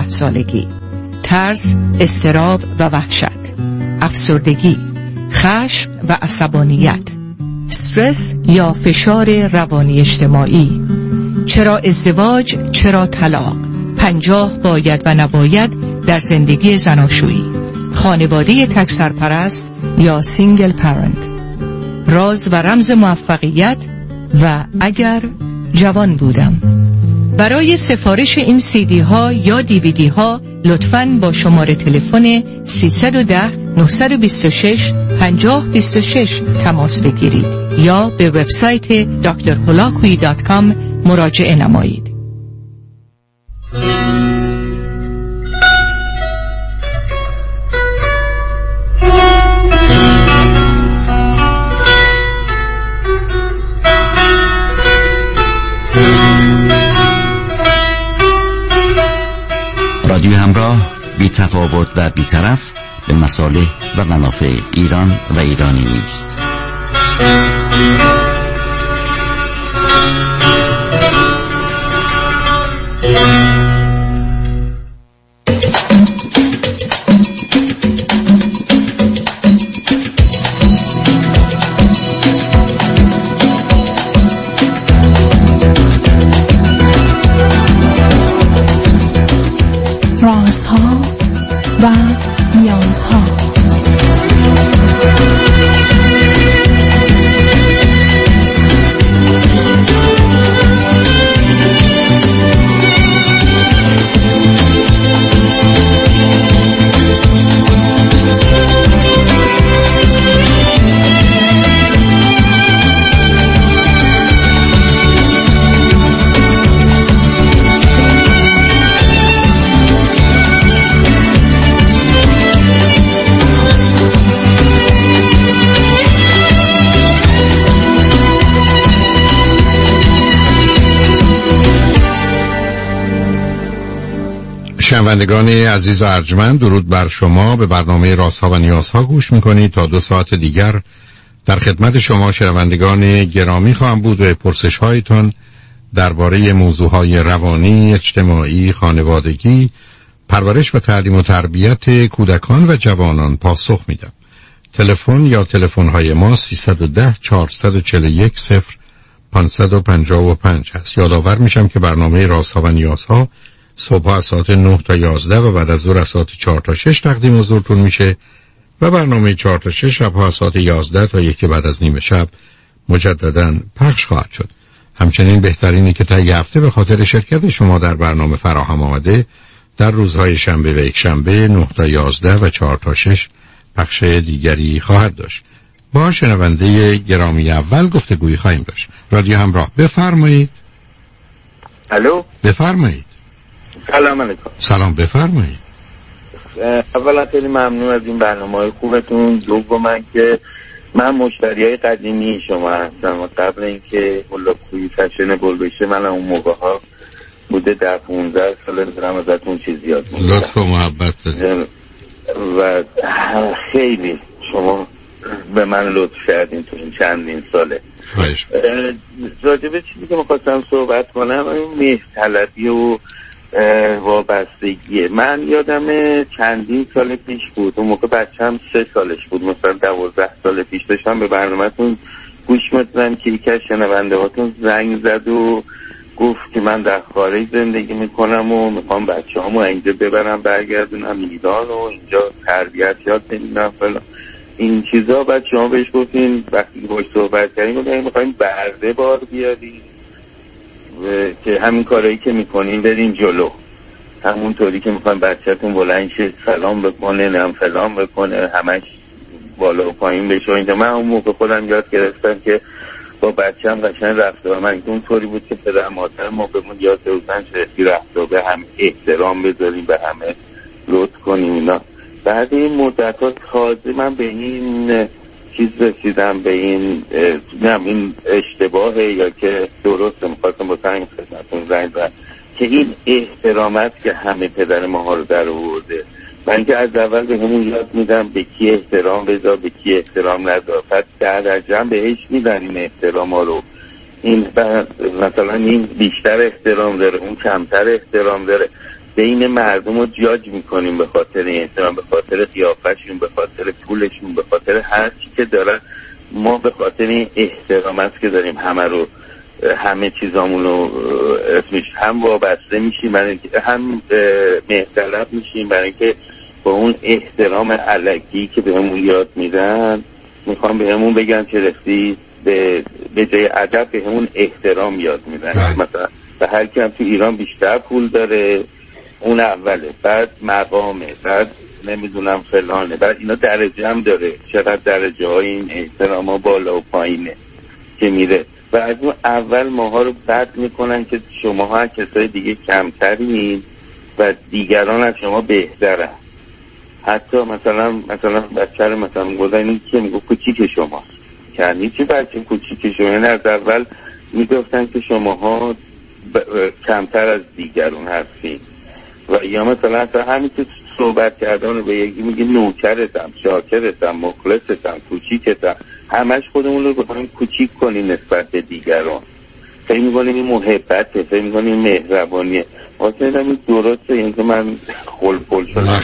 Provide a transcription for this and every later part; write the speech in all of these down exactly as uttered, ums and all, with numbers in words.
پنجاه سالگی، ترس، اضطراب و وحشت، افسردگی، خشم و عصبانیت، استرس یا فشار روانی اجتماعی، چرا ازدواج، چرا طلاق، پنجاه باید و نباید در زندگی زناشویی، خانواده تک سرپرست یا سینگل پرنت، راز و رمز موفقیت و اگر جوان بودم. برای سفارش این سی دی ها یا دی وی دی ها لطفاً با شماره تلفن سیصد و ده نهصد و بیست و شش پنجاه بیست و شش تماس بگیرید یا به وبسایت دکتر هولاکویی دات کام مراجعه نمایید. رادیو همراه، بی تفاوت و بی طرف به مصالح و منافع ایران و ایرانی نیست. رازها و نیازها. شنوندگان عزیز و ارجمند، درود بر شما. به برنامه رازها و نیازها گوش میکنید. تا دو ساعت دیگر در خدمت شما شنوندگان گرامی خواهم بود و پرسش هایتان درباره موضوعهای روانی، اجتماعی، خانوادگی، پرورش و تعلیم و تربیت کودکان و جوانان پاسخ میدم. تلفن یا تلفن های ما سیصد و ده چهارصد و چهل و یک صفر پانصد و پنجاه و پنج هست. یادآور میشم که برنامه رازها و نیازها صبح از ساعت نه تا یازده و بعد از ظهر از ساعت چهار تا شش تقدیم حضورتون میشه و برنامه چهار تا شش شب از ساعت یازده تا یک بعد از نیم شب مجددا پخش خواهد شد. همچنین بهترینه که تا یه هفته به خاطر شرکت شما در برنامه فراهم آمده در روزهای شنبه و یک شنبه نه تا یازده و چهار تا شش پخش دیگری خواهد داشت. با شنونده گرامی اول گفتگویی خواهیم داشت. رادیو همراه، بفرمایید. الو، بفرمایید. سلام علیکم. سلام، بفرمایید. اولا خیلی ممنون از این برنامه‌های خوبتون. دوما که من مشتریای قدیمی شما هستم و قبل اینکه هولاکویی فشنبل بشه من اون موقع ها بوده در پانزده سال دارم ازتون چیز زیاد می‌گیرم. لطف و محبت دارید و خیلی شما به من لطف کردین تو این چندین ساله. راجع به چیزی که می‌خواستم صحبت کنم این مهرطلبی و وابستگیه. من یادم چندین سال پیش بود، اون موقع بچه‌م سه سالش بود، مثلا دوازده سال پیش داشتم به برنامه‌تون گوش می‌دادم که یکی از شنونده هاتون زنگ زد و گفت که من در خارج زندگی میکنم و میخوام بچه‌هامو اینجا ببرم برگردونم ایران و اینجا تربیت یاد بگیرم فلان این چیزا. بعد شما بهش گفتین وقتی که باهاش صحبت کردیم گفتین میخوایم برده بار بیاریم که همین کارهایی که میکنین بریم جلو، همونطوری که میخوایم بچه‌تون بلند شه سلام بکنه نم فلان بکنه همش بالا و پایین بشه. اینجا من اون موقع خودم یاد گرفتم که با بچه‌م قشنگ رفته و من اونطوری بود که پدر مادر ما بهمون یاد دادن چه رفته به هم احترام بذاریم، به همه لطف کنیم اینا. بعد این مدت‌ها تازه من به این چیز رسیدم، به این نه این اشتباهه یا که درسته، می‌خواستم با تنگ خدمتتون زنگ زدم که این احترامات که همه پدر ما رو در آورده. من که از اول به همون یاد میدم به کی احترام بذار به کی احترام نذار، پس در درجه هم بهش میدن این احترام ها رو. این مثلا این بیشتر احترام داره اون کمتر احترام داره. بین مردم رو جاج میکنیم به خاطر احترام، به خاطر قیافشون، به خاطر پولشون، به خاطر هر چی که دارن. ما به خاطر این احترام است که داریم همه رو همه چیزامون رو اسمش هم وابسته میشیم، برای اینکه هم مهرطلب میشیم، برای اینکه با اون احترام الکی که بهمون یاد میدن میخوام بهمون بگن که رسید به به جای ادب بهمون احترام یاد میدن. مثلا به هر کی هم تو ایران بیشتر پول داره اون اوله، بعد مقامه، بعد نمیدونم فلانه، بعد اینا درجه هم داره، چقدر درجه های این احترام ها بالا و پایینه که میره و از اون اول ماها رو بد میکنن که شما ها کسای دیگه کمترین و دیگران از شما بهترن. حتی مثلا مثلا بچه رو مثلا گفتن این که میگو کوچیک شما یعنی چی بچه کوچیک شما؟ یعنی از اول میگفتن که شما ها ب... کمتر از دیگران هستین و یا مثلا حتی همین که صحبت کردن رو به یکی میگه نوکرتم، شاکرتم، مخلصتم، کوچیکتم، همش خودمون رو بخوایم کوچیک کنیم نسبت به دیگران. فکر میکنیم این محبته، فکر میکنیم این مهربانیه. واسه این درسته این که من خلپل شدم.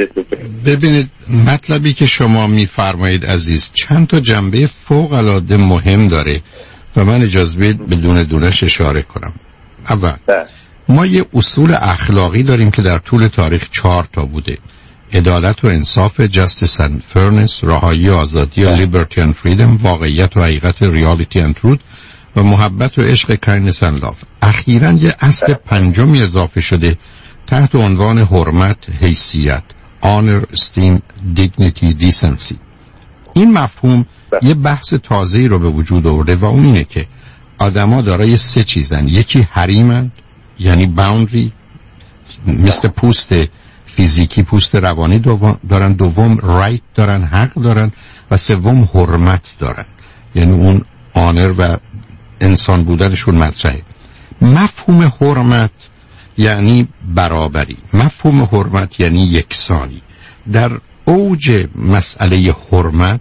ببینید مطلبی که شما میفرمایید عزیز چند تا جنبه فوق العاده مهم داره و من اجازه بدید بدون دونش اشاره کنم. اول ما یه اصول اخلاقی داریم که در طول تاریخ چهار تا بوده: عدالت و انصاف، justice and fairness، رهایی و آزادی و liberty and freedom، واقعیت و حقیقت reality and truth و محبت و عشق kindness and love. اخیراً یه اصل پنجمی اضافه شده تحت عنوان حرمت، حیثیت، honor, esteem, dignity, decency. این مفهوم یه بحث تازه‌ای رو به وجود آورده و اون اینه که آدما دارای سه چیزن: یکی حریمن یعنی باوندری مثل پوست فیزیکی، پوست روانی دارن، دوم رایت دارن، حق دارن و سوم حرمت دارن یعنی اون آنر و انسان بودنشون مطرحه. مفهوم حرمت یعنی برابری، مفهوم حرمت یعنی یکسانی. در اوج مسئله حرمت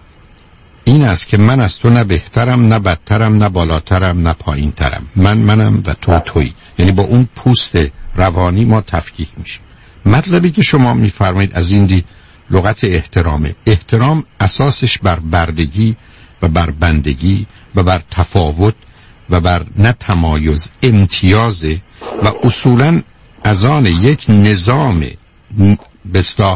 این است که من از تو نه بهترم نه بدترم نه بالاترم نه پایینترم، من منم و تو تویی، یعنی با اون پوست روانی ما تفکیک میشیم. مطلبی که شما میفرمایید از این دید لغت احترامه. احترام اساسش بر بردگی و بر بندگی و بر تفاوت و بر نه تمایز، امتیازه و اصولاً از آن یک نظام بستا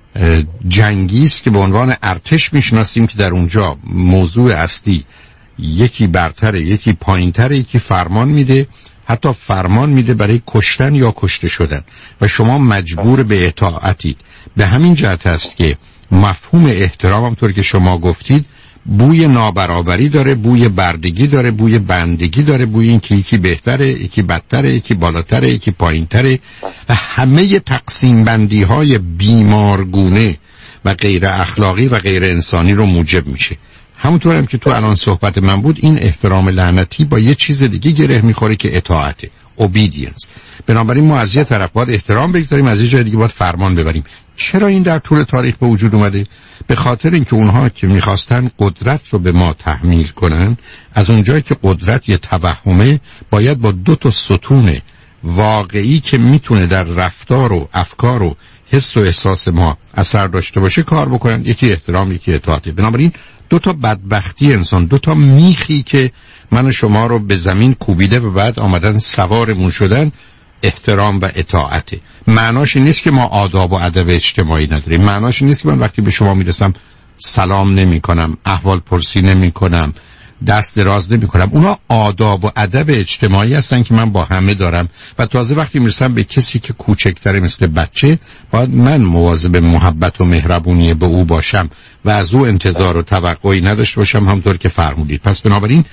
جنگی است که به عنوان ارتش میشناسیم که در اونجا موضوع اصلی یکی برتره، یکی پایینتره، یکی فرمان میده، حتی فرمان میده برای کشتن یا کشته شدن و شما مجبور به اطاعتید. به همین جهت است که مفهوم احترام همطور که شما گفتید بوی نابرابری داره، بوی بردگی داره، بوی بندگی داره، بوی این که یکی بهتره، یکی بدتره، یکی بالاتره، یکی پایینتره و همه تقسیم بندی های بیمارگونه و غیر اخلاقی و غیر انسانی رو موجب میشه. همونطور هم که تو الان صحبت من بود این احترام لعنتی با یه چیز دیگه گره میخوره که اطاعته، obedience. بنابراین ما از یه طرف باید احترام بگذاریم، از یه جای دیگه باید فرمان ببریم. چرا این در طول تاریخ به وجود اومده؟ به خاطر اینکه اونها که میخواستن قدرت رو به ما تحمیل کنن، از اونجایی که قدرت یه توهمه باید با دو تا ستون واقعی که میتونه در رفتار و افکار و حس و احساس ما اثر داشته باشه کار بکنن. یکی احترام، یکی اطاعته. بنابراین دو تا بدبختی انسان، دو تا میخی که من و شما رو به زمین کوبیده و بعد آمدن سوارمون شدن، احترام و اطاعته. معناش این نیست که ما آداب و ادب اجتماعی نداریم، معناش این نیست که من وقتی به شما میرسم سلام نمی کنم، احوال پرسی نمی کنم، دست دراز نمی کنم. اونا آداب و ادب اجتماعی هستن که من با همه دارم و تازه وقتی میرسم به کسی که کوچکتره مثل بچه باید من مواظب محبت و مهربونی به او باشم و از او انتظار و توقعی نداشته باشم همونطور که فرمودید. پس بنابراین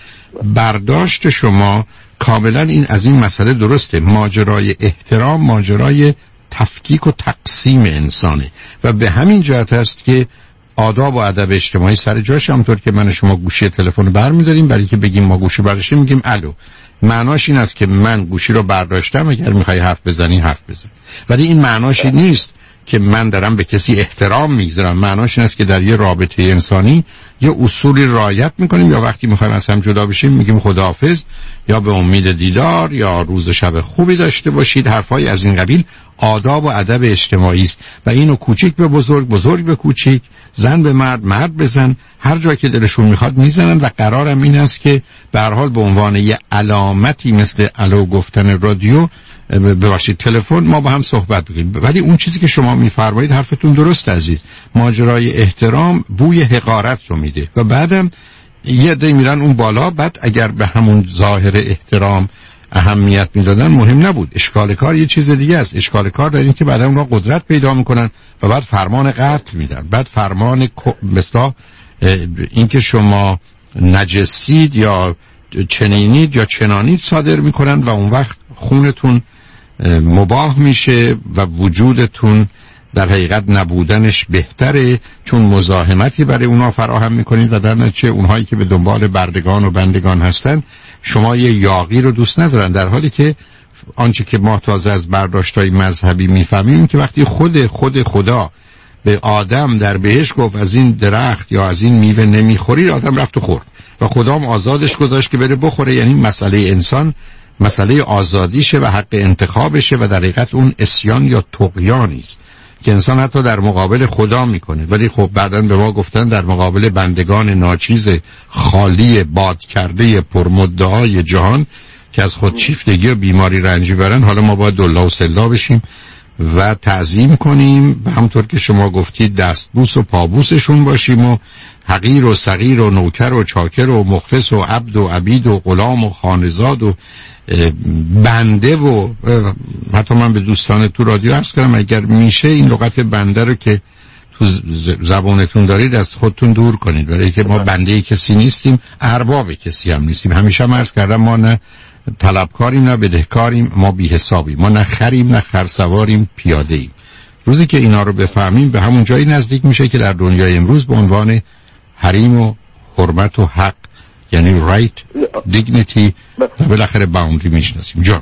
برداشت شما کاملا این از این مسئله درسته. ماجرای احترام ماجرای تفکیک و تقسیم انسانه و به همین جهت است که آداب و ادب اجتماعی سر جاش. همونطور که من شما گوشی تلفن رو برمی‌داریم برای که بگیم ما گوشی برداشتیم میگیم الو، معناش این است که من گوشی رو برداشتم، اگر میخوای حرف بزنی حرف بزن. ولی این معناش این نیست که من دارم به کسی احترام میگذارم. معناش این است که در یه رابطه انسانی یه اصولی رعایت میکنیم، یا وقتی میخوایم از هم جدا بشیم میگیم خداحافظ یا به امید دیدار یا روز شب خوبی داشته باشید، حرفای از این قبیل. آداب و ادب اجتماعی است و اینو کوچیک به بزرگ، بزرگ به کوچیک، زن به مرد، مرد به زن، هر جا که دلشون میخواد میزنن و قرارم این است که به هر حال به عنوان یه علامتی مثل الو گفتن رادیو، ببخشید تلفن، ما با هم صحبت بکنیم. ولی اون چیزی که شما میفرمایید حرفتون درست عزیز، ماجرای احترام بوی حقارت رو میده و بعدم یه عده میرن اون بالا، بعد اگر به همون ظاهر احترام اهمیت میدادن مهم نبود. اشکال کار یه چیز دیگه است. اشکال کار در این که بعد اونها قدرت پیدا میکنن و بعد فرمان قتل میدن، بعد فرمان مثلا این که شما نجسید یا چنینید یا چنانید صادر میکنن و اون وقت خونتون مباح میشه و وجودتون در حقیقت نبودنش بهتره، چون مزاحمتی برای اونا فراهم میکنید و در نتیجه اونهایی که به دنبال بردگان و بندگان هستن شما یه یاغی رو دوست ندارن، در حالی که آنچه که ما تازه از برداشت‌های مذهبی میفهمیم که وقتی خود خود خدا به آدم در بهشت گفت از این درخت یا از این میوه نمیخورید، آدم رفت و خورد و خدا هم آزادش گذاشت که بره بخوره. یعنی مسئله انسان مسئله آزادیشه و حق انتخابشه و در حقیقت اون عصیان یا طغیانی است که انسان حتی در مقابل خدا میکنه. ولی خب بعداً به ما گفتن در مقابل بندگان ناچیز خالی باد کرده پرمدعای جهان که از خود شیفتگی و بیماری رنجی برن، حالا ما باید دلا و سلا بشیم و تعظیم کنیم و همطور که شما گفتید دستبوس و پابوسشون باشیم و حقیر و صغیر و نوکر و چاکر و مخلص و عبد و عبید و غلام و خانزاد و بنده و حتی من به دوستان تو رادیو عرض کردم اگر میشه این لغت بنده رو که تو زبانتون دارید از خودتون دور کنید، برای که ما بنده کسی نیستیم، ارباب کسی هم نیستیم. همیشه هم عرض کردم ما نه طلبکاریم نه بدهکاریم، ما بی حسابیم، ما نه خریم نه خرسواریم، پیاده ایم. روزی که اینا رو بفهمیم به همون جایی نزدیک میشه که در دنیای امروز به عنوان حریم و حرمت و حق، یعنی right, dignity و بالاخره باوندری میشناسیم. جان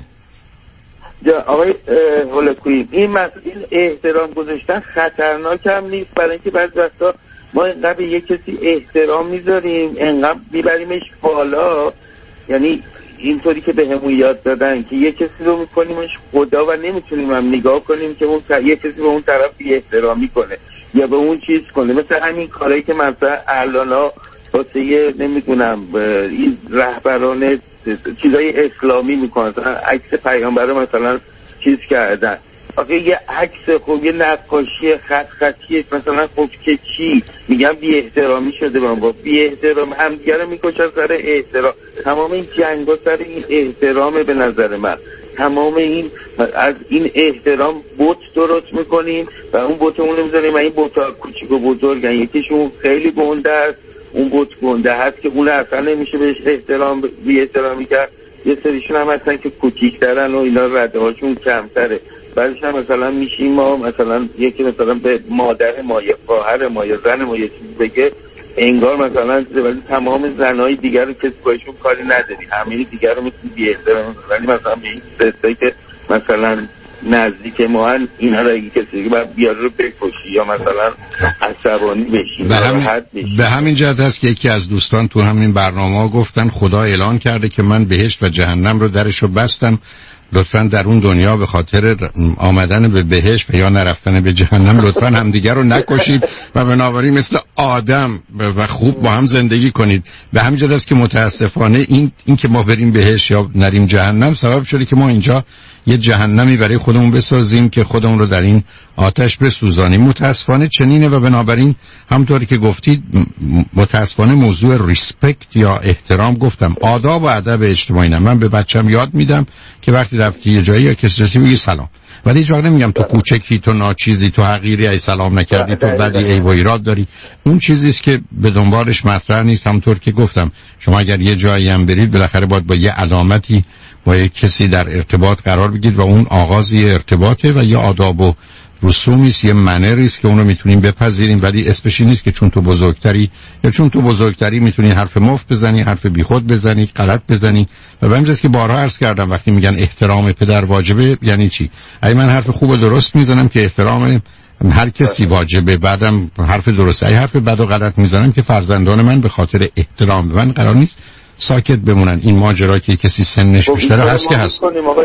جا آقای هولکویی، این مسئله احترام گذاشتن خطرناک هم نیست، برای اینکه بعضی وقتا ما اینقدر به یک کسی احترام میذاریم، اینقدر میبریمش بالا، یعنی اینطوری که به همون یاد دادن که یک کسی رو میکنیمش خدا و نمیتونیم هم نگاه کنیم که اون یک کسی به اون طرف بی احترامی کنه یا به اون چیز کنه. مثل همین کارهایی که مثلا اعلانا واسه یه نمیدونم این رهبران چیزای اسلامی میکنن، عکس پیامبر مثلا چیز کردن، آخه یه عکس خب یه نقاشی خط خطیه مثلا خب که چی میگم بی احترامی شده، با بی احترام همدیگه رو میکشن سر احترام. تمام این جنگا سر این احترامه به نظر من. تمام این از این احترام بوت درست میکنیم و اون بوتمون رو میذاریم و این بوتا کوچیک و بزرگن، یکیشون خیلی گنده است، اون بوت گنده هست که اون اصلا نمیشه بهش احترام بی احترامی کرد. یه سریشون هم هستن که کوچیک‌ترن و اینا رده هاشون کمتره. بعدش هم مثلا میشیم ما مثلا یکی مثلا به مادر ما یا خواهر ما یا زن ما یه چیزی بگه انگار مثلا ولی تمام زنهای دیگر رو کسی باشون کاری نداری، همه دیگر رو میتونی بی احترام، ولی مثلا به این سستایی که مثلا نزدیک ما هن اینا رو اگه کسی که باید بیار رو بکشی یا مثلا عصبانی بشی به, همین... به همین جهت هست که یکی از دوستان تو همین برنامه ها گفتن خدا اعلان کرده که من بهشت و جهنم رو درش رو بستم، لطفاً در اون دنیا به خاطر آمدن به بهشت و یا نرفتن به جهنم لطفاً همدیگر رو نکشید و بنابراین مثل آدم و خوب با هم زندگی کنید. به همین جهت است که متاسفانه این این که ما بریم بهشت یا نریم جهنم سبب شده که ما اینجا یه جهنمی برای خودمون بسازیم که خودمون رو در این آتش بسوزانیم. متاسفانه چنینه و بنابراین همونطوری که گفتید متاسفانه موضوع ریسپکت یا احترام، گفتم آداب و ادب اجتماعی نه. من به بچم یاد میدم که وقتی رفتی یه جایی یا کسی رسید بگی سلام، ولی هیچ وقت نمیگم تو کوچکی، تو ناچیزی، تو حقیری، ای سلام نکردی، تو بدی، ای و ایراد داری. اون چیزی است که به دنبالش مطرح نیست. همونطور که گفتم شما اگر یه جایی هم برید بالاخره باید با یه علامتی با یک کسی در ارتباط قرار بگیرید و اون آغاز یه ارتباطه و یه آداب و رسومی است، یه منری است که اون رو میتونیم بپذیریم، ولی اسمش نیست که چون تو بزرگتری یا چون تو بزرگتری میتونی حرف مفت بزنی، حرف بیخود بزنی، غلط بزنی. و به همین جاست که بارها عرض کردم وقتی میگن احترام پدر واجبه یعنی چی؟ اگه من حرف خوب درست میزنم که احترام هر کسی واجبه، بعدم حرف درست، اگه حرف بد و غلط میزنم که فرزندان من به خاطر احترام به من قرار نیست ساکت بمونن. این ماجرا که کسی سنش بیشتره هست که هست.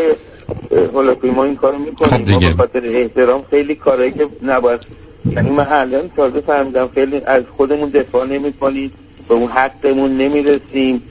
هولاکویی ما این کارو میکنیم. ما به خاطر احترام خیلی کارهایی که نباید، یعنی من الان تازه فهمیدم خیلی از خودمون دفاع نمی‌کنیم، به اون حقمون نمیرسیم،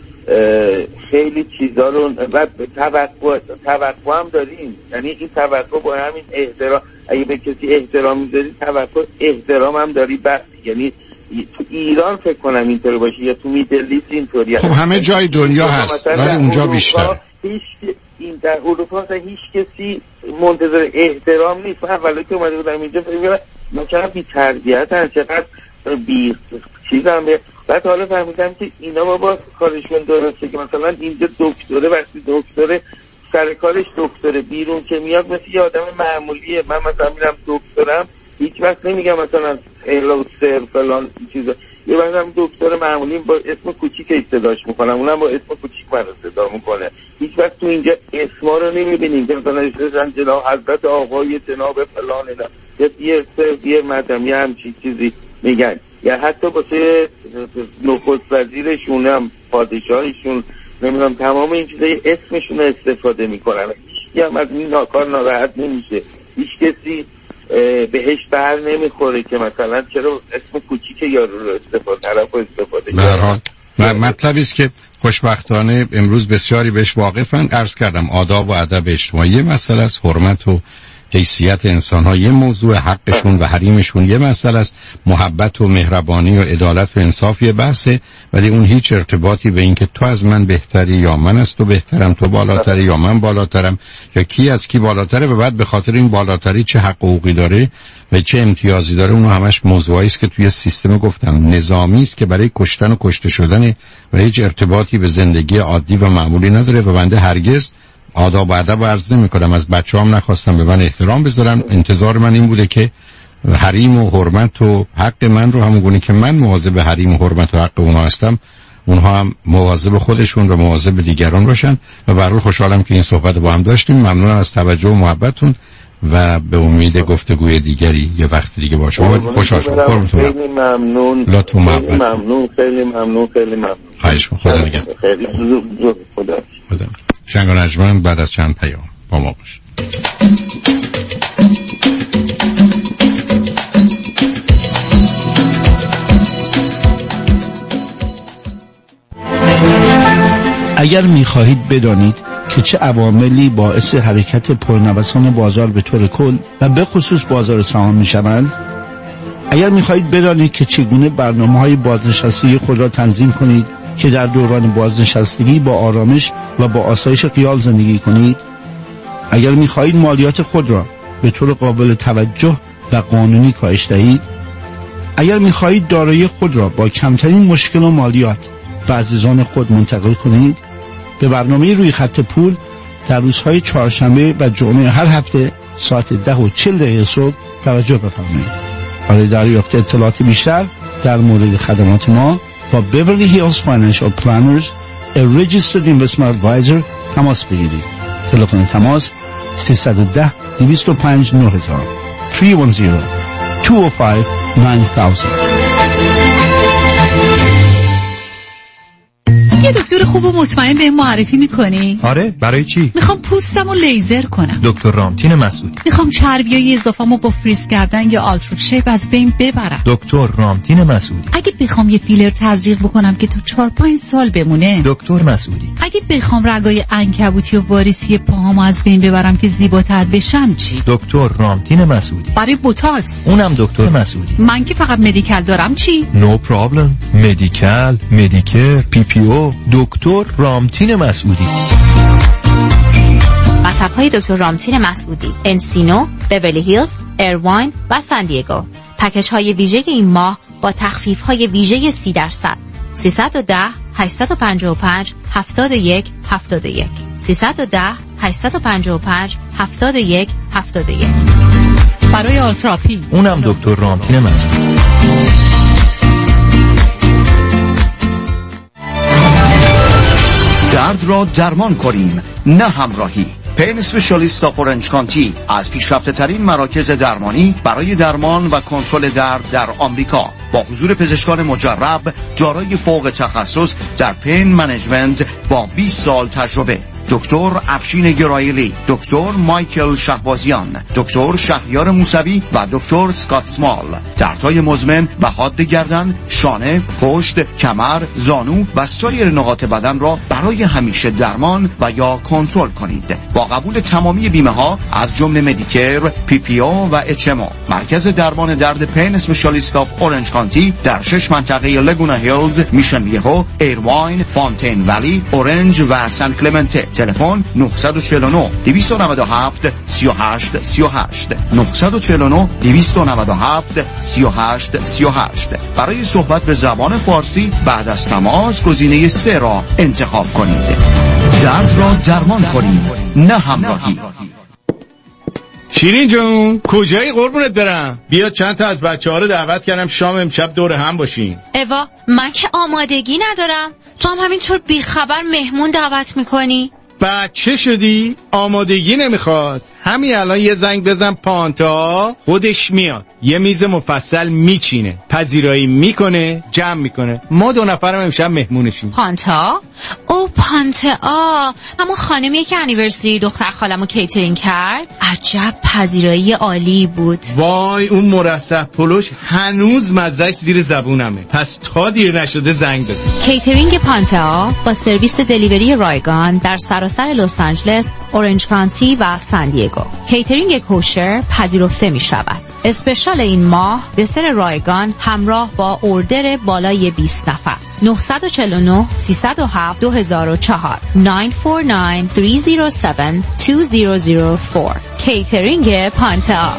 خیلی چیزا رو و توقع توقع هم داریم. یعنی این توقع با همین احترام، اگه به کسی احترام می‌ذاری توقع احترام هم داری. بعد یعنی تو ایران فکر کنم اینطور باشه یا تو میدل ایست اینطوریه. خب همه جای دنیا هست ولی اونجا بیشتر. هیچ این در اروپا هیچ کسی منتظر احترام نیست. من اولی که اومده بودم اینجا فکر می‌کردم ما چقدر بی‌تربیتن، چقدر بی چیزام. بعد حالا فهمیدم که اینا بابا کارشون درسته که مثلا اینجا دکتره، وقتی دکتره سر کارش دکتره، بیرون که میاد مثل یه آدم معمولیه. من مثلا میرم دکترم هیچ وقت نمیگم مثلا هلو سر فلان چیزا، یه وقت هم دکتر معمولی با اسم کوچیک صداش میکنم، اونم با اسم کوچیک من صدا میکنه. هیچ وقت تو اینجا اسما رو نمیبینیم که مثلا اسمشان جناب حضرت آقای جناب فلان اینا، یه سر یه مدام یه همچین چیزی میگن، یا حتی واسه نخست وزیرشون هم پادشاهشون نمیدونم تمام این چیزای اسمشون استفاده میکنن. هیچ هم از این ناکار ناراحت نمیشه، هیچ کسی بهش بر نمیخوره که مثلا چرا اسم کوچیک یارو رو استفاده طرف استفاده کرد. و مطلبی است که خوشبختانه امروز بسیاری بهش واقفن. عرض کردم آداب و ادب اجتماعی یه مسئله است، حرمت و حیثیت انسان‌ها یه موضوع، حقشون و حریمشون یه مسئله است، محبت و مهربانی و عدالت و انصاف یه بحثه، ولی اون هیچ ارتباطی به این که تو از من بهتری یا من از تو بهترم، تو بالاتری یا من بالاترم، یا کی از کی بالاتره و بعد به خاطر این بالاتری چه حق و حقوقی داره و چه امتیازی داره، اون همش موضوعی است که توی سیستم گفتم نظامی است که برای کشتن و کشته شدن و هیچ ارتباطی به زندگی عادی و معمولی نداره. و بنده هرگز آداب و ادب عرض نمی کنم، از بچه هم نخواستم به من احترام بذارن. انتظار من این بوده که حریم و حرمت و حق من رو همونگونه که من مواظب حریم و حرمت و حق اونها هستم، اونها هم مواظب خودشون و مواظب دیگران باشن. و برای خوشحالم که این صحبت با هم داشتیم. ممنونم از توجه و محبتتون و به امید گفتگوی دیگری یه وقت دیگه با شما. خوشحال شدم. خیلی ممنون. لطف خیلی ممنون. خیلی ممنون. خیلی ممنون. خواهش می‌کنم. خدا نگهدار. خیلی زود خدا. خدا. شنگ و نجمن بعد از چند پیام با ما باش. اگر می‌خواهید بدانید که چه عواملی باعث حرکت پرنوسان بازار به طور کل و به خصوص بازار سهام می‌شوند، اگر می‌خواهید بدانید که چگونه برنامه‌های بازنشستگی خود را تنظیم کنید که در دوران بازنشستگی با آرامش و با آسایش خیال زندگی کنید، اگر می‌خواهید مالیات خود را به طور قابل توجه و قانونی کاهش دهید، اگر می‌خواهید دارایی خود را با کمترین مشکل و مالیات به عزیزان خود منتقل کنید، به برنامه روی خط پول در روزهای چهارشنبه و جمعه هر هفته ساعت ده و چهل دقیقه صبح توجه بفرمایید. برای دریافت اطلاعات بیشتر در مورد خدمات ما با Beverly Hills Financial Planners a Registered Investment Advisor تماس بگیرید. تلفن تماس سه یک صفر دو صفر پنج نه هزار سه یک صفر دو صفر پنج نه هزار. یه دکتر خوب و مطمئن به معرفی میکنی؟ آره، برای چی؟ میخوام پوستمو لیزر کنم. دکتر رامتین مسعودی. میخوام چربیای اضافه‌مو با فریز کردن یا آلترا شیپ از بین ببرم. دکتر رامتین مسعودی. اگه بخوام یه فیلر تزریق بکنم که تو چهار پنج سال بمونه. دکتر مسعودی. اگه بخوام رگای عنکبوتی و واریسی پاهامو از بین ببرم که زیباتر بشن چی؟ دکتر رامتین مسعودی. برای بوتاکس اونم دکتر مسعودی. من که فقط مدیکال دارم چی؟ نو پرابلم. مدیکال، مدیکر، پی پی او. دکتر رامتین مسعودی. مطب‌های دکتر رامتین مسعودی، انسینو، بیورلی هیلز، ایرواین و سان دیگو. پکیج‌های ویژه این ماه با تخفیف‌های ویژه سی درصد. سه یک صفر هشت پنج پنج هفت یک هفت یک سه یک صفر هشت پنج پنج هفت یک هفت یک. برای آلتراپی اونم دکتر رامتین مسعودی. درد را درمان کنیم، نه همراهی. پین اسپشیالیست آف اورنج کانتی از پیشرفته ترین مراکز درمانی برای درمان و کنترل درد در آمریکا با حضور پزشکان مجرب دارای فوق تخصص در پین منیجمنت با بیست سال تجربه. دکتر افشین گرایلی، دکتر مایکل شهبازیان، دکتر شهریار موسوی و دکتر اسکات سمال. دردهای مزمن و حاد گردن، شانه، پشت، کمر، زانو و سایر نقاط بدن را برای همیشه درمان و یا کنترل کنید. با قبول تمامی بیمه ها از جمله مدیکر، پی پی او و اچ ام او. مرکز درمان درد پین اسپشیالیست آف اورنج کانتی در شش منطقه لگونا هیلز، میشن ویهو، ایرواین، فونتین ولی، اورنج و سان کلمنته. تلفن نه چهار نه دو نه هفت سه هشت سه هشت نه چهار نه دو نه هفت سه هشت سه هشت. برای صحبت به زبان فارسی بعد از تماس گزینه سه را انتخاب کنید. درد را درمان کنید، نه همراهی. شیرین جون کجایی قربونت برم؟ بیا چند تا از بچه ها رو دعوت کردم شام امشب دور هم باشیم. اوا من که آمادگی ندارم، تو هم همینطور بیخبر مهمون دعوت میکنی؟ بچه شدی؟ آمادگی نمیخواد. همین الان یه زنگ بزن پانتا خودش میاد، یه میز مفصل میچینه، پذیرایی میکنه، جمع میکنه. ما دو نفرم امشب مهمونشیم. پانتا؟ او پانتا همون خانمیه که انیورسری دختر خالمو کیترینگ کرد. عجب پذیرایی عالی بود. وای اون مرسح پلوش هنوز مزهش زیر زبونمه. پس تا دیر نشده زنگ بزن. کیترینگ پانتا با سرویس دلیوری رایگان در سراسر لس آنجلس، اورنج کانتی و سان دیگو. کیترینگ کوشر پذیرفته می شود. اسپشال این ماه دسر رایگان همراه با اوردر بالای بیست نفر. نه چهار نه سه صفر هفت دو هزار و چهار نه چهار نه سه صفر هفت دو هزار و چهار. کیترینگ پانتا.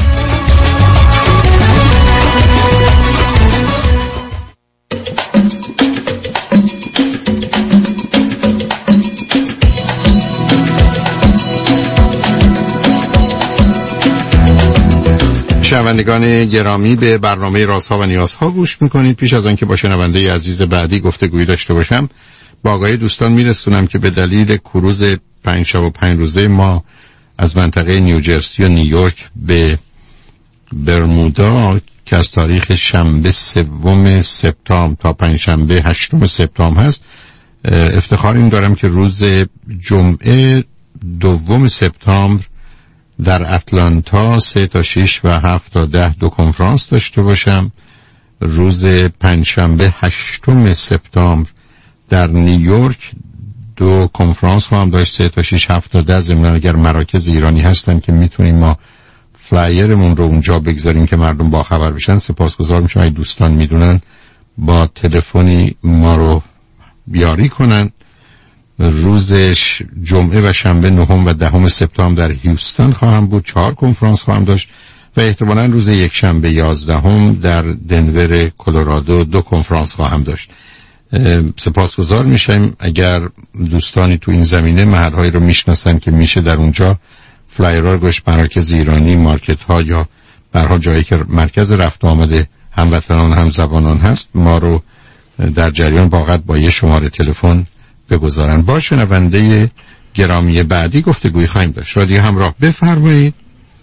شنوندگان گرامی به برنامه رازها و نیازها گوش میکنید. پیش از آنکه با شنونده عزیز بعدی گفتگویی داشته باشم با آگاهی دوستان میرسونم که به دلیل کروز پنج شب و پنج روزه ما از منطقه نیوجرسی و نیویورک به برمودا که از تاریخ شنبه سوم سپتامبر تا پنجشنبه هشتم سپتامبر هست، افتخار این دارم که روز جمعه دوم سپتامبر در اتلانتا سه تا شش و هفت تا ده دو کنفرانس داشته باشم. روز پنجشنبه هشتم سپتامبر در نیویورک دو کنفرانس هم داشت، سه تا شش هفت تا ده. ضمن اگر مراکز ایرانی هستن که میتونیم ما فلایرمون رو اونجا بگذاریم که مردم با خبر بشن، سپاسگزار میشم اگه دوستان میدونن با تلفنی ما رو بیاری کنن. روزش جمعه و شنبه نهم و دهم سپتامبر در هیوستن خواهم بود، چهار کنفرانس خواهم داشت و احتمالاً روز یک شنبه یازدهم در دنور کلرادو دو کنفرانس خواهم داشت. سپاسگزار میشم اگر دوستانی تو این زمینه محلهایی رو میشناسن که میشه در اونجا فلایرها گوش مراکز ایرانی، مارکت ها یا برها جایی که مرکز رفت و آمد هموطنان هم زبانان هست ما رو در جریان واقعا با یه شماره تلفن بگذارن. با شنونده گرامی بعدی گفتگوی خواهیم داشت. رادیو همراه بفرمایید.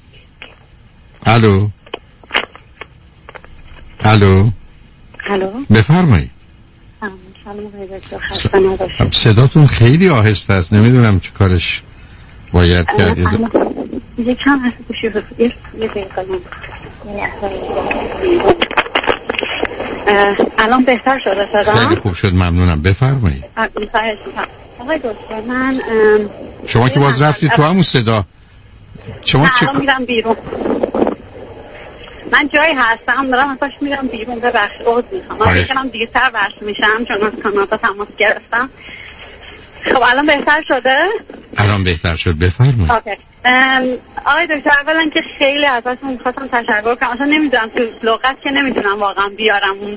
الو الو الو بفرمایید. سلام. صداتون خیلی آهسته است، نمیدونم چه کارش باید کرد. یه چند هست گوشی رو یه دقیقه الان بهتر شده صدا؟ خیلی خوب شد، ممنونم. بفرمایید. آقای دکتر من شما که باز رفتی تو همون صدا شما چه الان میرم بیرون، من جایی هستم دارم ازش میرم بیرون. ببخشید عذر میخوام، من فکر کنم دیرتر وصل میشم چون از کانادا تماس گرفتم. خب الان بهتر شده؟ الان بهتر شد، بفرمایید. آقای دکتر اولا که خیلی ازتون میخواستم تشکر کنم. اصلا نمیدونم تو لغت که نمیتونم واقعا بیارم اون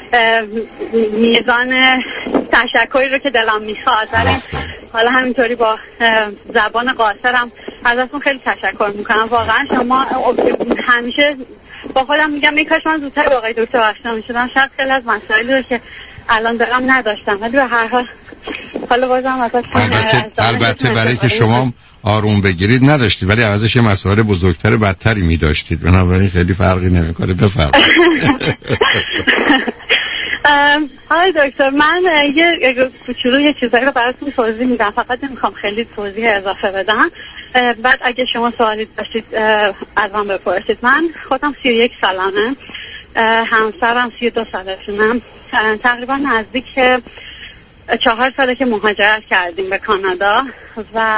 میزان تشکری رو که دلم میخواد، ولی حالا همینطوری با زبان قاصرم ازتون خیلی تشکر میکنم. واقعا شما همیشه با خودم میگم ای کاش من زودتر با آقای دکتر آشنا میشدم، شاید خیلی از مسائلی رو که الان دارم نداشتم، ولی به هر حال حالا بازم ازتون البته البته برای که شما آروم بگیرید نداشتید، ولی عوضش یه مسائل بزرگتر بدتری می داشتید، بنابراین خیلی فرقی نمیکنه. بفرمایید. های دکتر، من یه کوچولو یه چیزایی رو براتون توضیح میدم، فقط نمیخوام خیلی توضیح اضافه بدم. بعد اگه شما سوالی داشتید از من بپرسید. من خودم سی و یک سالمه، همسرم سی و دو سالشونم. تقریبا نزدیک چهار ساله که مهاجرت کردیم به کانادا و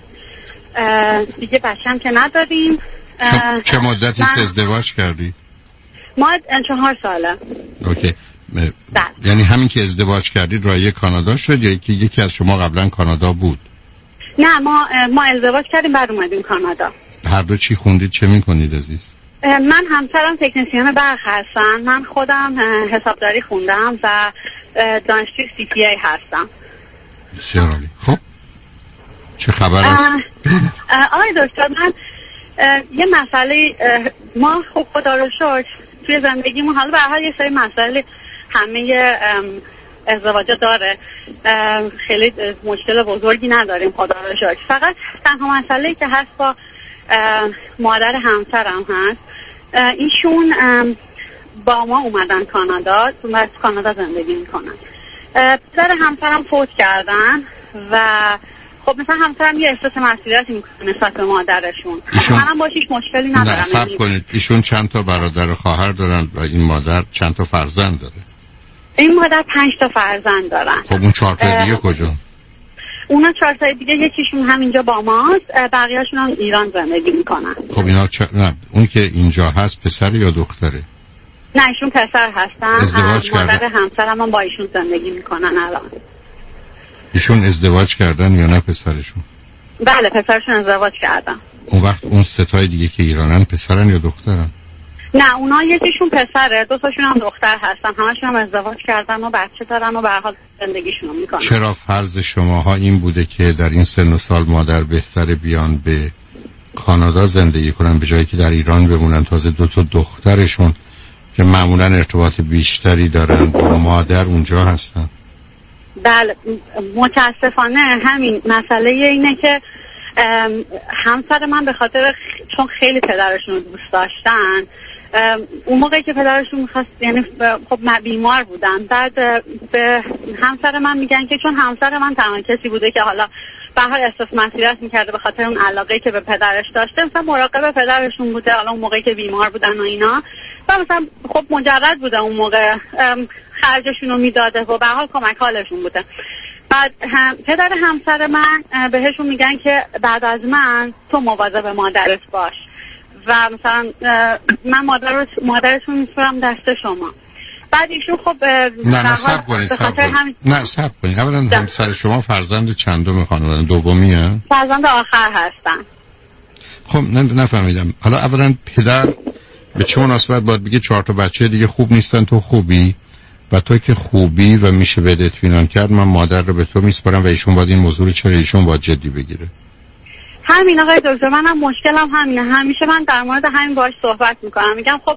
دیگه بچه‌م که نداریم. چه مدتی که ازدواج کردی؟ ما چهار ساله. اوکی. یعنی همین که ازدواج کردید راه کانادا شد یا یکی یکی از شما قبلا کانادا بود؟ نه، ما ما ازدواج کردیم بعد اومدیم کانادا. هر دو چی خوندید؟ چه میکنید عزیز؟ من همسرم تکنسین برق هستن، من خودم حسابداری خوندم و دانشجوی سی پی ای هستم. بسیار عالی. خب چه خبر است؟ آقای دکتر، من یه مسئله، ما خب خدا رو شکر توی زندگیمون حالا به هر حال یه سری مسئله همه ازدواجا داره، خیلی مشکل بزرگی نداریم خدا رو شکر. فقط تنها مسئله که هست با مادر همسرم هست، ایشون با ما اومدن کانادا، تو کانادا زندگی میکنن. پدر همسرم فوت کردن و خب مثلا همسرم یه احساس مسئولیتی میکنه نسبت به مادرشون. منم باش هیچ مشکلی ندارم. نه صبر کنید، ایشون چند تا برادر و خواهر دارن و این مادر چند تا فرزند داره؟ این مادر پنج تا فرزند دارن. خب اون چهار تا دیگه کجا؟ اونا چهار تا دیگه یکیشون همینجا با ماست، بقیه‌شون هم ایران زندگی میکنن. خب اینا چ... نه اون که اینجا هست پسر یا دختره؟ نه ایشون پسر هستن. ازدواج مادر کردن. همسرم هم با ایشون زندگی میکنن الان. ایشون ازدواج کردن یا نه پسرشون؟ بله پسرشون ازدواج کردن. اون وقت اون ستای دیگه که ایرانن پسرن یا دخترن؟ نه اونا یکیشون پسره، دو تاشون هم دختر هستن، همشون هم ازدواج کردن و بچه دارن و به هر حال زندگیشون رو میکنن. چرا فرض شماها این بوده که در این سن و سال مادر بهتره بیان به کانادا زندگی کنن به جایی که در ایران بمونن؟ تازه دو تا دخترشون که معمولا ارتباط بیشتری دارن با مادر اونجا هستن. بله متاسفانه همین مسئله اینه که همسر من به خاطر خ... چون خیلی پدرشون رو دوست داشتن، اون موقعی که پدرشون میخواست، یعنی خب بیمار بودن، بعد به همسر من میگن که چون همسر من تنها کسی بوده که حالا به هر احساس مسئولیت میکرده به خاطر اون علاقه‌ای که به پدرش داشته، مثلا مراقب پدرشون بوده حالا اون موقعی که بیمار بودن و اینا، و مثلا خب مجرد بوده اون موقع خرجشون رو میداده و به حال کمک حالشون بوده. بعد هم پدر همسر من بهشون میگن که بعد از من تو مواظب مادرت باش و مثلا من مادر مادرتون میسپرم دست شما. بعد ایشون خب نه نه صبر کنید صبر کنید هم... نه صبر کنید اولا همسر شما فرزند چندم خانواده؟ دومی هست؟ فرزند آخر هستن. خب نه نفهمیدم. حالا اولا پدر به چه مناسبت باید بگه چهار تا بچه دیگه خوب نیستن تو خوبی؟ و تو که خوبی و میشه بهت اطمینان کرد من مادر رو به تو میسپارم و ایشون باید این موضوع رو چرا ایشون باید جدی بگیره؟ همین آقای دکتر، منم مشکلم همینه. همیشه من در مورد همین باهاش صحبت میکنم، میگم خب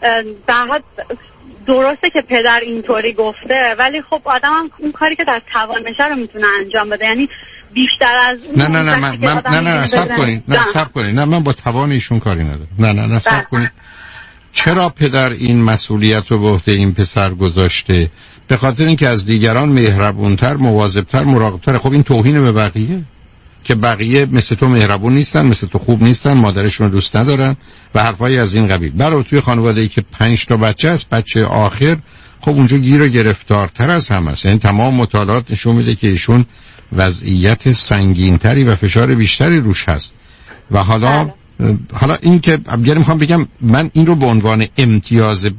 در درسته که پدر اینطوری گفته ولی خب آدم هم اون کاری که در توانشه رو میتونه انجام بده، یعنی بیشتر از نه نه نه من, من نه نه نه صبر کنید نه صبر کنید نه من با توان ایشون کاری ندارم. نه نه نه صبر کنید. چرا پدر این مسئولیت رو به عهده این پسر گذاشته؟ به خاطر اینکه از دیگران مهربونتر، مواظبتر، مراقبتر. خب این توهین به بقیه که بقیه مثل تو مهربون نیستن، مثل تو خوب نیستن، مادرشون رو دوست ندارن و حرفایی از این قبیل. برای توی خانواده‌ای که پنج تا بچه است، بچه آخر خب اونجا گیر و گرفتارتر از همه است. یعنی تمام مطالعات نشون میده که ایشون وضعیت سنگینتری و فشار بیشتری روش هست و حالا حالا این که اگر میخوام بگم من این رو به عنوان امتیاز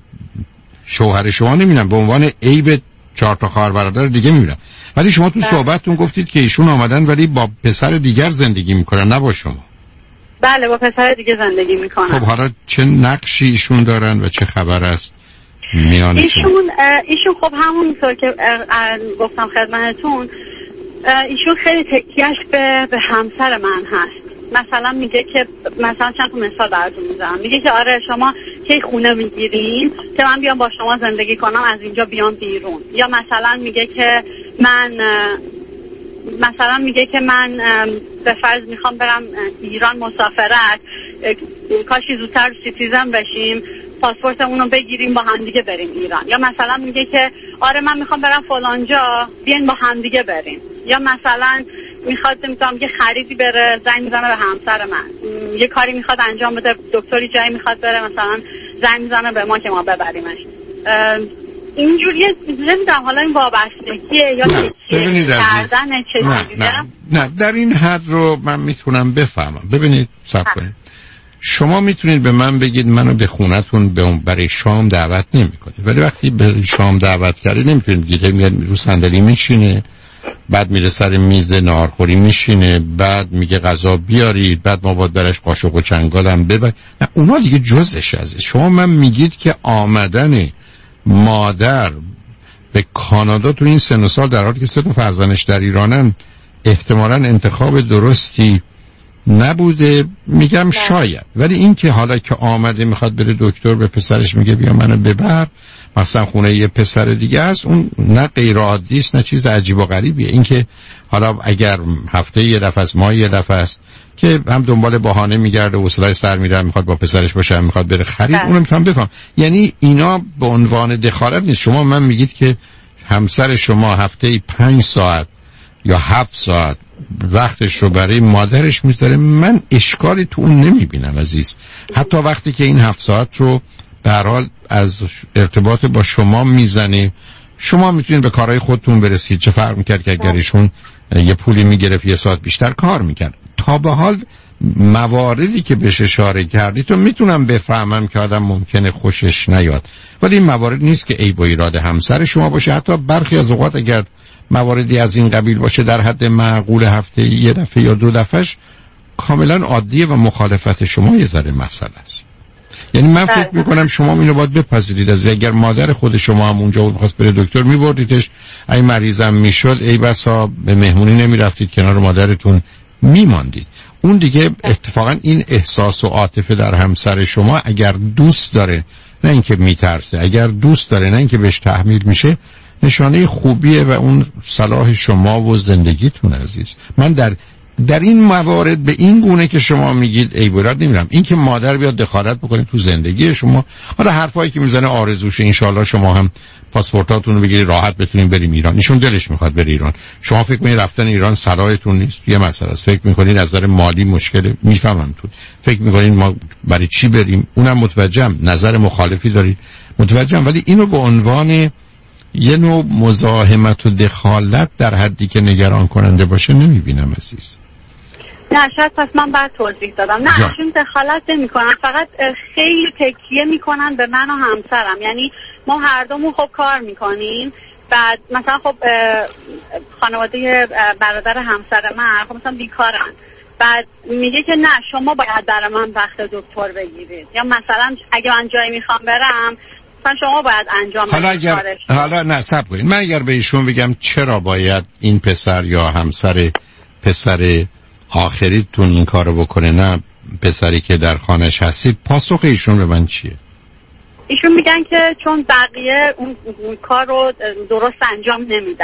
شوهر شما نمیبینم، به عنوان عیب چهار تا خواهر برادر دیگه میبینم. ولی شما تو صحبتتون گفتید که ایشون آمدن ولی با پسر دیگر زندگی میکنن نه با شما. بله با پسر دیگه زندگی میکنن. خب حالا چه نقشی ایشون دارن و چه خبر است میانشون؟ ایشون ایشون خب همونطور که گفتم خدمتتون، ایشون خیلی تکیهش به به همسر من هست. مثلا میگه که مثلا چند تا مثال براتون میزنم، میگه که آره شما کی خونه میگیرین که من بیام با شما زندگی کنم از اینجا بیام بیرون، یا مثلا میگه که من مثلا میگه که من به فرض میخوام برم ایران مسافرت، کاشی زودتر سیتیزن بشیم پاسپورتمون رو بگیریم با هم دیگه بریم ایران، یا مثلا میگه که آره من میخوام برم فلان جا، بیاین با هم دیگه بریم، یا مثلا میخواد میگم که خریدی بره زنگ میزنه به همسر من، یه کاری میخواد انجام بده، دکتری جایی میخواد بره مثلا زنگ میزنه به ما که ما ببریمش. اینجوریه نمیدونم حالا این وابستگیه یا نه. ببینید کردن چه نه. نه. نه در این حد رو من میتونم بفهمم. ببینید صبر کنید، شما میتونید به من بگید منو به خونتون به اون برای شام دعوت نمیکنید، ولی وقتی به شام دعوت کردید نمیتونید بگید میاد رو صندلی میشینه، بعد میره سر میز ناهارخوری میشینه، بعد میگه غذا بیارید، بعد ما باید برش قاشق و چنگالم ببر. نه اونا دیگه جزش ازه. شما من میگید که آمدن مادر به کانادا تو این سن و سال در حالی که سه تا فرزندش در ایرانن احتمالاً انتخاب درستی نبوده. میگم شاید، ولی این که حالا که آمده میخواد بره دکتر به پسرش میگه بیا منو ببر مثلا خونه یه پسر دیگه است، اون نه غیر عادی است نه چیز عجیب و غریبیه. این که حالا اگر هفته یه دفعه است ماه یه دفعه است که هم دنبال بهانه میگرده و سلای سر میره میخواد با پسرش باشه میخواد بره خرید، اونم میتونم بفهم. یعنی اینا به عنوان دخالت نیست. شما من میگید که همسر شما هفته پنج ساعت یا هفت ساعت وقتش رو برای مادرش میذاره، من اشکالی تو اون نمیبینم عزیز. حتی وقتی که این هفت ساعت رو به هر حال از ارتباط با شما میزنه، شما میتونید به کارهای خودتون برسید. چه فرق میکرد که اگر ایشون یه پولی میگرفت یه ساعت بیشتر کار میکرد؟ تا به حال مواردی که بهش اشاره کردی تو میتونم بفهمم که آدم ممکنه خوشش نیاد، ولی این موارد نیست که عیب و ایراد همسر شما باشه. حتی برخی از اوقات اگر مواردی از این قبیل باشه در حد معقول هفته یه دفعه یا دو دفعهش کاملا عادیه و مخالفت شما یه ذره مسئله است. یعنی من فکر میکنم شما اینو باید بپذیرید. از اگر مادر خود شما هم اونجا بود می‌خواست بره دکتر میبردیدش، اگه مریضم میشد ای بسا به مهمونی نمیرفتید، کنار مادرتون میماندید. اون دیگه اتفاقا این احساس و عاطفه در همسر شما اگر دوست داره نه اینکه میترسه، اگر دوست داره نه اینکه بهش تحمیل میشه، نشانه خوبیه و اون صلاح شما و زندگیتون عزیز. من در در این موارد به این گونه که شما میگید ای براد نمیرم. این که مادر بیاد دخالت بکنه تو زندگی شما، حالا حرفایی که میزنه آرزوشه انشالله شما هم پاسپورتاتون رو بگیرید راحت بتونین بریم ایران. ایشون دلش میخواد بره ایران، شما فکر میکنید رفتن ایران صلاحتون نیست، یه مسئله است. فکر میکنید از نظر مالی مشکل، میفهمم تو فکر میکنید ما برای چی بریم، اونم متوجهم، نظر مخالفی دارید متوجهم، ولی اینو به عنوان یه نوع مزاحمت و دخالت در حدی که نگران کننده باشه نمیبینم عزیز. نه شاید پس من بعد توضیح دادم. نه اصلا دخالت نمی کنن، فقط خیلی تکیه میکنن به من و همسرم. یعنی ما هر دومون خب کار میکنیم، بعد مثلا خب خانواده برادر همسر من خب مثلا بیکارن، بعد میگه که نه شما باید برای من وقت دکتر بگیرید، یا مثلا اگه من جایی میخوام برم مثلا شما باید انجام بدید. حالا اگر حالا نه صبر کنید، من اگر به ایشون بگم چرا باید این پسر یا همسر پسر آخریتون این کارو بکنه نه پسری که در خانش هستید، پاسخ ایشون به من چیه؟ ایشون میگن که چون بقیه اون, اون کار رو درست انجام نمیدن.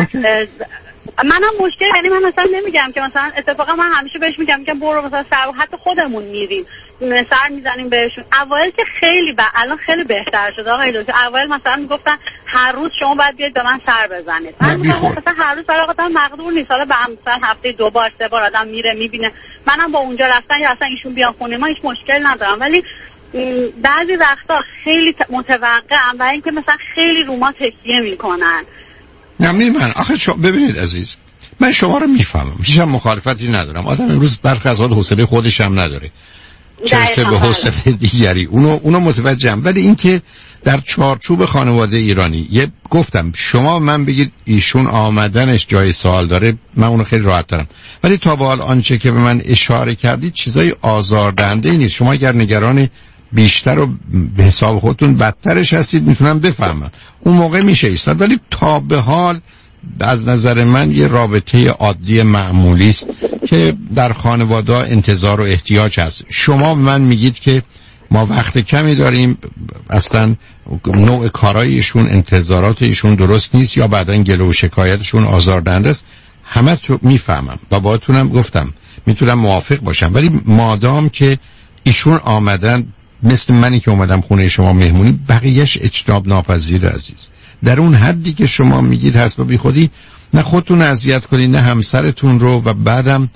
منم مشکل، یعنی من مثلا نمیگم که مثلا اتفاقا من همیشه بهش میگم که برو مثلا سر، حتی خودمون میریم سر میزنیم بهشون. اوایل که خیلی با الان خیلی بهتر شده آقای دکتر. اوایل مثلا میگفتن هر روز شما باید بیاید به من سر بزنید، من میگم مثلا هر روز برای آدم مقدور نیست، حالا به مثلا هفته دو بار سه بار آدم میره میبینه. منم با اونجا رفتن یا اصلا ایشون بیان خونه ما هیچ مشکل ندارم، ولی بعضی وقتا خیلی متوقعم و اینکه مثلا خیلی رو ما تکیه میکنن. نه من آخه شما ببینید عزیز، من شما رو میفهمم، هیچ هم مخالفتی ندارم. آدم امروز برخی از حال حوصله خودش هم نداره، چرسه به حوصله دیگری، اونو اونو متوجهم. ولی اینکه در چارچوب خانواده ایرانی یه گفتم شما من بگید ایشون آمدنش جای سوال داره، من اونو خیلی راحت دارم، ولی تا به حال آنچه که به من اشاره کردید چیزای آزاردهنده نیست. شما اگر نگران بیشتر و به حساب خودتون بدترش هستید میتونم بفهمم، اون موقع میشه ایستاد، ولی تا به حال از نظر من یه رابطه عادی معمولی است که در خانواده انتظار و احتیاج هست. شما من میگید که ما وقت کمی داریم، اصلا نوع کارایشون انتظارات ایشون درست نیست یا بعداً گله و شکایتشون آزاردهنده است، همه تو میفهمم و باهاتونم گفتم میتونم موافق باشم، ولی مادام که ایشون آمدن مثل منی که اومدم خونه شما مهمونی، بقیهش اجتناب ناپذیر عزیز. در اون حدی که شما میگید هست با بی خودی، نه خودتون اذیت کنید نه همسرتون رو، و بعدم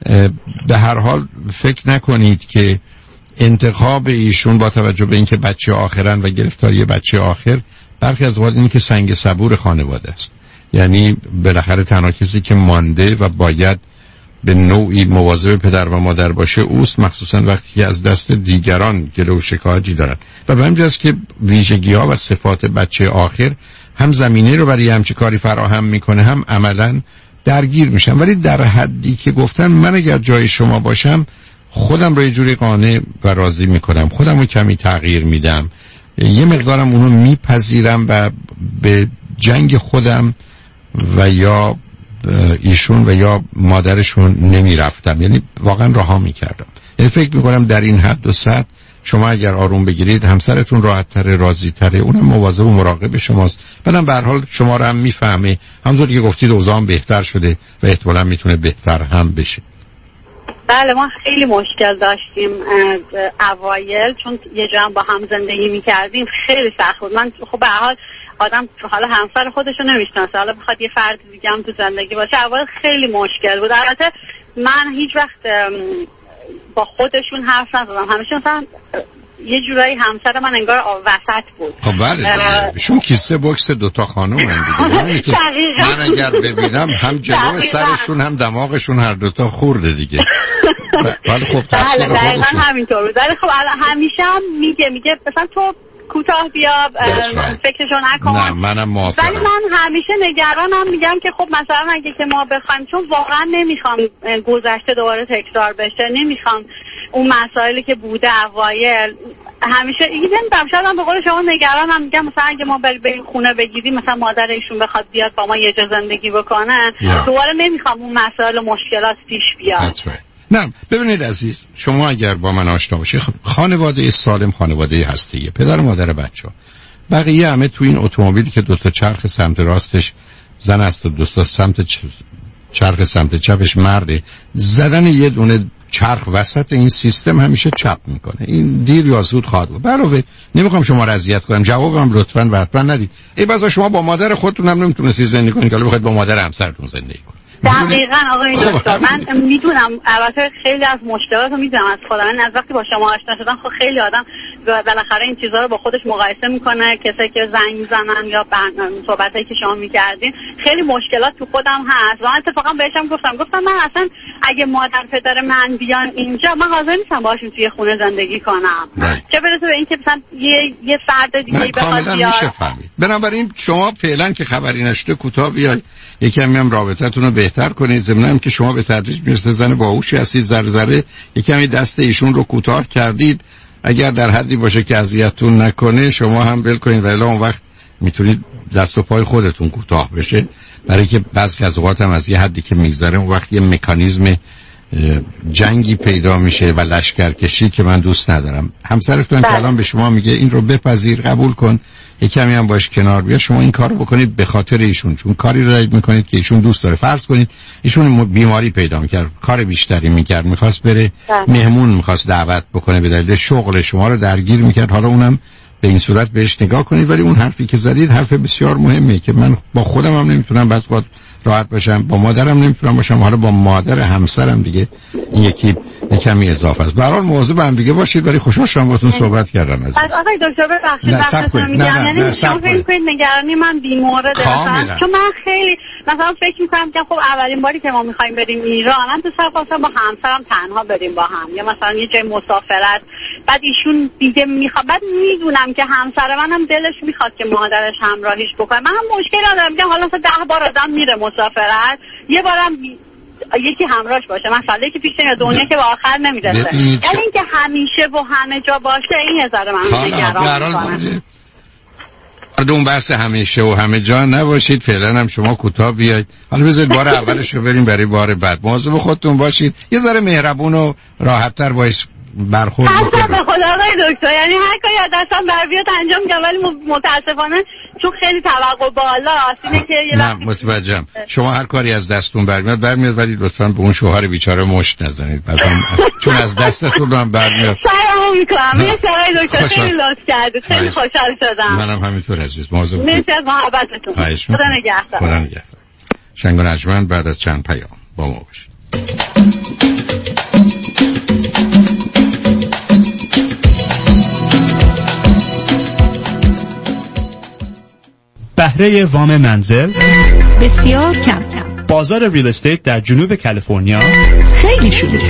به هر حال فکر نکنید که انتخاب ایشون با توجه به اینکه بچه آخرن و گرفتاری بچه آخر، برخی از اوقات اینه که سنگ صبور خانواده است. یعنی بالاخره تنها کسی که مانده و باید به نوعی مواظب پدر و مادر باشه اوست، مخصوصا وقتی که از دست دیگران گله و شکایتی دارن. و به همین جاست که ویژگی ها و صفات بچه آخر هم زمینه رو برای همچین کاری فراهم میکنه، هم عملا درگیر میشن. ولی در حدی که گفتن من اگر جای شما باشم خودم رو یه جوری قانع و راضی میکنم، خودم رو کمی تغییر میدم، یه مقدارم اونو میپذیرم و به جنگ خودم و یا ایشون و یا مادرشون نمیرفتم، یعنی واقعا رها میکردم. یعنی فکر میکنم در این حد و سطح شما اگر آروم بگیرید همسرتون راحت تره، راضی تره، اونم مواظب و مراقب شماست. بعدم به هر حال شما رو هم میفهمه، همونطور که گفتید اوضاع بهتر شده و احتمالاً میتونه بهتر هم بشه. بله ما خیلی مشکل داشتیم اوایل، چون یه جا با هم زندگی میکردیم، خیلی سخت بود. من خب به هر حال آدم حالا همسر خودشو نمیشناسه، حالا بخواد یه فرد دیگه هم تو زندگی باشه، اول خیلی مشکل بود. البته من هیچ وقت با خودشون حرف نزدم، همیشه مثلا یه جورایی همسر من انگار وسط بود. خب بله شون کیسه بوکس دوتا خانم هم دیگه. من اگر ببینم هم جلو سرشون هم دماغشون هر دوتا خورده دیگه. ولی خب بله دقیقا همینطور بود. ولی خب همیشه هم میگه میگه مثلا تو کوتاه بیا فکرشو نکن. نه منم موافقم. ولی من همیشه نگرانم، میگم که خب مثلا اگه که ما بخوایم، چون واقعا نمیخوام گذشته دوباره تکرار بشه، نمیخوام اون مسائلی که بوده اوایل همیشه این نمیدونم، شاید هم به قول شما نگرانم، میگم مثلا اگه ما بریم خونه بگیریم مثلا مادر ایشون بخواد بیاد با ما یه جا زندگی بکنه yeah. دوباره نمیخوام اون مسائل و مشکلات پیش بیاد. نه ببینید عزیز، شما اگر با من آشنا باشی، خانواده سالم خانواده هستیه، پدر و مادر بچه ها، بقیه همه تو این اتومبیلی که دو تا چرخ سمت راستش زن است و دو تا سمت چرخ سمت چپش مرده، زدن یه دونه چرخ وسط این سیستم همیشه چپ میکنه. این دیر یا زود خواهد بود. علاوه نمیخوام شما رو اذیت کنم، جوابم لطفاً و حتما ندید. ای بازا شما با مادر خودتون هم نمیتونید زندگی کنید که حالا بخواید با مادر همسرتون زندگی کنید. دقیقاً آقای دکتر، من میدونم البته خیلی از مشکلات رو میدونم از خودم. من از وقتی با شما آشنا شدم خب خیلی آدم بالاخره این چیزا رو با خودش مقایسه میکنه، کسایی که زنگ میزنن یا صحبتایی که شما میکردین، خیلی مشکلات تو خودم هست. و من اتفاقا بهشم گفتم گفتم من اصلا اگه مادر پدر من بیان اینجا من حاضر نیستم باشون توی خونه زندگی کنم، چه برسه به اینکه مثلا یه یه فرد دیگه بخواد بیاد. بنابراین شما فعلا که خبری نشده کوتاه بیاید، یکم هم رابطتون رو بهتر کنید. ضمن که شما به تدریج میرسه زن باهوشی هستید، ذره ذره یکمی دست ایشون رو کوتاه کردید، اگر در حدی باشه که اذیتتون نکنه شما هم ول کنید، ولی اون وقت میتونید دست و پای خودتون کوتاه بشه، برای که بعضی از اوقات هم از یه حدی که میگذره اون وقت یه مکانیزم جنگی پیدا میشه و لشکرکشی که من دوست ندارم. همسرتون که الان به شما میگه این رو بپذیر، قبول کن، یکمی هم باش کنار بیا، شما این کارو بکنید به خاطر ایشون، چون کاری رو میکنید که ایشون دوست داره. فرض کنید ایشون بیماری پیدا میکرد، کار بیشتری میکرد، میخواست بره مهمون، میخواست دعوت بکنه، به دلیل شغل شما رو درگیر میکرد، حالا اونم به این صورت بهش نگاه کنید. ولی اون حرفی که زدید حرف بسیار مهمه که من با خودم هم نمیتونم بس وقت راحت باشم، با مادرم نمیتونم باشم، حالا با مادر همسرم دیگه این یکی کمی اضافه است. به هر حال مواظب هم دیگه باشید. ولی خوشحال شدم باهاتون صحبت کردم. از آقای دکتر ببخشید وقتتون میگم، یعنی شما فکر می‌کنید نگرانی من بی‌مورد مثلا، چون من خیلی مثلا فکر می‌کنم که خب اولین باری که ما می‌خوایم بریم ایران، من دوست دارم با همسرم تنها بریم با هم، یا مثلا یه جای مسافرت، بعد ایشون دیگه میخواد، بعد میدونم که همسر منم دلش میخواد که مادرش همراهیش بکنه. من هم مشکل ندارم که حالا ده بار آدم میره مسافرت، یه بارم یکی همراهش باشه، مثلا یکی پیش یا دنیا که به آخر نمیرسه. یعنی اینکه همیشه و همه جا باشه این نظر من نگران میکنه. اون بحث همیشه و همه جا نباشید. فعلا هم شما کوتاه بیاید، حالا بذارید بار اولش رو بریم برای بار بعد. مواظب خودتون باشید، یه ذره مهربون و راحت‌تر باش برخورد اصلا به خدا آقای دکتر، یعنی هر کاری از دستم بر بیاد انجام میدم، ولی متاسفانه چون خیلی توقع بالاست اینه که یه نه متوجهم. شما هر کاری از دستتون برمیاد برمیاد، ولی لطفاً به اون شوهر بیچاره مشت نزنید بعدم چون از دستتون هم برمیاد. سلام میکنم. مرسی آقای دکتر، خیلی لطف کردید، خیلی خوشحال شدم. منم همینطور عزیز. مواظب باشید. مرسی از محبتتون. خدا نگهدار. خدا نگهدار. شنگ و نجمن بعد از چند پیام با ما باشید. بهره وام منزل بسیار کم کم. بازار ریل استیت در جنوب کالیفرنیا خیلی شلوغ.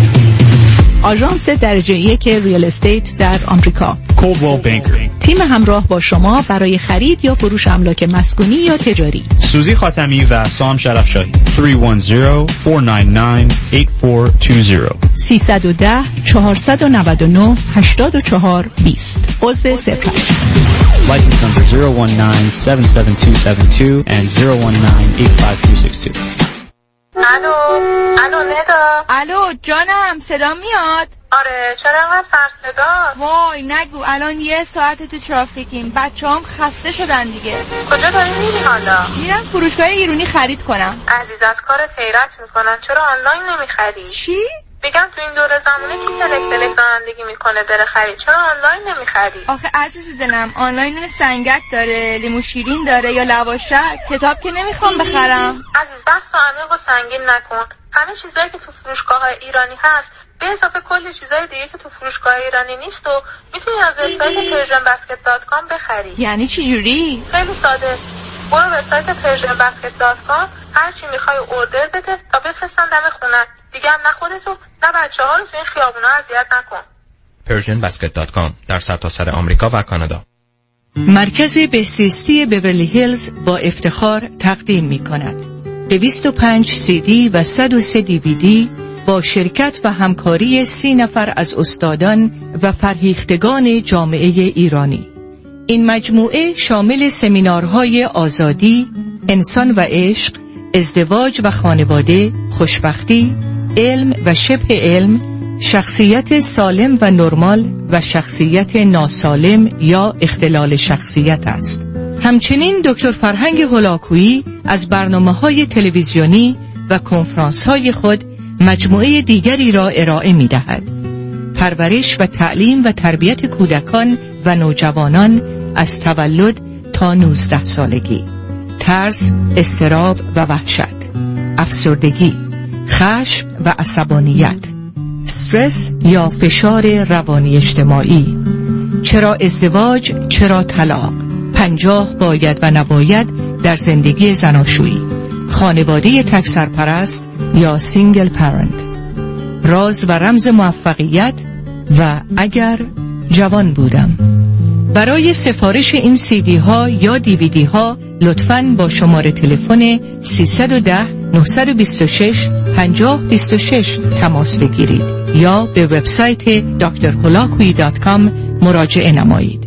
آژانس درجه یک ریل استیت در آمریکا، کووال بانکر. تیم همراه با شما برای خرید یا فروش املاک مسکونی یا تجاری. سوزی خاتمی و سام شرفشاهی. سه یک صفر، چهار نه نه، هشت چهار دو صفر سیصد و ده، چهارصد و نود و نه، هشتاد و چهار، بیست. عضو صفر. License number zero one nine seven seven two seven two and zero one nine eight five two six two. الو الو ندا. الو جانم، صدا میاد؟ آره چرا انقدر سر صدا؟ وای نگو، الان یه ساعت تو ترافیکیم، بچه‌ام خسته شدن دیگه. کجا داری میری حالا؟ میرم فروشگاه ایرونی خرید کنم. عزیز از کارت حیرت میکنم، چرا آنلاین نمیخری؟ چی؟ بگم تو این دوره زمونه کی تلک تلک رانندگی میکنه بره خرید، چرا آنلاین نمیخری؟ آخه عزیز دلم آنلاین سنگک داره، لیمو شیرین داره یا لواشک، کتاب که نمیخوام بخرم. عزیز بحث عمیق و سنگین نکن، همه چیزایی که تو فروشگاه ایرانی هست به اضافه کلی چیزای دیگه که تو فروشگاه ایرانی نیست و میتونی از وبسایت پرژن بسکت دات کام بخری. یعنی چی جوری؟ خیلی ساده، برو وبسایت پرژن بسکت دات کام، هر چی میخوای اوردر بده تا بفرستن دم خونه. دیگه هم نه خودتو نه بچه‌ها رو تو این خیابونا اذیت نکن. پرژن بسکت دات کام در سرتاسر آمریکا و کانادا. مرکز بهزیستی بیورلی هیلز با افتخار تقدیم می‌کند دویست و پنج سی دی و صد و سه دی وی دی با شرکت و همکاری سی نفر از استادان و فرهیختگان جامعه ایرانی. این مجموعه شامل سمینارهای آزادی، انسان و عشق، ازدواج و خانواده، خوشبختی، علم و شبه علم، شخصیت سالم و نرمال و شخصیت ناسالم یا اختلال شخصیت است. همچنین دکتر فرهنگ هولاکویی از برنامه‌های تلویزیونی و کنفرانس‌های خود مجموعه دیگری را ارائه می‌دهد. پرورش و تعلیم و تربیت کودکان و نوجوانان از تولد تا نوزده سالگی، ترس، اضطراب و وحشت، افسردگی، خشم و عصبانیت، استرس یا فشار روانی اجتماعی، چرا ازدواج، چرا طلاق، پنجاه باید و نباید در زندگی زناشویی، خانواده تک سرپرست یا سینگل پرنت، راز و رمز موفقیت و اگر جوان بودم. برای سفارش این سی دی ها یا دی وی دی ها لطفاً با شماره تلفن سیصد و ده، نهصد و بیست و شش، پنجاه بیست و شش تماس بگیرید یا به وبسایت دکتر هولاکویی دات کام مراجعه نمایید.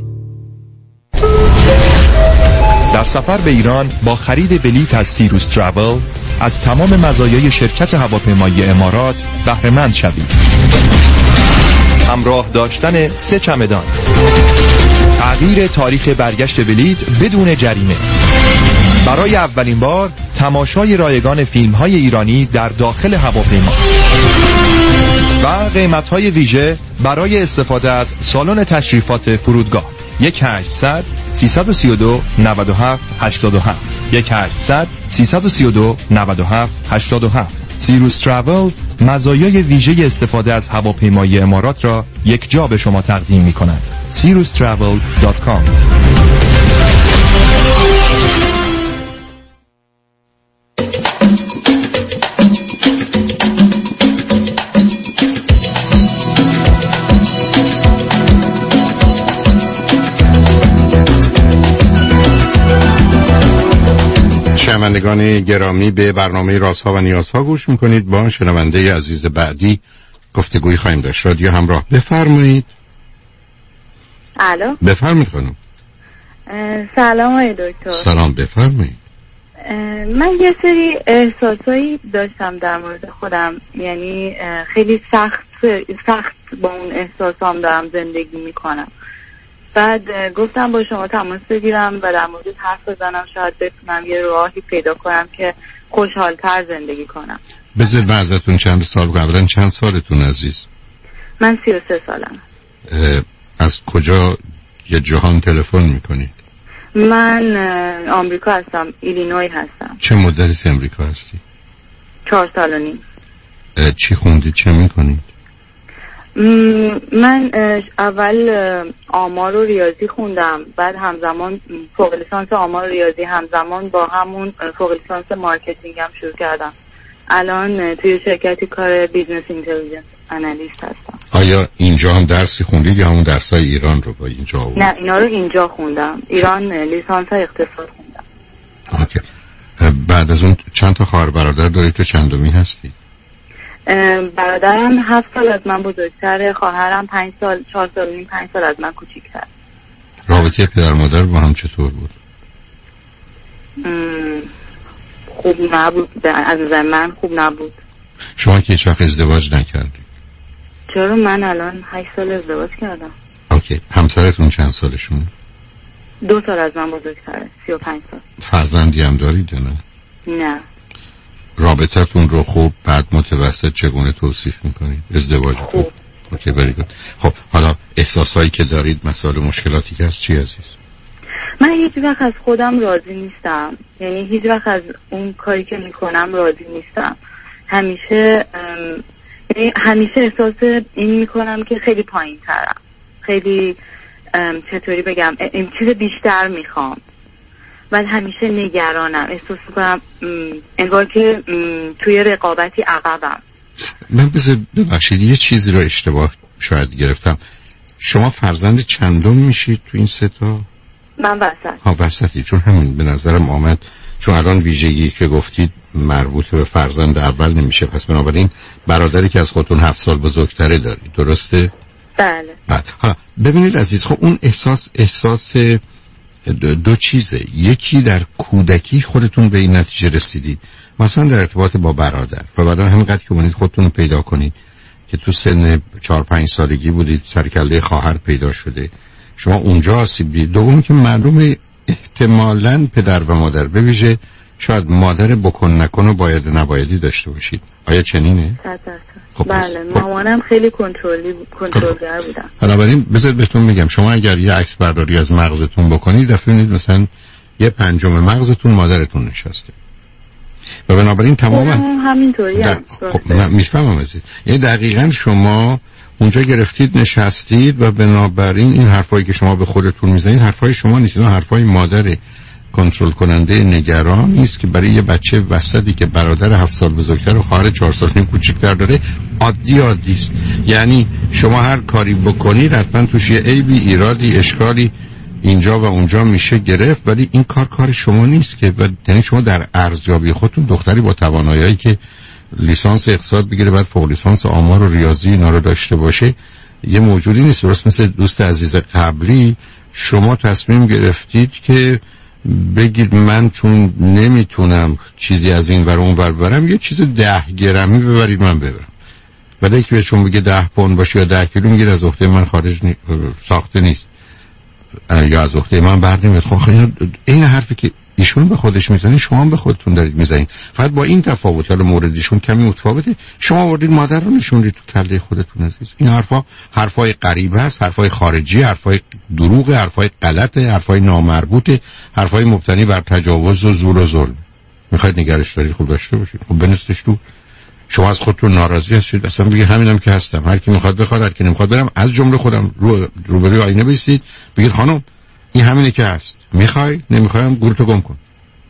در سفر به ایران با خرید بلیط از سیروس تراول از تمام مزایای شرکت هواپیمایی امارات بهره مند شوید. همراه داشتن سه چمدان، تغییر تاریخ برگشت بلیط بدون جریمه، برای اولین بار تماشای رایگان فیلم‌های ایرانی در داخل هواپیما و قیمت‌های ویژه برای استفاده از سالن تشریفات فرودگاه. یک هشتصد سیصد و سی و دو نود و هفت هشتاد و هفت یک هشتصد سیصد و سی و دو نود و هفت هشتاد و هفت. سیروس تراول مزایای ویژه استفاده از هواپیمایی امارات را یک جا به شما تقدیم می‌کند. سیروس تراول دات کام. شنوندگان گرامی، به برنامه رازها و نیازها گوش میکنید. با شنونده عزیز بعدی گفتگوی خواهیم داشت. رادیو همراه، بفرمایید. الو بفرمایید خانم. سلام آقای دکتر. سلام، بفرمایید. من یه سری احساسایی داشتم در مورد خودم، یعنی خیلی سخت سخت با اون احساسام دارم زندگی میکنم. بعد گفتم با شما تماس بگیرم و در مورد حرف بزنم، شاید بتونم یه راهی پیدا کنم که خوشحالتر زندگی کنم. بذارید من ازتون چند سال قبلا چند سالتون عزیز؟ من سی و سه سالم. از کجا یه جهان تلفن میکنید؟ من آمریکا هستم، ایلینوی هستم. چه مدتی امریکا هستی؟ چهار سال و نیم. چی خوندید؟ چه میکنید؟ من اول آمار و ریاضی خوندم، بعد همزمان فوق لیسانس آمار و ریاضی، همزمان با همون فوق لیسانس مارکتینگ هم شروع کردم. الان توی شرکتی کار بیزنس اینتلیجنس آنالیست هستم. آیا اینجا هم درسی خوندید یا همون درسای ایران رو با اینجا بود؟ نه اینا رو اینجا خوندم. ایران لیسانس اقتصاد خوندم. اوکی. بعد از اون چند تا خواهر برادر دارید؟ تو چندمی هستی؟ برادرم هفت سال از من بزرگتره، خواهرم پنج سال، چهار سال و نیم، پنج سال از من کوچیک‌تر. رابطه پدر مادر با هم چطور بود؟ خوب نبود، از نظر من خوب نبود. شما که هیچ وقت ازدواج نکردید؟ چرا؟ من الان هشت سال ازدواج کردم. اوکی. همسرتون چند سالشونه؟ دو سال از من بزرگتره، سی و پنج سال. فرزندی هم دارید نه؟ نه. رابطتون رو خوب بعد متوسط چگونه توصیف میکنید؟ ازدواجتون؟ خوب. اوکی very good. خب حالا احساسایی که دارید، مسائل مشکلاتی که هست چی عزیز؟ من هیچ وقت از خودم راضی نیستم، یعنی هیچ وقت از اون کاری که میکنم راضی نیستم. همیشه ام... یعنی همیشه احساس این میکنم که خیلی پایین ترم، خیلی ام... چطوری بگم این چیز بیشتر میخوام. من همیشه نگرانم، احساس میکنم انگار که توی رقابتی عقبم. من بذار ببخشید یه چیزی رو اشتباه شاید گرفتم. شما فرزند چندم میشید تو این سه تا؟ من وسط. ها وسطی، چون همین به نظرم آمد، چون الان ویژگی که گفتید مربوط به فرزند اول نمیشه، پس بنابراین برادری که از خودتون هفت سال بزرگتره دارید، درسته؟ بله. بله. حالا ببینید عزیز، خب اون احساس احساس دو, دو چیزه. یکی در کودکی خودتون به این نتیجه رسیدید، مثلا در ارتباط با برادر، و بعدا همینقدر که اومدید خودتون رو پیدا کنید که تو سن چهار پنج سالگی بودید سرکله خواهر پیدا شده، شما اونجا آسیب دیدید. دوم که معلومه احتمالاً پدر و مادر، به ویژه شاید مادر بکن نکن و باید و نبایدی داشته باشید. آیا چنینه؟ صد درصد. خب بله، مامانم خیلی کنترلی کنترلگر بودن. بنابراین بذارید بهتون میگم، شما اگر یه عکس برداری از مغزتون بکنید دفعه می‌بینید مثلا یه پنجم مغزتون مادرتون نشسته. و بنابراین تمام همینطوری در... خب من میفهمم عزیز. یعنی دقیقاً شما اونجا گرفتید نشستید و بنابراین این حرفایی که شما به خودتون میزنید حرفای شما نیست، اینا حرفای مادر کنترل کننده نگران نیست که برای یه بچه وسطی که برادر هفت سال بزرگتر و خواهر چهار سال نیم کوچیک‌تر داره عادی عادی است. یعنی شما هر کاری بکنید حتما توش یه عیبی، ایرادی، اشکالی اینجا و اونجا میشه گرفت، ولی این کار کار شما نیست که. و یعنی شما در ارزیابی خودتون دختری با توانایی که لیسانس اقتصاد بگیره بعد فوق لیسانس آمار و ریاضی اینا رو داشته باشه یه موجودی نیست. درست مثل دوست عزیز قبلی شما تصمیم گرفتید که بگید من چون نمیتونم چیزی از این ور اون ور ببرم یه چیز ده گرمی ببرید من ببرم. بعد یکی بهشون بگه ده پوند باشه یا ده کیلو میگید از عهده من خارج نی... ساخته نیست یا از عهده من بر نمیاد. خب این حرفی که ایشون به خودش میزنه شما هم به خودتون دارید میزنید، فقط با این تفاوت حالا موردشون کمی متفاوته. شما آوردید مادر رو نشوندید تو کله خودتون عزیز. این حرفا حرفای غریبه است، حرفای خارجی، حرفای دروغ، حرفای غلطه، حرفای نامربوطه، حرفای مبتنی بر تجاوز و زور و ظلم. میخواید نگرش دارید خوب داشته باشید، خب بنستش تو. شما از خودتون ناراضی هستید اصلا بگید همینم که هستم، هر کی میخواد بخواد، هر کی نمیخواد برم. از جمله خودم رو روبروی آینه بایستید بگید خانم این همینه که هست، میخوای نمیخوایم گورتو گم کن.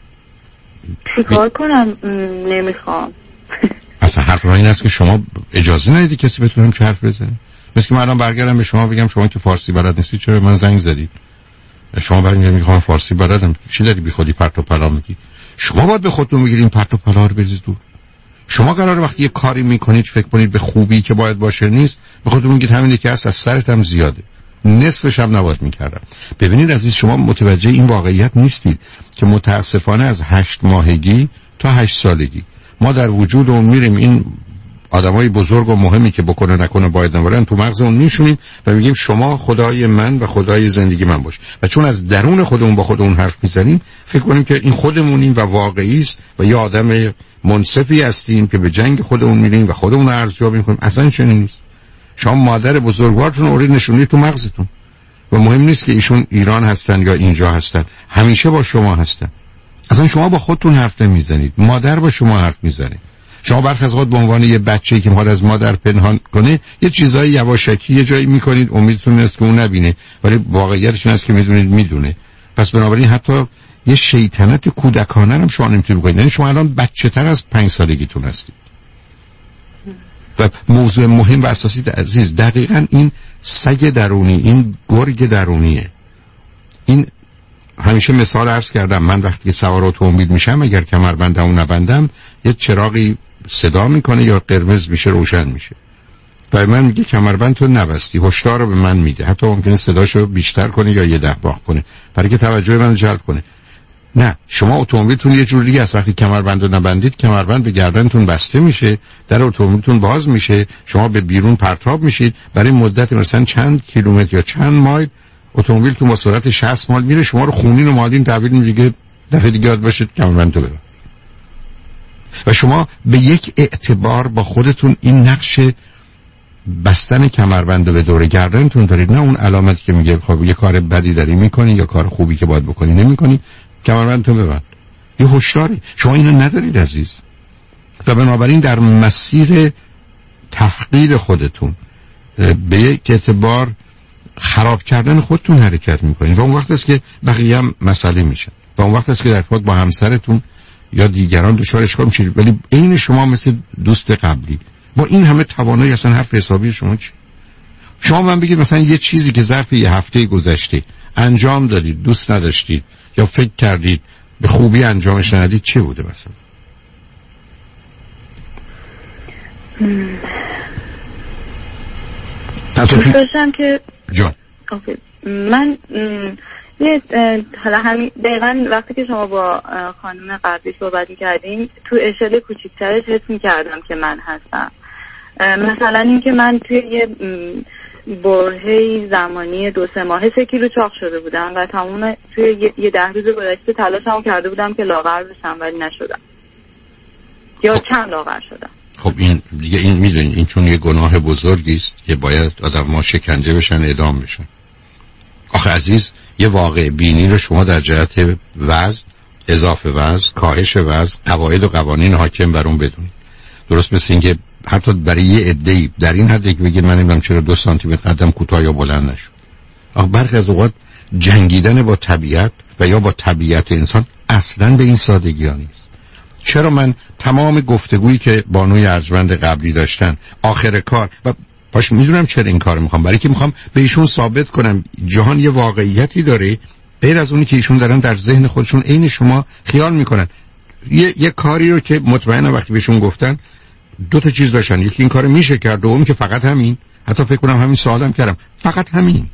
چیکار کنم؟ نمیخوام. اصلا حرف این است که شما اجازه ندید کسی بتونه چه حرف بزنه. مثل که من الان برگردم به شما بگم شما که فارسی بلد نیستی چرا من زنگ زدید؟ شما برمیگردید میگم فارسی بلدم، چی داری بی خودی پرت و پلا میگی؟ شما باید به خودتون بگیرین پرت و پلا رو بریز دور. شما قراره وقتی یه کاری میکنید فکر کنید به خوبی که باید باشه نیست، به خودتون میگید همین که هست، از سرت هم زیاده، نصفش هم نباید میکردم. ببینید عزیز، شما متوجه این واقعیت نیستید که متاسفانه از هشت ماهگی تا هشت سالگی ما در وجود اون میریم این آدمای بزرگ و مهمی که بکنه نکنه باید نبرن تو مغز اون میشونیم و میگیم شما خدای من و خدای زندگی من باش. و چون از درون خودمون با خودمون حرف میزنیم فکر کنیم که این خودمونیم و واقعی است و یه آدم منصفی هستیم که به جنگ خودمون میریم و خودمون رو ارزیابی میکنیم. اصلا چنین نیست. شما مادر بزرگوارتون رو نشونید تو مغزتون و مهم نیست که ایشون ایران هستن یا اینجا هستن، همیشه با شما هستن. اصلا شما با خودتون حرف نمیزنید، مادر با شما حرف میزنه. شما برخی از وقت به عنوان یه بچه‌ای که میخواد از مادر پنهان کنه یه چیزای یواشکی یه جایی میکنید، امیدتون است که اون نبینه، ولی واقعیتش این است که میدونید میدونه. پس بنابراین حتی یه شیطنت کودکانه هم شما نمیتونید بکنید. یعنی شما الان بچه‌تر از پنج سالگیتون هستید. و موضوع مهم و اساسی عزیز دقیقاً این سگ درونی، این گرگ درونیه. این همیشه مثال عرض کردم، من وقتی که سوار اتومبیل میشم اگر کمربندمو نبندم یه چراغی صدا میکنه یا قرمز میشه روشن میشه و من میگه کمربند تو نبستی، هشدار رو به من میده، حتی ممکنه صداشو بیشتر کنه یا یه ده باخ کنه برای که توجه منو جلب کنه. نه، شما اتومبیلتون یه جور دیگه است. وقتی کمربند رو نبندید کمربند به گردنتون بسته میشه، در اتومبیلتون باز میشه، شما به بیرون پرتاب میشید، برای مدت مثلا چند کیلومتر یا چند مایل اتومبیل تو با سرعت شصت مایل میره، شما رو خونین و مالین تحویل میده، دفعه دیگه یاد باشید کمربند رو ببند. و شما به یک اعتبار با خودتون این نقش بستن کمربند رو به دور گردنتون دارید، نه اون علامتی که میگه خب یه کار بدی داری میکنی یا کار خوبی که باید بکنی نمیکنی، کمربندتون ببند. یه هشداری. شما اینو ندارید عزیز. و بنابراین در مسیر تحقیر خودتون به یک اعتبار خراب کردن خودتون حرکت میکنید و اون وقت است که بقیه هم مسئله میشن و اون وقت است که در ارتباط با همسرتون یا دیگران دچار اشکال میشید. ولی عین شما مثل دوست قبلی با این همه توانایی اصلا حرف حسابی شما چی؟ شما من بگید مثلا یه چیزی که ظرف یه هفته گذشته انجام دادید دوست نداشتید یا فکر کردید به خوبی انجامش ندید، چه بوده مثلا؟ دوست داشتم که جان اوکی. من یه حالا همین دقیقا وقتی که شما با خانم قبلی صحبت می‌کردین تو اشل کوچیک‌ترش حس می‌کردم که من هستم. مثلا اینکه من توی یه برهه زمانی دو سه ماه سه کیلو چاق شده بودم و تمام توی یه ده روز گذشته تلاشمو کرده بودم که لاغر بشم ولی نشدم یا خب. چند لاغر شدم. خب این دیگه این میدونید این چون یه گناه بزرگی است که باید آدم‌ها شکنجه بشن، اعدام بشن. آخه عزیز یه واقع بینی رو شما در جهت وزن، اضافه وزن، کاهش وزن، قواعد و قوانین حاکم بر اون بدونید. درست مثل اینکه حتی برای یه عده‌ای در این حد که بگید من نمیدونم چرا دو سانتی متر قدم کوتاه یا بلند نشد. آخه برخی از اوقات جنگیدن با طبیعت و یا با طبیعت انسان اصلاً به این سادگی ها نیست. چرا من تمام گفتگویی که بانوی ارجمند قبلی داشتن آخر کار و باش میدونم چرا این کارو میخوام، برای که میخوام به ایشون ثابت کنم جهان یه واقعیتی داره غیر از اونی که ایشون دارن در ذهن خودشون عین شما خیال میکنن. یه یه کاری رو که مطمئنم وقتی بهشون گفتن دو تا چیز داشتن، یکی این کارو میشه کرد، دوم که فقط همین. حتی فکر کنم همین سوالم کردم، فقط همین.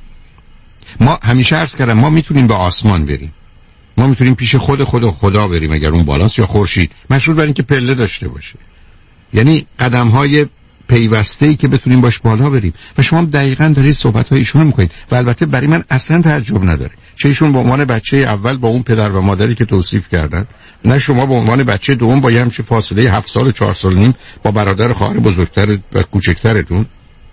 ما همیشه عرض کردم ما میتونیم به آسمان بریم، ما میتونیم پیش خود خود و خدا بریم اگر اون بالاست یا خورشید، مشروط بر اینکه پله داشته باشه، یعنی قدم‌های پیوسته‌ای که بتونیم باش بالا بریم. و شما دقیقاً دارید صحبت‌های ایشون رو می‌کنید و البته برای من اصلاً تعجب نداره چه ایشون به عنوان بچه اول با اون پدر و مادری که توصیف کردن، نه شما به عنوان بچه دوم با یه همچین فاصله هفت سال و چهار سال نیم با برادر خواهر بزرگتر و کوچکترتون،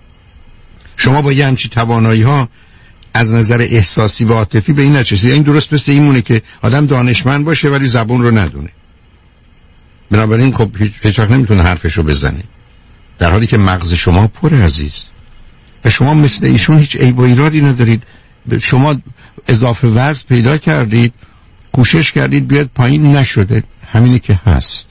شما با یه همچین توانایی‌ها از نظر احساسی و عاطفی به این نچشید. این درست مثل این مونه که آدم دانشمند باشه ولی زبون رو ندونه، بنابراین خب هیچ وقت نمیتونه حرفشو بزنه، در حالی که مغز شما پر عزیز و شما مثل ایشون هیچ عیب و ایرادی ندارید. شما اضافه وزن پیدا کردید، کوشش کردید بیاد پایین، نشده، همینه که هست.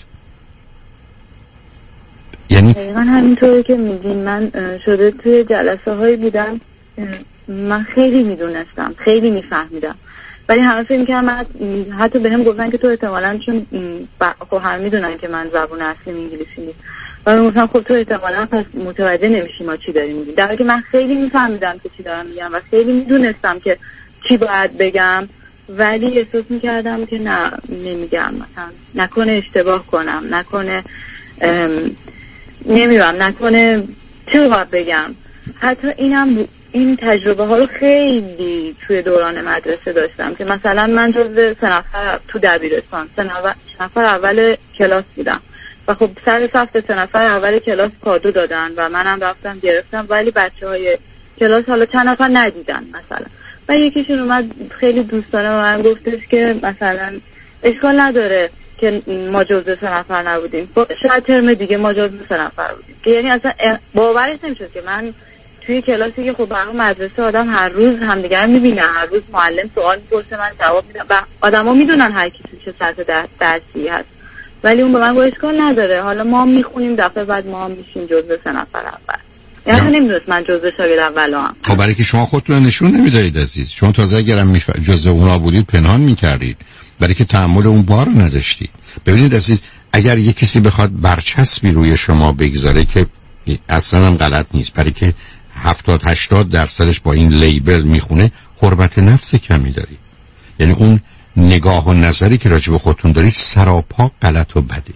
یعنی دقیقا همینطوری که میگین. من شده توی جلسه هایی بودم من خیلی میدونستم، خیلی میفهمیدم، ولی همه فکر می‌کردم من حتی بهم گفتن که تو احتمالاً چون خب همه میدونن که من زبون اصلی انگلیسی نیست و من گفتم خب تو احتمالاً پس متوجه نمیشی ما چی داریم میگیم، در حالی که من خیلی میفهمیدم که چی دارم میگم و خیلی میدونستم که چی باید بگم، ولی احساس میکردم که نه نمیگم، مثلا نکنه اشتباه کنم، نکنه نمیدونم نکنه چه باید بگم، حتی اینم ب... این تجربه ها رو خیلی توی دوران مدرسه داشتم که مثلا من جز سه نفر تو دبیرستان سه نفر اول کلاس بودم و خب سر صف سه نفر اول کلاس کادو دادن و منم رفتم گرفتم، ولی بچه های کلاس حالا چند نفر ندیدن مثلا. و یکیشون اومد خیلی دوستانه و من گفتش که مثلا اشکال نداره که ما جزء سه نفر نبودیم، شاید ترم دیگه ما جزء سه نفر بودیم، که یعنی اصلا باورش نمیشد که من توی کلاسی که خب برای مدرسه آدم هر روز همدیگر میبینه، هر روز معلم سوال میپرسه من جواب میدم و آدما میدونن هر کی چه سطح درسی هست، ولی اون به من گفت اشکال نداره حالا ما میخونیم دفعه بعد ما هم میشیم جزء سه نفر اول. یعنی اصلا نمیدونست من جزء شاگرد اولام. خب برای که شما خودتون نشون نمیدادید عزیز، شما تازه اگرم میف... جزء اونا بودید پنهان میکردید، برای که تحمل اون بار نداشتید. ببینید عزیز، اگر یک کسی بخواد برچسبی روی شما بگذاره که اصلا هم غلط نیست، برای که هفتاد هشتاد درصدش با این لیبل میخونه، حرمت نفس کمی دارید. یعنی اون نگاه و نظری که راجع به خودتون دارید سراپا غلط و بده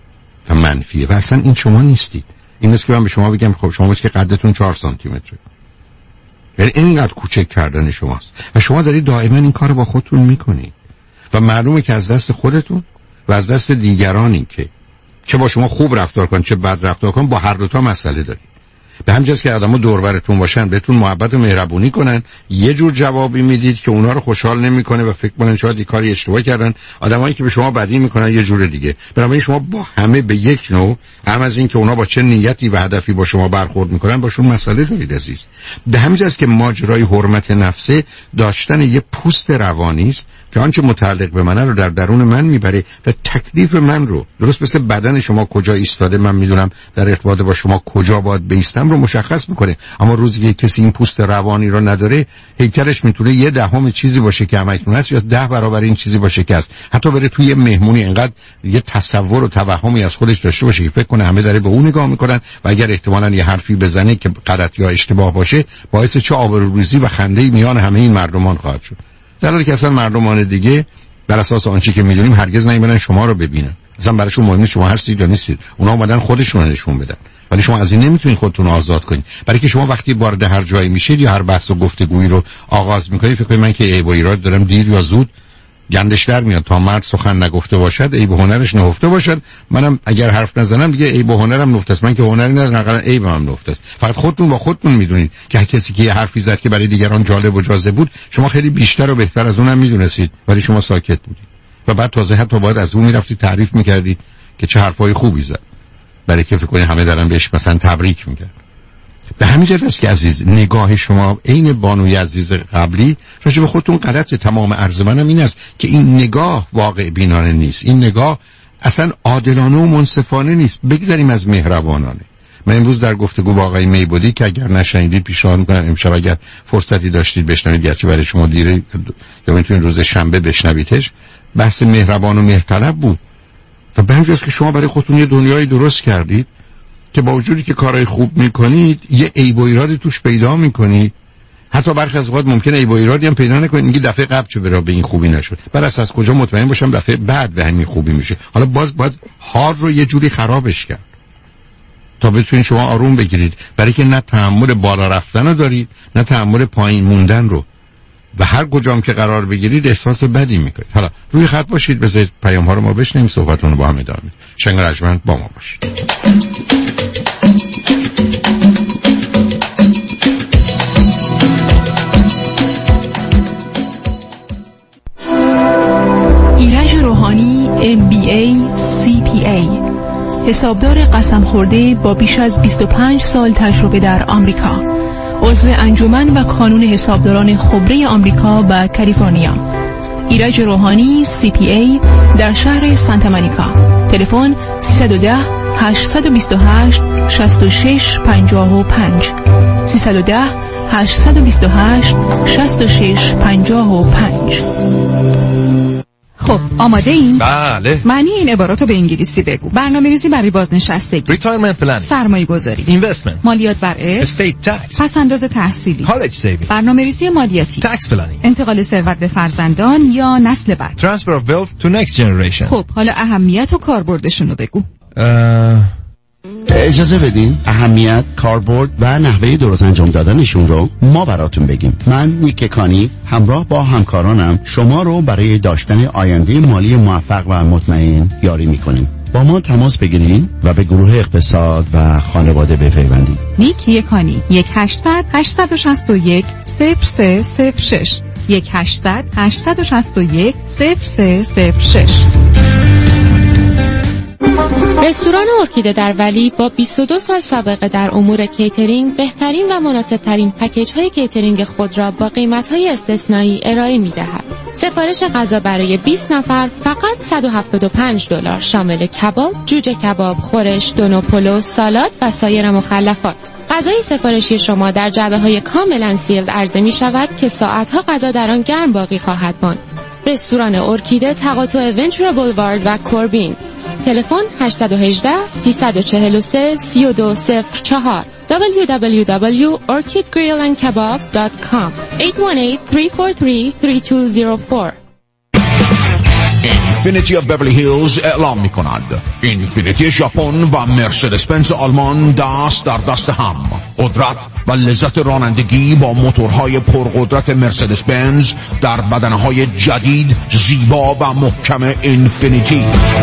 و منفیه و اصلا این شما نیستید. این است که من به شما بگم خب شما است که قدتون چهار سانتی متره، یعنی اینقدر کوچک کردن شماست و شما دارید دائما این کار با خودتون میکنید و معلومه که از دست خودتون و از دست دیگرانی که چه با شما خوب رفتار کن چه بد رفتار کن با هر دو تا مسئله دارید. به همین جاست که آدم‌ها دور برتون باشن بهتون محبت و مهربونی کنن، یه جور جوابی میدید که اونا رو خوشحال نمیکنه و فکر کنن شاید این کاری اشتباه کردن. آدمایی که به شما بدی میکنن یه جور دیگه. بنابراین شما با همه به یک نوع، هم از این که اونا با چه نیتی و هدفی با شما برخورد میکنن باشون مسئله دارید عزیز. به همین جاست که ماجرای حرمت نفسه داشتن یه پوست روانی است که آنچه متعلق به منه رو در درون من میبره و تکلیف من رو درست مثل بدن شما کجا ایستاده من میدونم در ارتباط با شما کجا باید بیستم رو مشخص میکنه. اما روزی که کسی این پوست روانی رو نداره، هیکلش میتونه یه دهم چیزی باشه که همکنون هست یا ده برابر این چیزی باشه که هست. حتی بره توی مهمونی انقدر یه تصور و توهمی از خودش داشته باشه که فکر کنه همه داره به اون نگاه میکنن و اگر احتمالاً یه حرفی بزنه که غلط یا اشتباه باشه باعث چه آبروریزی و خنده میان همه این مردمان خواهد شد، در حالی که اصلا مردمان دیگه بر اساس آنچه که میدونیم هرگز نمیبینن شما رو ببینن، اصلا براشون مهم نیست شما هستید یا نیستید، اونا اومدن خودشون رو نشون بدن. ولی شما از این نمیتونید خودتون آزاد کنید، برای که شما وقتی وارد هر جایی میشید یا هر بحث و گفتگویی رو آغاز میکنید فکر کنید من که عیب و ایراد دارم دیر یا زود گندش در میاد، تا مرد سخن نگفته باشد عیب و هنرش نهفته باشد، منم اگر حرف نزنم دیگه عیب و هنرم نهفته است، من که هنری ندارم حداقل عیبم نهفته است. فقط خودتون با خودتون میدونید که کسی که یه حرفی زد که برای دیگران جالب و جاذب بود شما خیلی بیشتر و بهتر از اونم میدونستید ولی شما ساکت بودید و بعد تازه حتی باید از اون میرفتید تعریف میکردید که چه حرفای خوبی زد، برای که فکر کنید همه دارن بهش مثلا تبریک میگن. به همین جهت است که عزیز نگاه شما عین بانوی عزیز قبلی راجع به خودتون غلطه. تمام عرض منم این است که این نگاه واقع بینانه نیست، این نگاه اصلا عادلانه و منصفانه نیست، بگذاریم از مهربانانه. من امروز در گفتگو با آقای میبودی که اگر نشنیدید پیشنهاد میکنم امشب اگر فرصتی داشتید بشنوید، گرچه برای شما دیره یا میتونید روز شنبه بشنویدش، بحث مهربان و مهرطلب بود و به همین جاست که شما برای خودتون یه دنیایی درست کردید که با وجودی که کارهای خوب میکنید یه عیب و ایرادی توش پیدا میکنید. حتی برخی از اوقات ممکنه عیب و ایرادی هم پیدا نکنید، میگی دفعه قبل چه برا به این خوبی نشد، بر اساس کجا مطمئن باشم دفعه بعد به همین خوبی میشه. حالا باز باید هار رو یه جوری خرابش کرد تا بتونید شما آروم بگیرید، برای که نه تحمل بالا رفتن رو دارید نه تحمل پایین موندن رو و هر کجام که قرار بگیرید احساس بدی میکنید. حالا روی خط باشید، بذارید پیام ها رو ما بشنویم، صحبتون رو با هم ادامه بدیم. شنگ رجمند با ما باشید. ایرج روحانی ام بی ای سی پی ای، حسابدار قسم خورده با بیش از بیست و پنج سال تجربه در آمریکا، عضو انجمن و کانون حسابداران خبره آمریکا و کالیفرنیا. ایرج روحانی سی پی ای در شهر سانتا مونیکا. تلفن سیصد و ده هشتصد و بیست و هشت شصت و شش پنجاه و پنج سیصد و ده هشتصد و بیست و هشت شصت و شش پنجاه و پنج. خب آماده این؟ بله. معنی این عبارات رو به انگلیسی بگو. برنامه‌ریزی برای بازنشستگی، Retirement planning، سرمایه‌گذاری، Investment، مالیات بر ارث، Estate tax، پس‌انداز تحصیلی، College saving، برنامه‌ریزی مالیاتی، Tax planning، انتقال ثروت به فرزندان یا نسل بعد، Transfer of wealth to next generation. خب حالا اهمیت و کاربردشون رو بگو. uh... اجازه بدین اهمیت، کاربرد و نحوه درست انجام دادنشون رو ما براتون بگیم. من نیک کانی همراه با همکارانم شما رو برای داشتن آینده مالی موفق و مطمئن یاری میکنیم. با ما تماس بگیرین و به گروه اقتصاد و خانواده بپیوندید. نیک یکانی یک هشتصد هشتصد شصت و یک صفر سه صفر شش یک هشتصد هشتصد شصت و یک صفر سه صفر شش. رستوران ارکیده در ولی با بیست و دو سال سابقه در امور کیترینگ بهترین و مناسبترین پکیج های کیترینگ خود را با قیمت های استثنایی ارائه می دهد. سفارش غذا برای بیست نفر فقط صد و هفتاد و پنج دلار شامل کباب، جوجه کباب، خورش، دونو پلو، سالاد و سایر مخلفات. غذای سفارشی شما در جعبه های کاملا سیلد عرضه می شود که ساعتها غذا در آن گرم باقی خواهد ماند. رستوران ارکیده تقاطع ونچورا بولوارد و کوربین. تلفن هشت یک هشت سه چهار سه سه دو صفر چهار دبلیو دبلیو دبلیو دات orchid grill and kebab دات کام هشت یک هشت سه چهار سه سه دو صفر چهار. اینفینیتی آف بیورلی هیلز اعلام می کند اینفینیتی ژاپن و مرسدس بنز آلمان دست در دست هم. قدرت و لذت رانندگی با موتورهای پرقدرت مرسدس بنز در بدنهای جدید، زیبا و محکم اینفینیتی.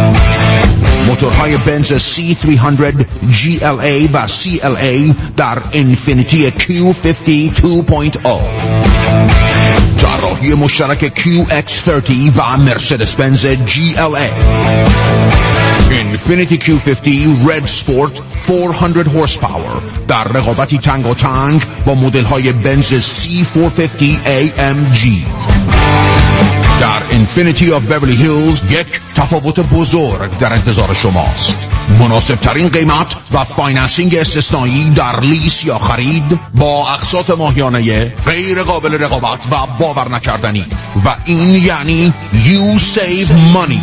موتورهای بنز سی سیصد جی ال ای و سی ال ای در اینفینیتی کیو پنجاه دو نقطه صفر. طراحی مشترک کیو اکس صد و مرسدس بنز جی ال ای. اینفینیتی کیو پنجاه رد سپورت چهارصد هورس پاور در رقابتی تنگ و تنگ با مدل های بنز سی چهارصد و پنجاه ای ام جی. در اینفینیتی آف بیورلی هیلز یک تفاوت بزرگ در انتظار شماست. مناسب ترین قیمت و فایننسینگ استثنایی در لیس یا خرید با اقساط ماهیانه غیر قابل رقابت و باور نکردنی، و این یعنی You Save Money.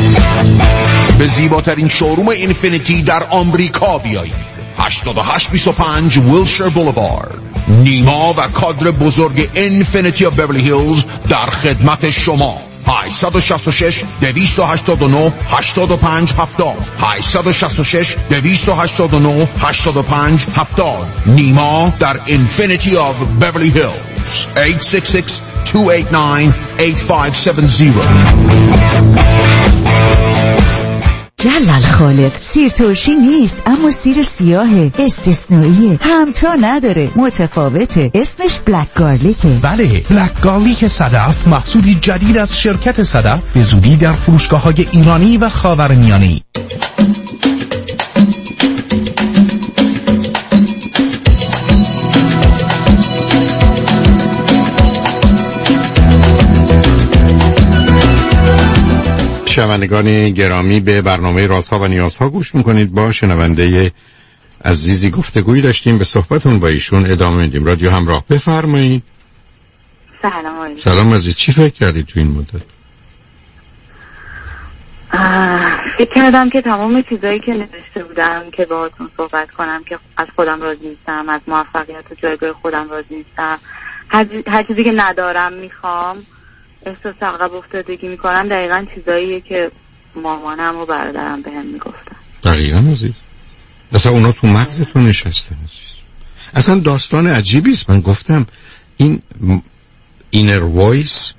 به زیباترین شوروم اینفینیتی در آمریکا بیایید. هشتاد و هشت بیست و پنج ویلشر بولوارد. نیما و کادر بزرگ اینفینیتی آف بیورلی هیلز در خدمت شما. هشت شش شش دویست و هشتاد و نه هشتاد و پنج هفتاد هشت شش شش دویست و هشتاد و نه هشتاد و پنج هفتاد. نیما در اینفینیتی آف بیورلی هیلز. هشت شش شش دو هشت نه هشت پنج هفت صفر. جلال خالق سیر ترشی نیست، اما سیر سیاهه، استثنائیه، همتا نداره، متفاوته. اسمش بلک گارلیکه. بله، بلک گارلیک صدف محصولی جدید از شرکت صدف به زودی در فروشگاه‌های ایرانی و خاورمیانه‌ای. شنوندگان گرامی، به برنامه رازها و نیازها گوش میکنید. با شنونده عزیزی گفتگویی داشتیم، به صحبتون با ایشون ادامه میدیم. رادیو همراه، بفرمایید. سلام علیکم. سلام عزیز، چی فکر کردید تو این مدت؟ فکر کردم که تمام چیزایی که نوشته بودم که باهاتون صحبت کنم که از خودم راضی نیستم، از موفقیت و جایگاه خودم راضی نیستم، هر چیزی که ندارم میخوام، احساس عقب افتادگی میکنم، دقیقا چیزاییه که مامانم و برادرم بهم میگفتن. دقیقا عزیز، اصلا اونا تو مغزتون نشسته عزیز. اصلا داستان عجیبی است. من گفتم این اینر وایس،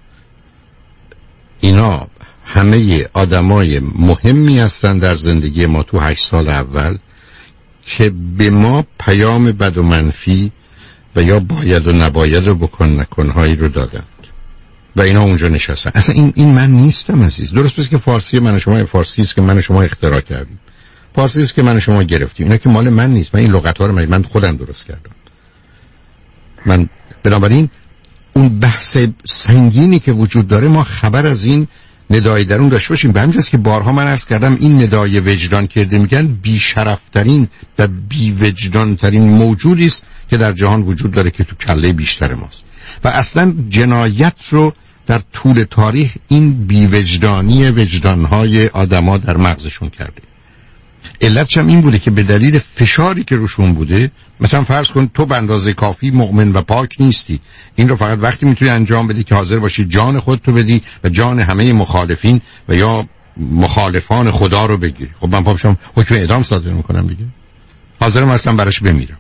اینا همه آدمای مهمی هستن در زندگی ما تو هشت سال اول که به ما پیام بد و منفی و یا باید و نباید و بکن نکنهایی رو دادن و اینا اونجا نشستن. اصلا این این من نیستم عزیز. درست پس که فارسی من و شما فارسی است که من و شما اختراع کردیم، فارسی است که من و شما گرفتیم. اینا که مال من نیست. من این لغت‌ها رو من خودم درست کردم. من بنابراین اون بحث سنگینی که وجود داره، ما خبر از این ندای درون داشته باشیم. به همین جاست که بارها من عرض کردم این ندای وجدان که میگن بی شرفترین و بی وجدان ترین موجودی است که در جهان وجود داره که تو کله بیشتر ماست. و اصلا جنایت رو در طول تاریخ این بیوجدانی وجدانهای آدما در مغزشون کرده. علتش هم این بوده که به دلیل فشاری که روشون بوده، مثلا فرض کن تو به اندازه کافی مؤمن و پاک نیستی، این رو فقط وقتی میتونی انجام بدی که حاضر باشی جان خودتو بدی و جان همه مخالفین و یا مخالفان خدا رو بگیری. خب من پاپشم حکم اعدام صادر میکنم دیگه. حاضرم اصلا براش بمیرم.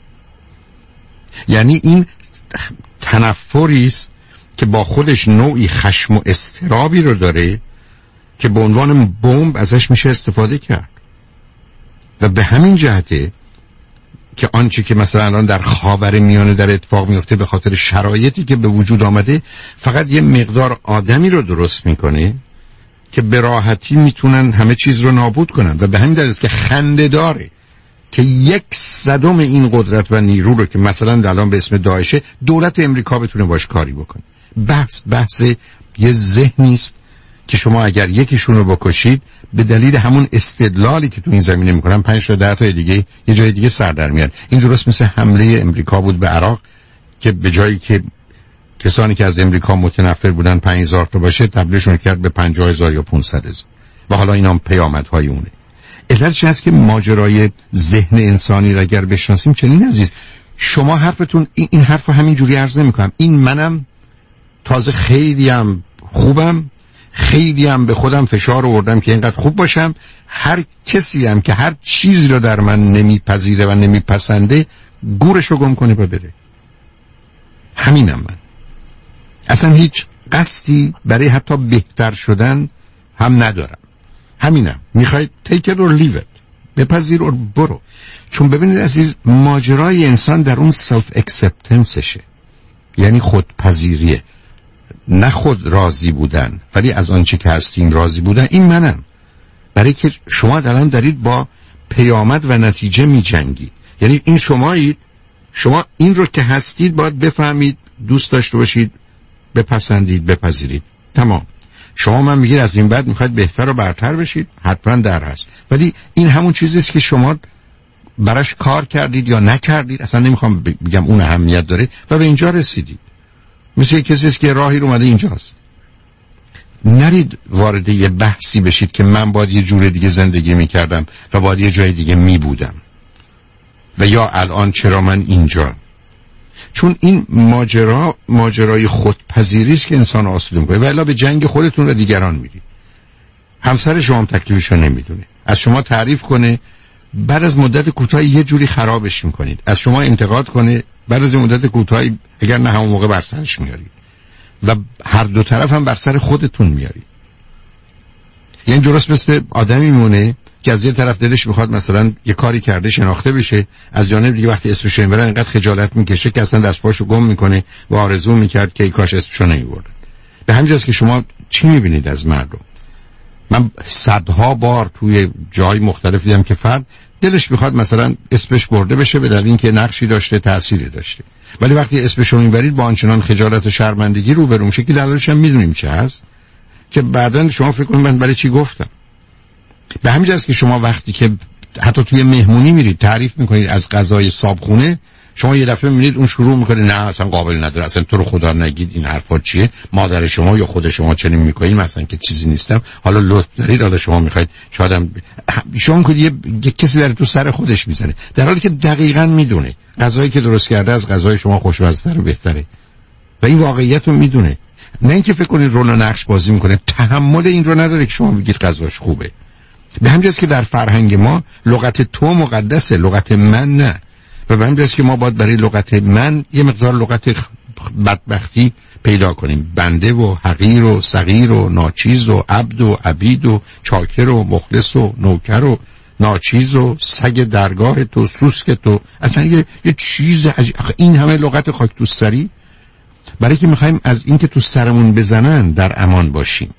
یعنی این تنفری است که با خودش نوعی خشم و اضطرابی رو داره که به عنوان بمب ازش میشه استفاده کرد. و به همین جهته که آنچه که مثلا الان در خاورمیانه در اتفاق میفته به خاطر شرایطی که به وجود آمده فقط یه مقدار آدمی رو درست میکنه که به راحتی میتونن همه چیز رو نابود کنن. و به همین دلیل است که خنده داره که یک صدم این قدرت و نیرو رو که مثلا الان به اسم داعشه دولت امریکا بتونه باش کاری بکنه. بحث بحث یه ذهنی است که شما اگر یکیشون رو بکشید به دلیل همون استدلالی که تو این زمینه میکنن پنج تا ده تا دیگه یه جای دیگه سر در میاد. این درست مثل حمله امریکا بود به عراق که به جایی که کسانی که از امریکا متنفر بودن پنج هزار تا باشه تبدیلشون کرد به پنجاه هزار یا پانصد هزار و حالا اینا هم پیامدهای اونه. علتش هست که ماجرای ذهن انسانی را اگر بشناسیم چنین عزیز، شما حرفتون این حرف رو همین جوری عرض نمی‌کنم. این منم تازه خیلی هم خوبم، خیلی هم به خودم فشار آوردم که اینقدر خوب باشم. هر کسی هم که هر چیزی رو در من نمیپذیره و نمیپسنده گورش رو گم کنه و بره. همینم من. اصلا هیچ قصدی برای حتی بهتر شدن هم ندارم. همینم. میخواید take it or leave it، بپذیر و برو. چون ببینید عزیز، ماجرای انسان در اون self acceptanceشه، یعنی خودپذیریه، نه خود راضی بودن ولی از آنچه که هستیم راضی بودن. این منم. برای که شما الان دارید با پیامد و نتیجه می جنگید. یعنی این شمایید، شما این رو که هستید باید بفهمید، دوست داشته باشید، بپسندید، بپذیرید. تمام. شما من میگید از این بعد میخواید بهتر و برتر بشید، حتما در هست. ولی این همون چیزیست که شما براش کار کردید یا نکردید، اصلا نمیخوام بگم اون اهمیت داره و به اینجا رسیدید. مثل کسی که راهی رو اومده اینجاست. نرید وارد یه بحثی بشید که من باید یه جور دیگه زندگی میکردم و باید یه جای دیگه میبودم و یا الان چرا من اینجا. چون این ماجرا ماجرای خودپذیری است که انسان آسوده میکنه و الا به جنگ خودتون و دیگران میرید. همسر شما هم تکلیفش رو نمیدونه، از شما تعریف کنه، بعد از مدت کوتاهی یه جوری خرابش میکنید. از شما انتقاد کنه، بعد از مدت کوتاهی اگر نه همون موقع بر سرش میارید و هر دو طرف هم بر سر خودتون میارید. یعنی درست مثل آدمی میمونه که از یه طرف دلش میخواد مثلا یه کاری کرده شناخته بشه، از جانب دیگه وقتی اسمش رو میبرن اینقدر خجالت میکشه که اصلا دست پاشو گم میکنه و آرزو میکرد که ای کاش اسمش رو نمیبردن. به همین جاست که شما چی میبینید از مردم؟ من صدها بار توی جای مختلف دیدم که فرد دلش میخواد مثلا اسمش برده بشه به دلیل اینکه نقشی داشته، تأثیری داشته، ولی وقتی اسمش رو میبرید با آنچنان خجالت و شرمندگی روبرو میشه که دلیلش هم میدونیم چه هست که بعداً شما فکر کنید من برای چی گفتم. به همین جاست که شما وقتی که حتی توی مهمونی میرید تعریف میکنید از غذای صابخونه، شما یه دفعه میبینید اون شروع میکنه نه اصلا قابل نداره، اصلا تو رو خدا نگید این حرفا چیه، مادر شما یا خود شما چنین میکنید، مثلا که چیزی نیستم، حالا لطف دارید، حالا شما میخواید شادم ب... شما میگید یه... یه کسی در تو سر خودش میزنه، در حالی که دقیقاً میدونه غذایی که درست کرده از غذای شما خوشمزه‌تر و بهتره و این واقعیت رو میدونه. نه اینکه فکر کنید رول و نقش بازی میکنه، تحمل این رو نداره که شما بگید غذاش خوبه. به همین جاست که در فرهنگ ما لغت تو مقدسه، لغت من نه. و به همین جاست که ما باید برای لغت من یه مقدار لغت بدبختی پیدا کنیم. بنده و حقیر و صغیر و ناچیز و عبد و عبید و چاکر و مخلص و نوکر و ناچیز و سگ درگاه تو، سوسک تو، اصلا یه, یه چیز عجیب. این همه لغت خاک تو سری برای که میخوایم از این که تو سرمون بزنن در امان باشیم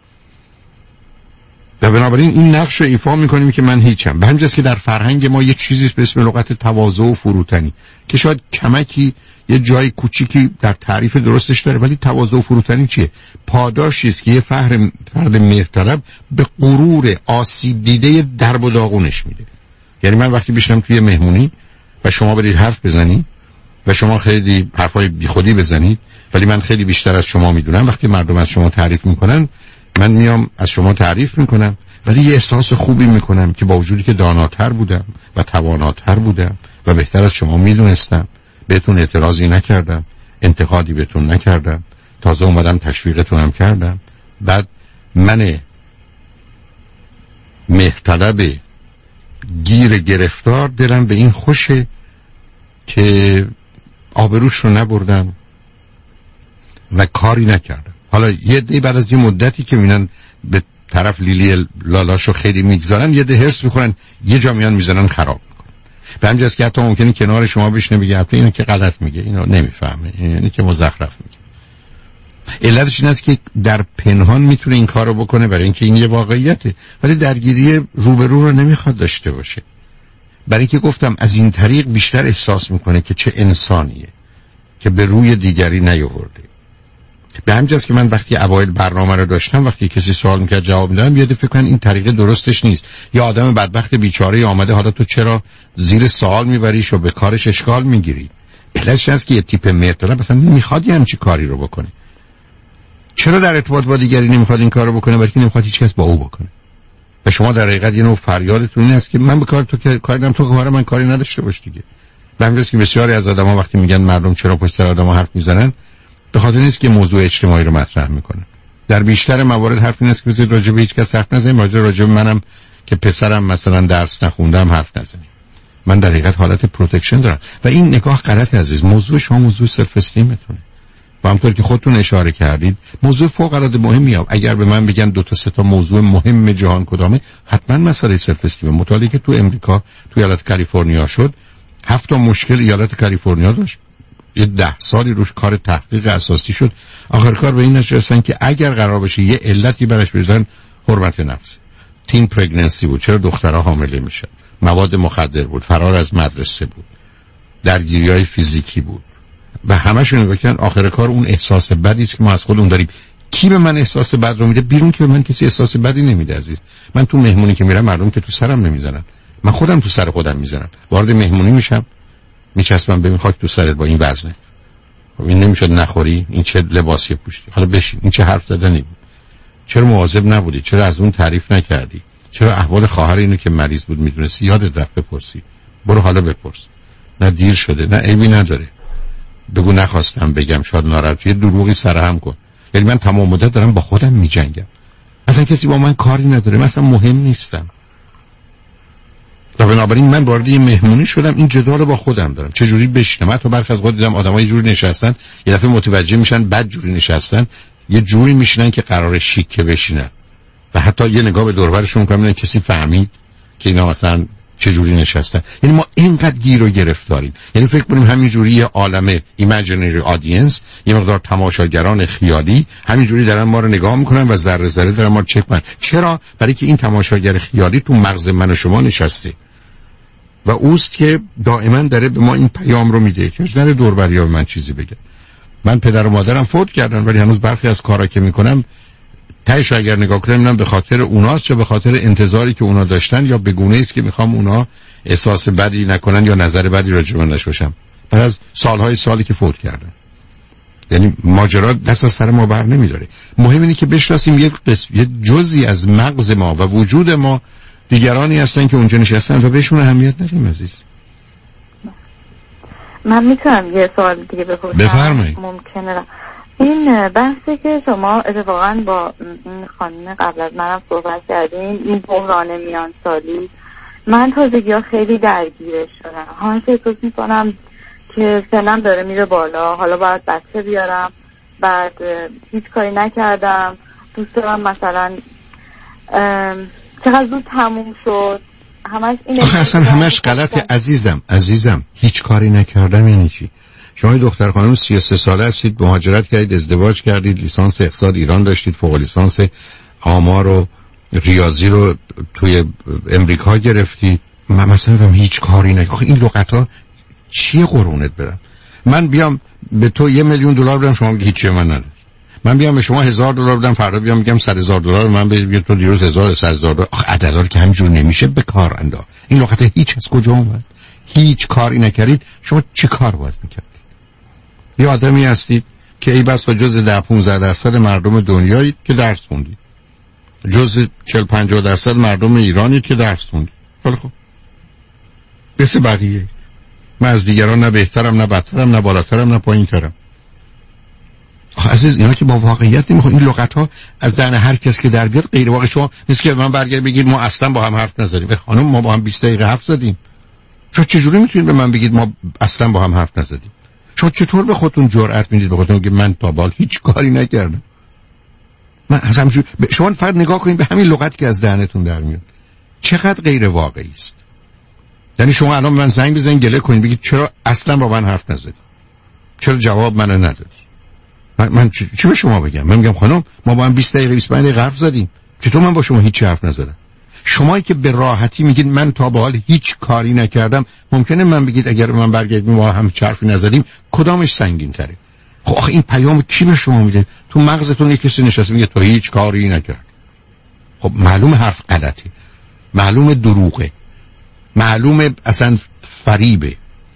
و بنابراین این نقش رو ایفا میکنیم که من هیچم. به همین جاست که در فرهنگ ما یه چیزی به اسم لغت تواضع و فروتنی که شاید کمکی یه جای کوچیکی در تعریف درستش داره، ولی تواضع و فروتنی چیه؟ پاداشی است که یه فرد فرد مهرطلب به غرور آسیب دیده درب و داغونش میده. یعنی من وقتی بشینم توی مهمونی و شما برید حرف بزنید و شما خیلی حرفای بیخودی بزنید ولی من خیلی بیشتر از شما میدونم، وقتی مردم از شما تعریف میکنن من میام از شما تعریف میکنم ولی یه احساس خوبی میکنم که با وجودی که داناتر بودم و تواناتر بودم و بهتر از شما میدونستم، بهتون اعتراضی نکردم، انتقادی بهتون نکردم، تازه اومدم تشویقتونم کردم. بعد من مهرطلب گیر گرفتار دلم به این خوشه که آبروش رو نبردم و کاری نکردم. حالا یه دی بعد از یه مدتی که میبینن به طرف لیلی لالاشو خیلی میگذارن، یه ده هرس میخورن، یه جا میان میزنن خراب میکنن. به همجاست که حتی ممکنه کنار شما بشنه بگه حتی اینو که غلط میگه، اینو نمیفهمه، اینو که مزخرف میگه. علتش این است که در پنهان میتونه این کارو بکنه برای اینکه این یه واقعیته، ولی درگیری روبرو رو نمیخواد داشته باشه. برای اینکه گفتم از این طریق بیشتر احساس میکنه که چه انسانیه که به روی دیگری نیاورده. به همجاست که من وقتی اوایل برنامه رو داشتم، وقتی کسی سوال میکرد جواب میدادم، یاد فکر کنم این طریقه درستش نیست. یا آدم بدبخت بیچاره آمده، حالا تو چرا زیر سوال میبریش و به کارش اشکال میگیری؟ علتش هست که یه تیپ مرتلا مثلا نمیخواد یه همچی کاری رو بکنه. چرا در ارتباط با دیگری نمیخواد این کار رو بکنه؟ بلکه نمیخواد هیچ کس با او بکنه. و شما در حقیقت یه نوع فریادتون این است که من به کار تو که کاری ندارم، تو کار من کاری نداشته باش دیگه. به همین جاست که بسیاری از آدما وقتی میگن مردم چرا پشت سر آدما حرف میزنن، به خاطر نیست که موضوع اجتماعی رو مطرح میکنن. در بیشتر موارد حرف این است که بذارید راجع به هیچ کس حرف نزنیم، راجع راجع به منم که پسرم مثلا درس نخوندم حرف نزنیم. من در حقیقت حالت پروتکشن دارم و این نگاه غلط عزیز. موضوع شما موضوع سلف استیمتونه. و همونطور که خودتون اشاره کردید موضوع فوق العاده مهمیه. اگر به من بگن دو تا سه تا موضوع مهم جهان کدامه، حتما مسئله سلف استیم. مطالعه که تو امریکا تو ایالت کالیفرنیا شد، هفت تا مشکل ایالت کالیفرنیا داشت، یه ده سالی روش کار تحقیق اساسی شد. آخر کار به این نتیجه رسیدن که اگر قرار باشه یه علتی برش بزنن، حرمت نفس، تین پرگننسی بود، چرا دخترها حامله میشن، مواد مخدر بود، فرار از مدرسه بود، درگیری‌های فیزیکی بود و همه‌شون نگاه کردن آخر کار اون احساس بدی است که ما از خودمون داریم. کی به من احساس بد رو میده؟ بیرون که به من کسی احساس بدی نمیده عزیز. من تو مهمونی که میرم مردم که تو سرم نمیزنن، من خودم تو سر خودم میزنم. وارد مهمونی میشم میچسبم ببین خاک تو سرت با این وزنه، خب این نمیشد نخوری، این چه لباسی پوشیدی، حالا بشین، این چه حرف زدنی بود، چرا مواظب نبودی، چرا از اون تعریف نکردی، چرا احوال خواهر اینو که مریض بود میدونستی یادت رفت بپرسی، برو حالا بپرس، نه دیر شده، نه عیبی نداره، بگو نخواستم بگم، شاید ناراحتی، دروغی سرهم کن. یعنی من تمام مدت دارم با خودم میجنگم، اصلا کسی با من کاری نداره، من اصلا مهم نیستم. و بنابراین من وارد یه مهمونی شدم، این جدال رو با خودم دارم چه جوری بشینم. حتی برخی از خود دیدم آدمای جوری نشستن، یه دفعه متوجه میشن بد جوری نشستن، یه جوری میشینن که قرار شیکه بشینن و حتی یه نگاه به دور و برشون میکنن کسی فهمید که اینا مثلا چه جوری نشستن. یعنی ما اینقدر گیر و گرفتاریم، یعنی فکر کنیم همین جوری یه عالمه ایمیجینری آدینس، یه مقدار تماشاگران خیالی همین جوری دارن ما رو نگاه میکنن و ذره ذره دارن ما رو چک میکنن. چرا؟ برای که این تماشاگر خیالی تو مغز من و شما نشسته و اوست که دائما داره به ما این پیام رو میده که نره دور و بریا به من چیزی بگه. من پدر و مادرم فوت کردن ولی هنوز برخی از کارا که میکنم تهش اگر نگاه کنم نه به خاطر اوناست، یا به خاطر انتظاری که اونا داشتن، یا به گونه‌ای است که میخوام اونا احساس بدی نکنن یا نظر بدی راجع به من داشته باشم بعد از سالهای سالی که فوت کردن. یعنی ماجرا دست از سر ما بر نمیداره. مهم اینه که بشناسیم یه قسم، یه جزئی از مغز ما و وجود ما دیگرانی هستن که اونجا نشستن و بهشون اهمیت ندیم عزیز. من میتونم یه سوال دیگه بپرسم؟ بفرمایید. ممکنه این بحثی که شما اتفاقا با این خانم قبل از منم صحبت کردین، این بحران میان سالی، من تازگی ها خیلی درگیرش شدم. همش احساس میکنم که سنم داره میره بالا، حالا باید بچه بیارم، بعد هیچ کاری نکردم، دوست دارم مثلا چقدر زود تموم شد. همش این اصلا همش غلطه عزیزم. عزیزم هیچ کاری نکردم یعنی چی؟ شما دختر خانم سی و سه ساله هستید، مهاجرت کردید، ازدواج کردید، لیسانس اقتصاد ایران داشتید، فوق لیسانس آمار و ریاضی رو توی امریکا گرفتید. من مثلا هم هیچ کاری نکردم. آخه این لغت‌ها چیه قرونت برم؟ من بیام به تو یه میلیون دلار بدم شما میگی هیچی من نداری. من بیام به شما هزار دلار بدم فردا بیام میگم صد هزار دلار، من بگم تو دیروز هزار صد هزار دلار. آخه عددا که همینجور نمیشه به کار انداخت. این لغت هیچ از کجا اومد؟ هیچ کاری نکردید. شما چی کار باید میکردید؟ یه آدمی هستید که ای بس و جز ده پونزده درصد مردم دنیایی که درس خوندید، جز چهل پنجاه درصد مردم ایرانی که درس خوندید. خیلی خوب، مثل بقیه من از دیگران نه بهترم نه بدترم نه بالاترم نه پایینترم. عزیز اینا که با واقعیت نمیخواد. این لغت ها از دهن هر کس که در بیاد غیر واقعی. شما نیست که من برگرد بگید ما اصلا با هم حرف نزدیم. خانم ما با هم بیست دقیقه حرف زدیم. شما چجوری میتونید به من بگید ما اصلا با هم حرف نزدیم؟ شما چطور به خودتون جرأت میدید به خودتون که من تا به حال هیچ کاری نکردم؟ من اصلا شما فقط نگاه کنید به همین لغتی که از دهنتون در میاد چقدر غیر واقعی است. یعنی شما الان من زنگ بزنید گله کنید بگید چرا اصلا با من حرف نزدید؟ چرا جواب منو ندادی؟ من, من چی, چی به شما بگم؟ من میگم خانم ما با هم بیست دقیقه بیست و پنج دقیقه حرف زدیم. چطور من با شما هیچ حرف نزدم؟ شمایی که به راحتی میگید من تا به حال هیچ کاری نکردم، ممکنه من بگید اگر من برگردیم ما هم هیچ حرفی نزدیم کدامش سنگین تره؟ خب آخه این پیام کی به شما میده؟ تو مغزتون یک کسی نشسته میگه تو هیچ کاری نکرد. خب معلوم حرف غلطی، معلوم دروغه، معلوم اصلا فریبه.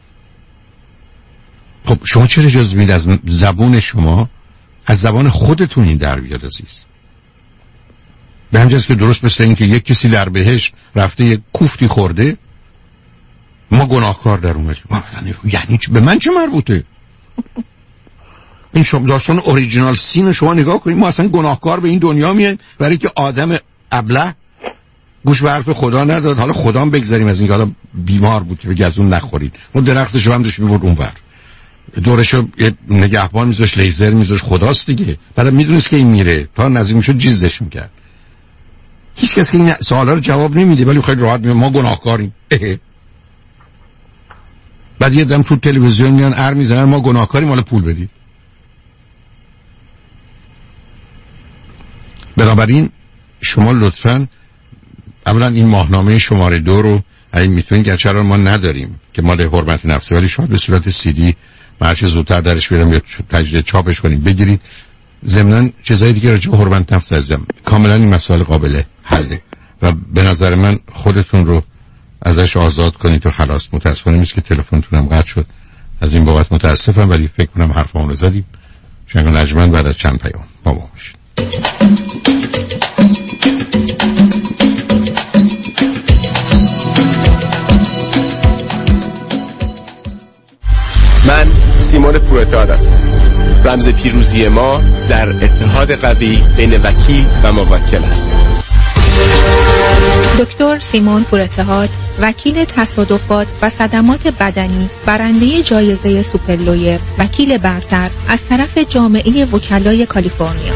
خب شما چرا اجازه میدید از زبون شما از زبان خودتون این در بیاد عزیز؟ به همجاست که درست مثل این که یک کسی در بهشت رفته یک کوفتی خورده ما گناهکار در اومدیم. یعنی به من چه مربوطه؟ این شما داستان اوریجینال سین شما نگاه کنید. ما اصلا گناهکار به این دنیا میایم برای که آدم ابله گوش به حرف خدا نداد. حالا خدا هم بگذاریم از این که حالا بیمار بود که بگه از اون نخورید. اون درختش رو هم داشت میبرد اون بر دورشو یه نگهبان میذاش لیزر میذاش خداست دیگه. بعد میدونست که این میره تا نزدیک میشد جیزش میکرد. هیچ کس که این سوالا رو جواب نمیده ولی خیلی راحت میگه ما گناهکاریم. بعد یه دم تو تلویزیون میان ار میزنن ما گناهکاریم حالا پول بدید. بنابراین شما لطفاً اولا این ماهنامه شماره دو رو اگه میتونید، گرچه الان ما نداریم که مال حرمت نفسی، ولی شاید به صورت سی دی هرچه زودتر درش بیارم یا تجدید چاپش کنیم بگیرید. ضمناً چیزای دیگه راجع به حرمت نفس عزیزم کاملا این مسائل قابل حله و به نظر من خودتون رو ازش آزاد کنید و خلاص. متاسفانه نیست که تلفنتونم قطع شد، از این بابت متاسفم، ولی فکر کنم حرفمون رو زدیم. شنگ نجمن بعد از چند پیام با ما باشید. من سیمون پورتاد هستم. رمز پیروزی ما در اتحاد قوی بین وکیل و موکل است. دکتر سیمون پورتاد، وکیل تصادفات و صدمات بدنی، برنده جایزه سوپرلویر، وکیل برتر از طرف جامعه وکلای کالیفرنیا.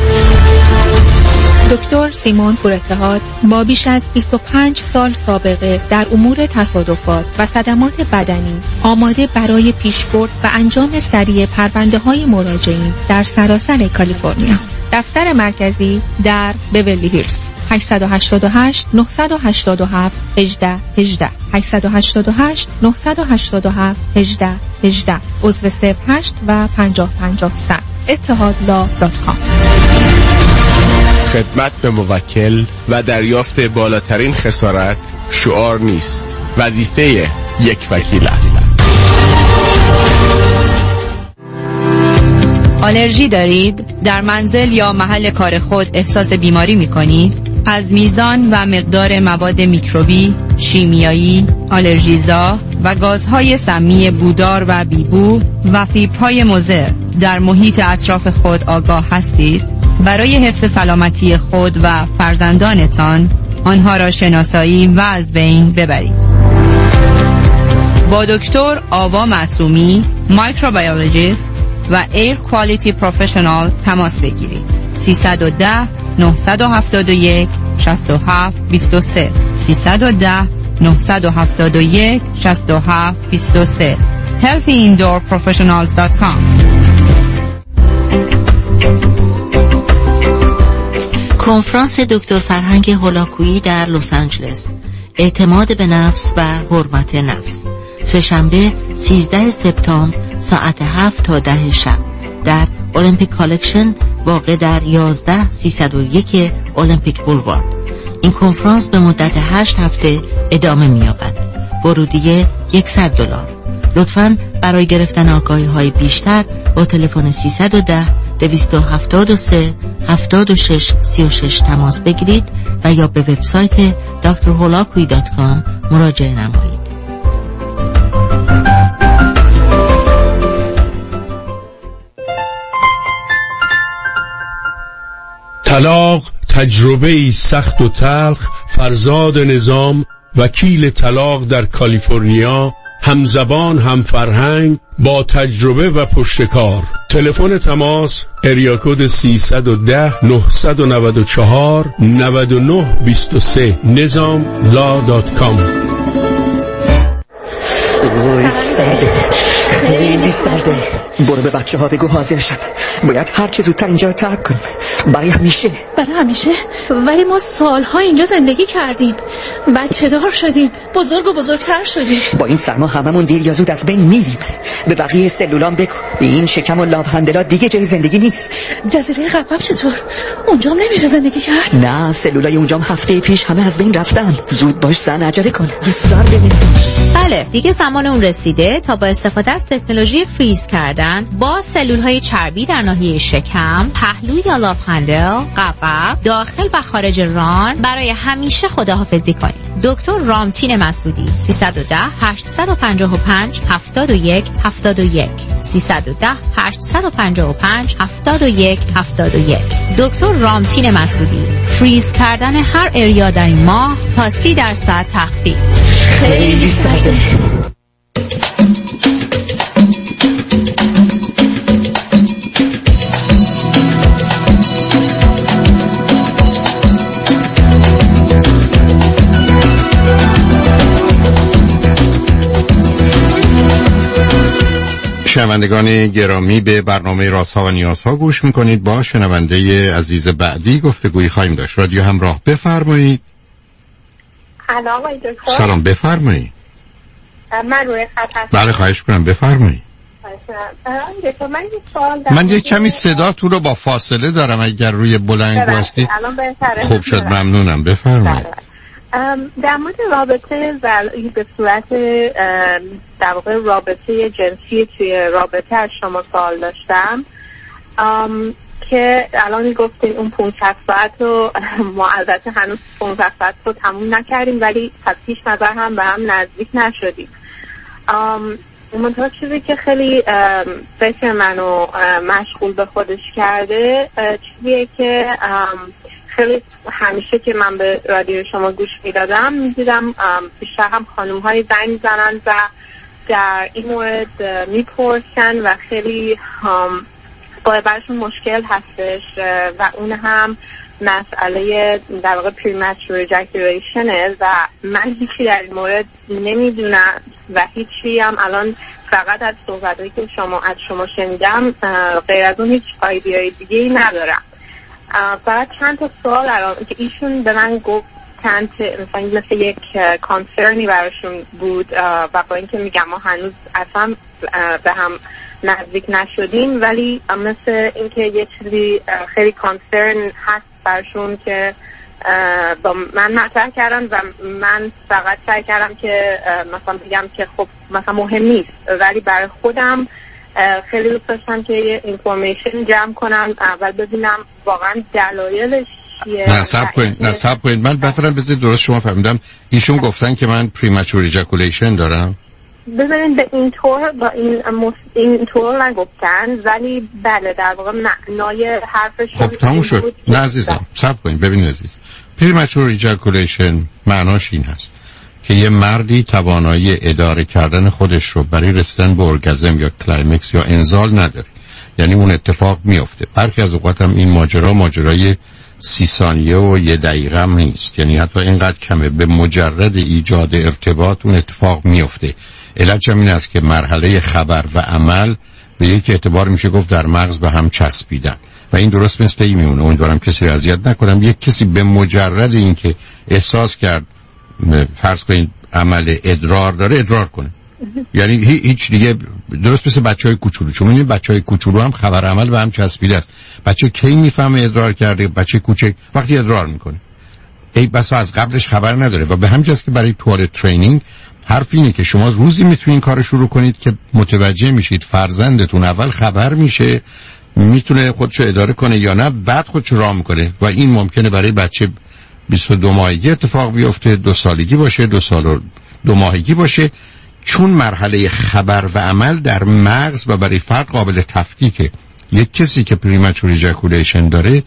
دکتر سیمون پورتاد با بیش از بیست و پنج سال سابقه در امور تصادفات و صدمات بدنی آماده برای پیشبرد و انجام سریع پرونده‌های مراجعین در سراسر کالیفرنیا. دفتر مرکزی در بیولی هیلز. هشت هشت هشت نه هشت هفت یک هشت یک هشت هشت هشت نه هشت هفت یک هشت یک عضو صفر هشت و پنجاه پنجاه صد اتحادلا دات کام. خدمت به موکل و دریافت بالاترین خسارت شعار نیست، وظیفه یک وکیل است. آلرژی دارید؟ در منزل یا محل کار خود احساس بیماری می کنید؟ از میزان و مقدار مواد میکروبی، شیمیایی، آلرژیزا و گازهای سمی بودار و بیبو و فیبرهای مضر در محیط اطراف خود آگاه هستید؟ برای حفظ سلامتی خود و فرزندانتان آنها را شناسایی و از بین ببرید. با دکتر آوا معصومی، مایکروبیولوژیست و ایر کوالیتی پروفشنال تماس بگیرید. سیصد و ده نهصد و هفتاد و یک شصت و هفت بیست و سه سیصد و ده نهصد و هفتاد و یک شصت و هفت بیست و سه healthy indoor professionals dot com. کنفرانس دکتر فرهنگ هولاکویی در لس آنجلس، اعتماد به نفس و حرمت نفس، سه‌شنبه سیزده سپتامبر ساعت هفت تا ده شب در المپیک کالکشن واقع در یازده سیصد و یک المپیک بولوارد. این کنفرانس به مدت هشت هفته ادامه می‌یابد. ورودیه صد دلار. لطفاً برای گرفتن آگاهی‌های بیشتر با تلفن سیصد و ده دویست و هفتاد و سه هفتاد و شش سی و شش تماس بگیرید و یا به وبسایت دکتر هولاکویی دات کام مراجعه نمایید. طلاق تجربه‌ای سخت و تلخ. فرزاد نظام، وکیل طلاق در کالیفرنیا، همزبان هم فرهنگ، با تجربه و پشتکار. تلفن تماس اریا کد سیصد و ده نهصد و نود و چهار نود و نه بیست و سه نظام لا دات کام. وای سرده، خیلی سرده. برو به بچه ها بگو حاضر شد. باید هر چه زودتر اینجا رو ترک کنیم برای همیشه. برای همیشه؟ ولی ما سالها اینجا زندگی کردیم، بچه دار شدیم، بزرگ و بزرگتر شدیم. با این سرما هممون دیر یا زود از بین میریم. به بقیه سلولان بگو این شکم و لاوهندلا دیگه جای زندگی نیست. جزیره قبب چطور؟ اونجام نمیشه زندگی کرد؟ نه، سلولای اونجام هفته پیش همه از بین رفتن. زود باش زن، عجله کن. بله، دیگه زمان اون رسیده تا با استفاده از تکنولوژی فریز کردن با سلولهای چربی در ناحیه شکم، پهلو یا لاوهندل، قبب، داخل و خارج ران برای همیشه خداحافظی کنید. دکتر رامتین مسعودی، سیصد و ده هشتصد و پنجاه و پنج هفتاد و یک هفتاد و یک سیصد و ده هشتصد و پنجاه و پنج هفتاد و یک هفتاد و یک. دکتر رامتین مسعودی، فریز کردن هر اریا در این ماه تا سی درصد تخفیف. خیلی سرده. شنوندگان گرامی، به برنامه رازها و نیازها گوش میکنید. با شنونده عزیز بعدی گفتگویی خواهیم داشت. رادیو همراه، بفرمایید. سلام آقای دکتر. سلام، بفرمایید. من روی خط هستم. بله، خواهش کنم بفرمایید. من یک سوال دارم. من یک کمی صدا تو رو با فاصله دارم، اگر روی بلند هستی خوب شد، ممنونم. بفرمایید. در مورد رابطه زلایی به صورت در واقع رابطه جنسی توی رابطه از شما سوال داشتم که الان گفتین اون پانصد ساعت رو ما البته هنوز پانصد ساعت رو تموم نکردیم، ولی از پیش نظر هم به هم نزدیک نشدیم. منطقه چیزی که خیلی فکر منو مشغول به خودش کرده چیزیه که خیلی همیشه که من به رادیو شما گوش میدادم میدیدم بیشتر هم خانوم های زنگ میزنن و در این مورد میپرسن و خیلی با برشون مشکل هستش و اون هم مسئله در واقع premature ejaculation و من هیچی در این مورد نمیدونم و هیچی هم الان فقط از صحبتایی که شما از شما شنیدم غیر از اون هیچ آیدیای دیگه ای ندارم. فقط چند تا سوال الان که ایشون به من گفت چند مثلا مثل یک کانسرنی براشون بود و با اینکه میگم ما هنوز اصلا به هم نزدیک نشدیم، ولی مثل اینکه یه چیزی خیلی کانسرن هست براشون که با من مطرح کردن و من فقط سعی کردم که مثلا بگم که خب مثلا مهم نیست، ولی برای خودم خیلی دوست داشتم که یه اینفورمیشن جمع کنم اول ببینم واقعا دلایلش چیه. نه صبر کنید، نه صبر کنید، من بهترم بذارید درست شما فهمیدم. ایشون گفتن که من پریمچور ایجاکولیشن دارم. ببینید به این طور با این مس... این طور نگفتن، ولی بله در واقع معنای حرفش خب تموم شد. نه عزیزم صبر کنید، ببینید عزیز، پریمچور ایجاکولیشن معناش این هست که یه مردی توانایی اداره کردن خودش رو برای رسیدن به ارگازم یا کلایمکس یا انزال نداره. یعنی اون اتفاق میفته. برخی از اوقات هم این ماجرا ماجرای سی ثانیه و یه دقیقه هم نیست، یعنی حتی اینقدر کمه، به مجرد ایجاد ارتباط اون اتفاق میفته. علت هم این است که مرحله خبر و عمل به یک اعتبار میشه گفت در مغز به هم چسبیدن و این درست مثل این میمونه. امیدوارم کسی رو اذیت نکنم. یک کسی به مجرد اینکه احساس کرد فرض کنید عمل ادرار داره، ادرار کنه. یعنی هیچ دیگه، درست مثل بچهای کوچولو، چون این بچهای کوچولو هم خبر عمل به هم چسبیده است. بچه کی میفهمه ادرار کرده؟ بچه کوچک وقتی ادرار میکنه. ای بسا از قبلش خبر نداره و به همین جاست که برای توالت ترینینگ حرف اینه که شما روزی میتونید کار شروع کنید که متوجه میشید فرزندتون اول خبر میشه میتونه خودشو اداره کنه یا نه، بعد خودشو راه میکنه و این ممکنه برای بچه بیست و دو ماهگی اتفاق بیفته، دو سالگی باشه، دو سال و دو ماهگی باشه، چون مرحله خبر و عمل در مغز و برای فرد قابل تفکیکه. یک کسی که پریمچور ایجاکولیشن داره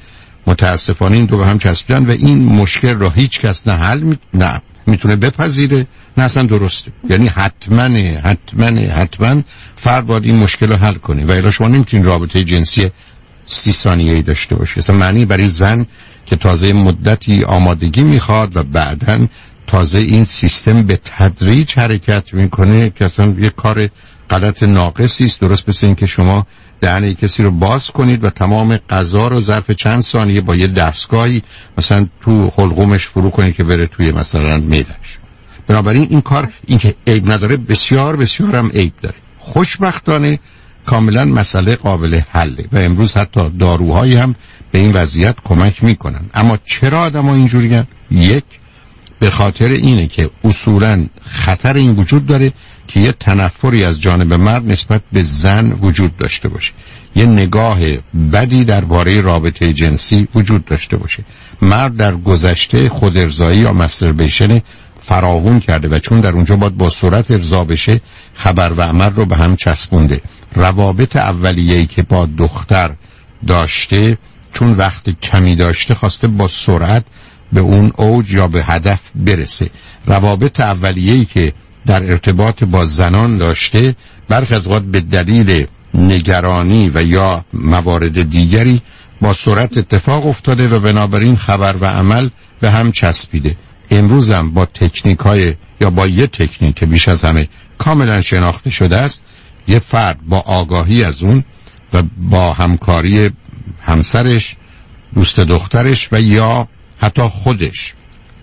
متاسفانه این دو به هم چسبیدن و این مشکل را هیچ کس نه حل می... نه میتونه بپذیره نه اصلا درسته. یعنی حتما حتما حتما فرد باید این مشکل رو حل کنه و الا شما نمیتونید رابطه جنسی سی ثانیه‌ای داشته باشید. اصلا معنی برای زن که تازه مدتی آمادگی میخواد و بعداً تازه این سیستم به تدریج حرکت میکنه که اصلا یه کار غلط ناقصی است. درست مثل این که شما دهنه کسی رو باز کنید و تمام غذا رو ظرف چند ثانیه با یه دستگاهی مثلا تو حلقومش فرو کنید که بره توی مثلا معده‌اش. بنابراین این کار این که عیب نداره بسیار بسیار هم عیب داره. خوشبختانه کاملا مسئله قابل حله و امروز حتی داروهایی هم به این وضعیت کمک میکنن. اما چرا آدم‌ها اینجوریان؟ یک، به خاطر اینه که اصولاً خطر این وجود داره که یه تنفری از جانب مرد نسبت به زن وجود داشته باشه، یه نگاه بدی درباره رابطه جنسی وجود داشته باشه. مرد در گذشته خود ارضایی یا مستربیشن فراوون کرده و چون در اونجا باید با سرعت ارضا بشه خبر و عمل رو به هم چسبونده. روابط اولیه‌ای که با دختر داشته چون وقت کمی داشته خواسته با سرعت به اون اوج یا به هدف برسه. روابط اولیه‌ای که در ارتباط با زنان داشته برخی از اوقات به دلیل نگرانی و یا موارد دیگری با سرعت اتفاق افتاده و بنابراین خبر و عمل به هم چسبیده. امروز هم با تکنیک های یا با یه تکنیک که بیش از همه کاملا شناخته شده است، یه فرد با آگاهی از اون و با همکاری همسرش، دوست دخترش و یا حتی خودش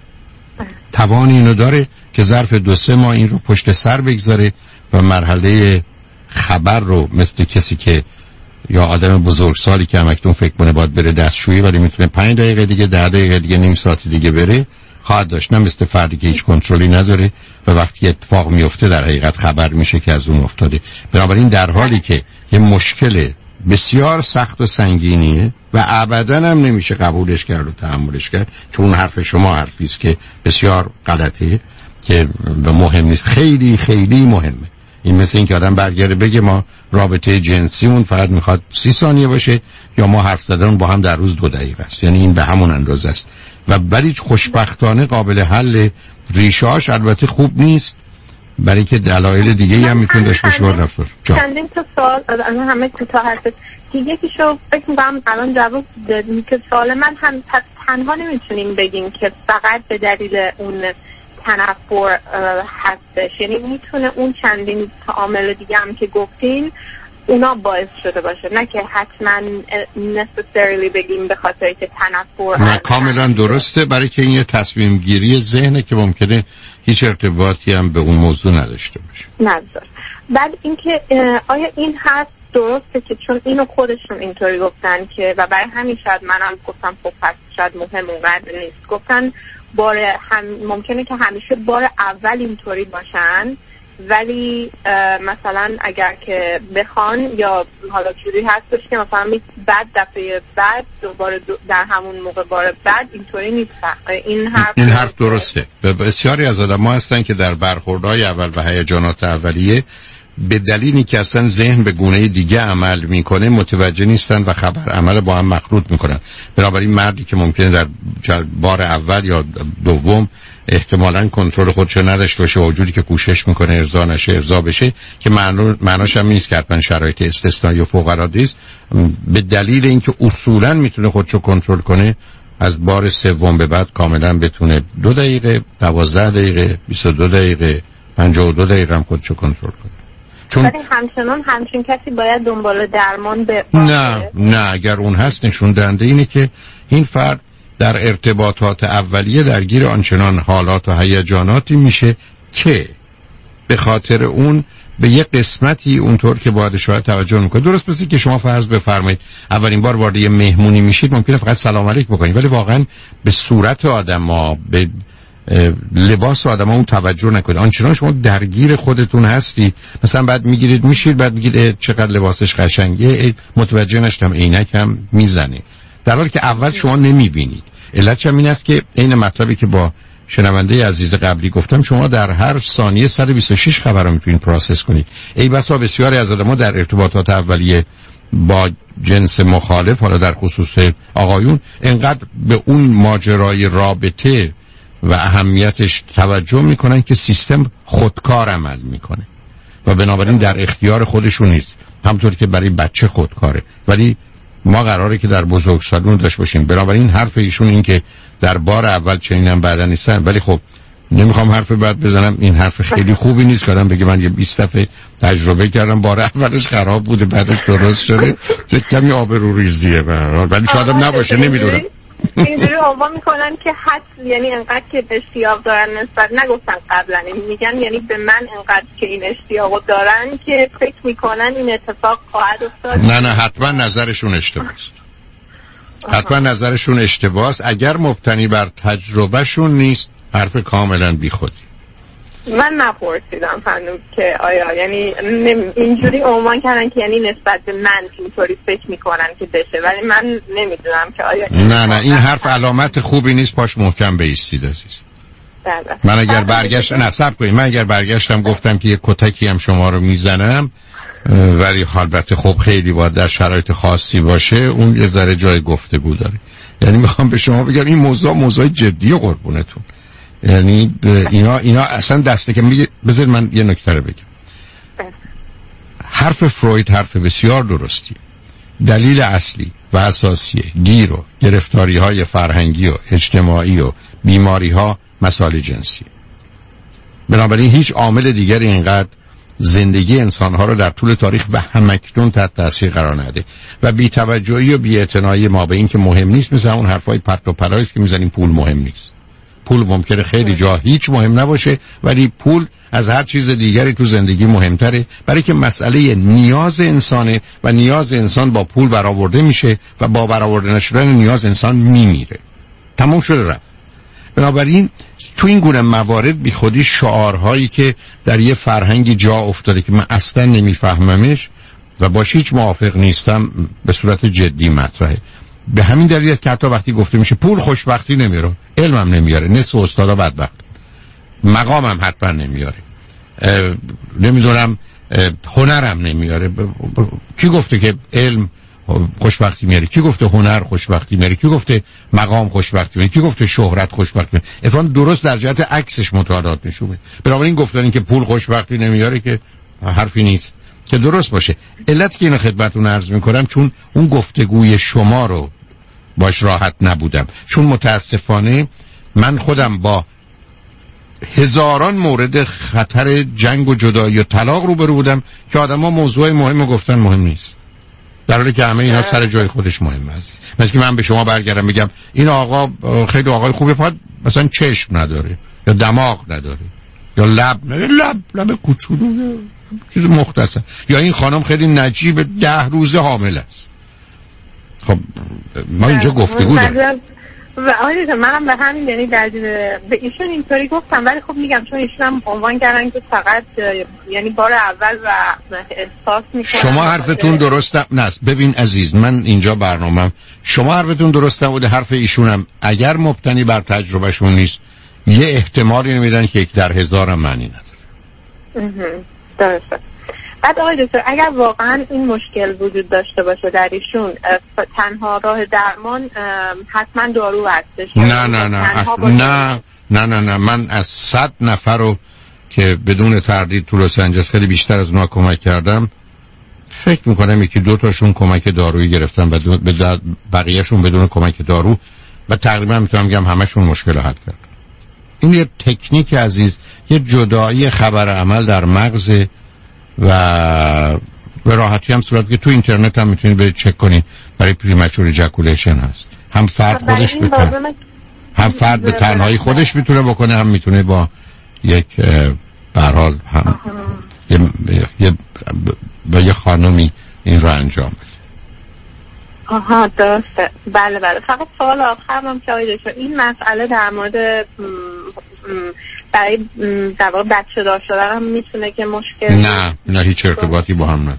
توان اینو داره که ظرف دو سه ماه این رو پشت سر بگذاره و مرحله خبر رو مثل کسی که یا آدم بزرگسالی که همکنون فکر کنه باید بره دستشویی ولی میتونه پنج دقیقه دیگه، ده دقیقه دیگه، نیم ساعت دیگه بره خواهد داشت. نه مثل فردی که هیچ کنترلی نداره و وقتی اتفاق میفته در حقیقت خبر میشه که از اون افتاده. بنابراین در حالی که یه مشکل بسیار سخت و سنگینیه و ابداً هم نمیشه قبولش کرد و تحملش کرد، چون حرف شما حرفی است که بسیار غلطه که مهم نیست. خیلی خیلی مهمه. این مثل این که آدم برگرده بگه ما رابطه جنسیمون فقط میخواد سی ثانیه باشه یا ما حرف زدن با هم در روز دو دقیقه است. یعنی این به همون اندازه است و ولی خوشبختانه قابل حل. ریشه‌اش البته خوب نیست برای که دلایل دیگه هم میتونه داشته باشه. با رفتار چندین تا سوال از همه کوتاه هست که یکیشو فکر می‌کنم الان جواب دادیم که سوال من هم تنها نمیتونیم بگیم که فقط به دلیل اون تنفر هستش، یعنی میتونه اون چندین تا عامل دیگه هم که گفتین اونا باعث شده باشه، نه که حتما necessarily بگیم به خاطر که تنفر. نه کاملا درسته، برای که این یه تصمیم گیری ذهنه که ممکنه هیچ ارتباطی هم به اون موضوع نداشته باشه. نظر بعد اینکه آیا این حرف درسته که چون اینو خودشون اینطوری گفتن که و برای همین شاید منم گفتم خب پس شاید مهم اونقدر نیست، گفتن بار هم ممکنه که همیشه بار اول اینطوری باشن ولی مثلا اگر که بخوان یا حالا جوری هستش که مثلا بعد دفعه بعد دوباره دو در همون موقع بار بعد اینطوری نیست. این حرف این حرف درسته. بسیاری از آدم‌ها هستن که در برخوردهای اول و هیجانات اولیه به دلیلی که اصلا ذهن به گونه دیگه عمل میکنه متوجه نیستن و خبر عمل با هم مخلوط میکنن. بنابراین مردی که ممکنه در بار اول یا دوم احتمالاً کنترل خودشو نداشته باشه و وجودی که کوشش میکنه ارضا نشه ارضا بشه که معناش هم نیست که حتما شرایط استثنایی و فوق العاده است، به دلیل اینکه اصولاً میتونه خودشو کنترل کنه از بار سوم به بعد کاملا بتونه دو دقیقه، دوازده دقیقه، بیست و دو دقیقه، پنجاه و دو دقیقه هم خودشو کنترل کنه. چون ولی همچنان همچین کسی باید دنبال درمان به نه نه اگر اون هست نشون دهنده اینه که این فرد در ارتباطات اولیه درگیر آنچنان حالات و هیجاناتی میشه که به خاطر اون به یه قسمتی اونطور که باید شاید توجه میکنه. درست مثل که شما فرض بفرمایید اولین بار وارد یه مهمونی میشید ممکنه فقط سلام علیک بکنید ولی واقعا به صورت آدم‌ها به لباس آدم ها اون توجه نکنید. آنچنان شما درگیر خودتون هستی مثلا بعد میگیرید میشید بعد میگید چقدر لباسش قشنگه، متوجه نشدم عینک هم میزنه، در حالی که اول شما نمیبینید. علتش هم این است که این مطلبی که با شنونده عزیز قبلی گفتم، شما در هر ثانیه صد و بیست و شش خبر رو میتونید پروسس کنید. ای بسا بسیاری از آدم‌ها در ارتباطات اولیه با جنس مخالف، حالا در خصوص آقایون، انقدر به اون ماجرای رابطه و اهمیتش توجه میکنن که سیستم خودکار عمل میکنه و بنابراین در اختیار خودشون نیست، همونطور که برای بچه خودکاره. ولی ما قراره که در بزرگسالون داشت باشیم. بنابراین حرف ایشون این که در بار اول چنینم بعدا نیستن، ولی خب نمیخوام حرف بعد بزنم، این حرف خیلی خوبی نیست که آدم بگه من یه بیست دفعه تجربه کردم بار اولش خراب بوده بعدش درست شده. چه کمی آبروریزیه به هر حال، ولی شاید نباشه، نمیدونم. اینجوری عنوان میکنن که حد، یعنی انقدر که اشتیاق دارن نسبت، نگفتن قبلا، میگن یعنی به من انقدر که این اشتیاقو دارن که فکر میکنن این اتفاق خواهد افتاد. نه نه حتما نظرشون اشتباهست. حتما نظرشون اشتباهست. اگر مبتنی بر تجربهشون نیست، حرف کاملا بیخودی. من نپرسیدم فندم که آیا یعنی اینجوری عنوان کردن که یعنی نسبت به من اینطوری فکر میکنن که بشه، ولی من نمیدونم که آیا نه نه این حرف علامت خوبی نیست، پاش محکم بایستید عزیز. من اگر برگشت نصب کنید، من اگر برگشتم گفتم که یه کتکی هم شما رو میزنم، ولی البته خب خیلی باید در شرایط خاصی باشه، اون یه ذره جای گفتگو داره. یعنی میخوام به شما بگم این موضوع موضوع جدیه قربونتون. یعنی اینا اینا اصلا دسته که میگه. بذارید من یه نکته رو بگم. حرف فروید حرف بسیار درستی. دلیل اصلی و اساسی گیر و گرفتاری های فرهنگی و اجتماعی و بیماری ها مسائل جنسی. بنابراین هیچ عامل دیگری اینقدر زندگی انسانها رو در طول تاریخ به همکنون تحت تاثیر قرار نده و بی‌توجهی و بی‌اعتنایی ما به این که مهم نیست، مثل اون حرفای پرت و پلایی که میزنیم پول مهم نیست. پول ممکنه خیلی جا هیچ مهم نباشه، ولی پول از هر چیز دیگری تو زندگی مهمتره، برای که مسئله نیاز انسانه و نیاز انسان با پول برآورده میشه و با برآورده نشدن نیاز انسان میمیره. تموم شده رفت. بنابراین تو این گونه موارد بی خودی شعارهایی که در یه فرهنگی جا افتاده که من اصلا نمیفهممش و باش هیچ موافق نیستم، به صورت جدی مطرحه. به همین دلیل است که حتی وقتی گفته میشه پول خوشبختی نمیاره، علمم نمیاره، نصف استادا بدبخت، مقامم حتما نمیاره، نمیدونم هنرم نمیاره. ب... ب... کی گفته که علم خوشبختی میاره؟ کی گفته هنر خوشبختی میاره؟ کی گفته مقام خوشبختی میاره؟ کی گفته شهرت خوشبختی میاره؟ افهم درست در جهت عکسش مطالعات نشون میده. بنابراین گفتن این که پول خوشبختی نمیاره که حرفی نیست که درست باشه. علت که اینو خدمتتون عرض میکنم چون اون گفتگوی شما رو باش راحت نبودم، چون متاسفانه من خودم با هزاران مورد خطر جنگ و جدایی و طلاق روبرو بودم که آدما موضوع مهم گفتن مهم نیست، در حالی که همه اینا سر جای خودش مهمه. عزیز مثل که من به شما برگردم بگم این آقا خیلی آقای خوبه، فقط مثلا چشم نداره یا دماغ نداره یا لب نداره، لب لب کوچولو چیز مختصر، یا این خانم خیلی نجیب ده روزه حامل است. خب ما اینجا گفتگو داریم و آره منم به همین یعنی در به ایشون اینطوری گفتم، ولی خب میگم چون ایشون هم عنوان کردن که فقط یعنی بار اول و احساس میکنن. شما حرفتون درست نه. ببین عزیز، من اینجا برنامه‌ام، شما حرفتون درست نبوده، حرف ایشونم اگر مبتنی بر تجربهشون نیست یه احتمالی نمیدن که یک در هزار هم معنی نداره. درسته. بعد آقای دکتر اگر واقعا این مشکل وجود داشته باشه در ایشون، تنها راه درمان حتما دارو هستش؟ نه نه نه نه نه نه نه من از صد نفر رو که بدون تردید تو لس آنجلس خیلی بیشتر از اونها کمک کردم، فکر میکنم یکی دو تاشون کمک دارویی گرفتن و بقیهشون بدون کمک دارو، و تقریبا میتونم بگم همشون مشکل حل کرد. این یه تکنیک عزیز، یه جدایی خبر عمل در مغز و به راحتی هم صورت که تو اینترنت هم میتونید برید چک کنید، برای پریمچور ایجاکولیشن هست. هم فرد خودش بتونه، هم فرد به تنهایی خودش میتونه بکنه، هم میتونه با یک به هر حال هم یه یه با یه خانمی این رو انجام بده. آها درسته. بله بله. فقط سوال آخرم که آیده شد این مسئله در مورد برای در واقع بچه دار شدن هم میتونه که مشکل؟ نه نه هیچ ارتباطی با هم نداره.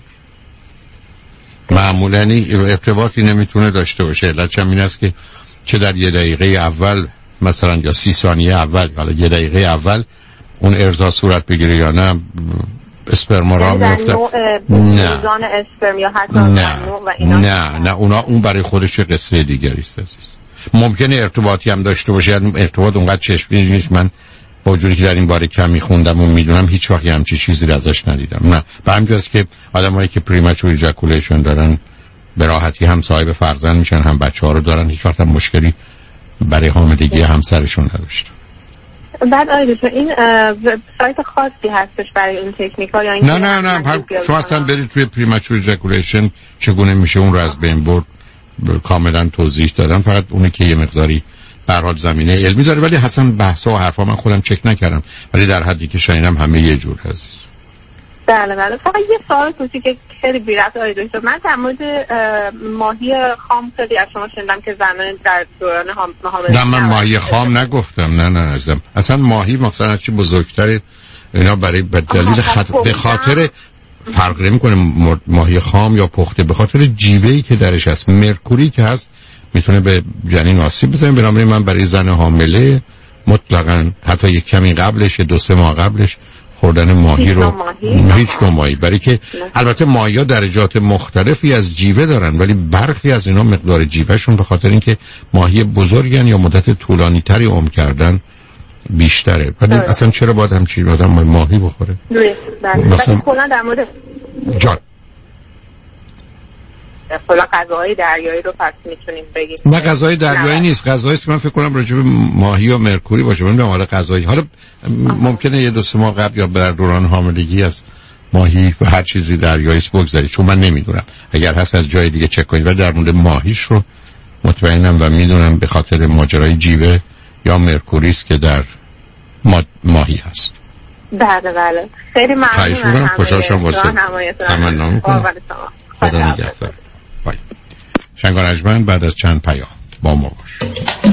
معمولا ارتباطی نمیتونه داشته باشه. علتش هم این است که چه در یه دقیقه اول مثلا یا سی ثانیه اول، حالا یه دقیقه اول اون ارضا صورت بگیره یا نه، اسپرمارا میفته نه میزان اسپرم یا حتی نه نه نه اونا اون برای خودش قصه دیگری است. ممکنه ارتباطی هم داشته باشه، ارتباط اونقدر چشمی نیست. من با وجودی که در این باره کم میخوندم و میدونم هیچ وقت همچین چیزی ازش ندیدم. نه به همین جاست که آدمایی که پریمچور ایجاکولیشن دارن به راحتی هم صاحب فرزند میشن، هم بچه‌ها رو دارن، هیچ وقت هم مشکلی برای حاملگی همسرشون نداشتن. بعد آیدش این سایت خاصی هستش برای این تکنیک‌ها یا این نه نه نه شما اصلا برید توی پریمچور ایجاکولیشن چگونه میشه اون رو از بین برد کاملا توضیح دادم. فقط اونی که یه مقداری به هر حال زمینه علمی داره، ولی حسن بحثا و حرفا من خودم چک نکردم، ولی در حدی که شنیدم همه یه جور عزیز. بله بله. فقط یه سوال کوچیک که خیلی بی ربط آیدش شد. من در مورد ماهی خام خیلی از شما شنیدم که زنان در دوران حاملگی. نه من ماهی خام نگفتم، نه نه عزیزم. اصلا ماهی مثلا چی بزرگتره اینا برای به دلیل خط... به خاطر فرق نمی‌کنه ماهی خام یا پخته، به خاطر جیوه‌ای که درش هست، مرکوری که هست میتونه به جنین آسیب بزنه. بنابراین من برای زن حامله مطلقاً حتی یک کمی قبلش، دو سه ماه قبلش خوردن ماهی رو هیچ نوع ماهی، برای که البته ماهی‌ها درجات مختلفی از جیوه دارن، ولی برخی از اینا مقدار جیوهشون به خاطر اینکه ماهی بزرگن یا مدت طولانی تری عمر کردن بیشتره. ولی اصلا چرا باید همچین آدم ماهی بخوره؟ مثلا کلا در مورد جان کلا غذاهای دریایی رو پس میتونیم بگیم نه غذای دریایی نیست، غذایی است که من فکر کنم راجع به ماهی و مرکوری باشه. من حالا غذایی حالا ممکنه یه دو سه ماه قبل یا در دوران حاملگی از ماهی و هر چیزی دریایی است بگذاری، چون من نمیدونم، اگر هست از جای دیگه چک کنید. ولی در مورد ماهیش رو مطمئنم و میدونم به خاطر ماجرای جیوه یا مرکوری است که در ما... ماهی هست. بله بله. خیلی ممنونم. خوشحال شدم واسه تمنا میکنم. خدا نگهدار. بای. شنگان اجمن بعد از چند پیام با ما باش.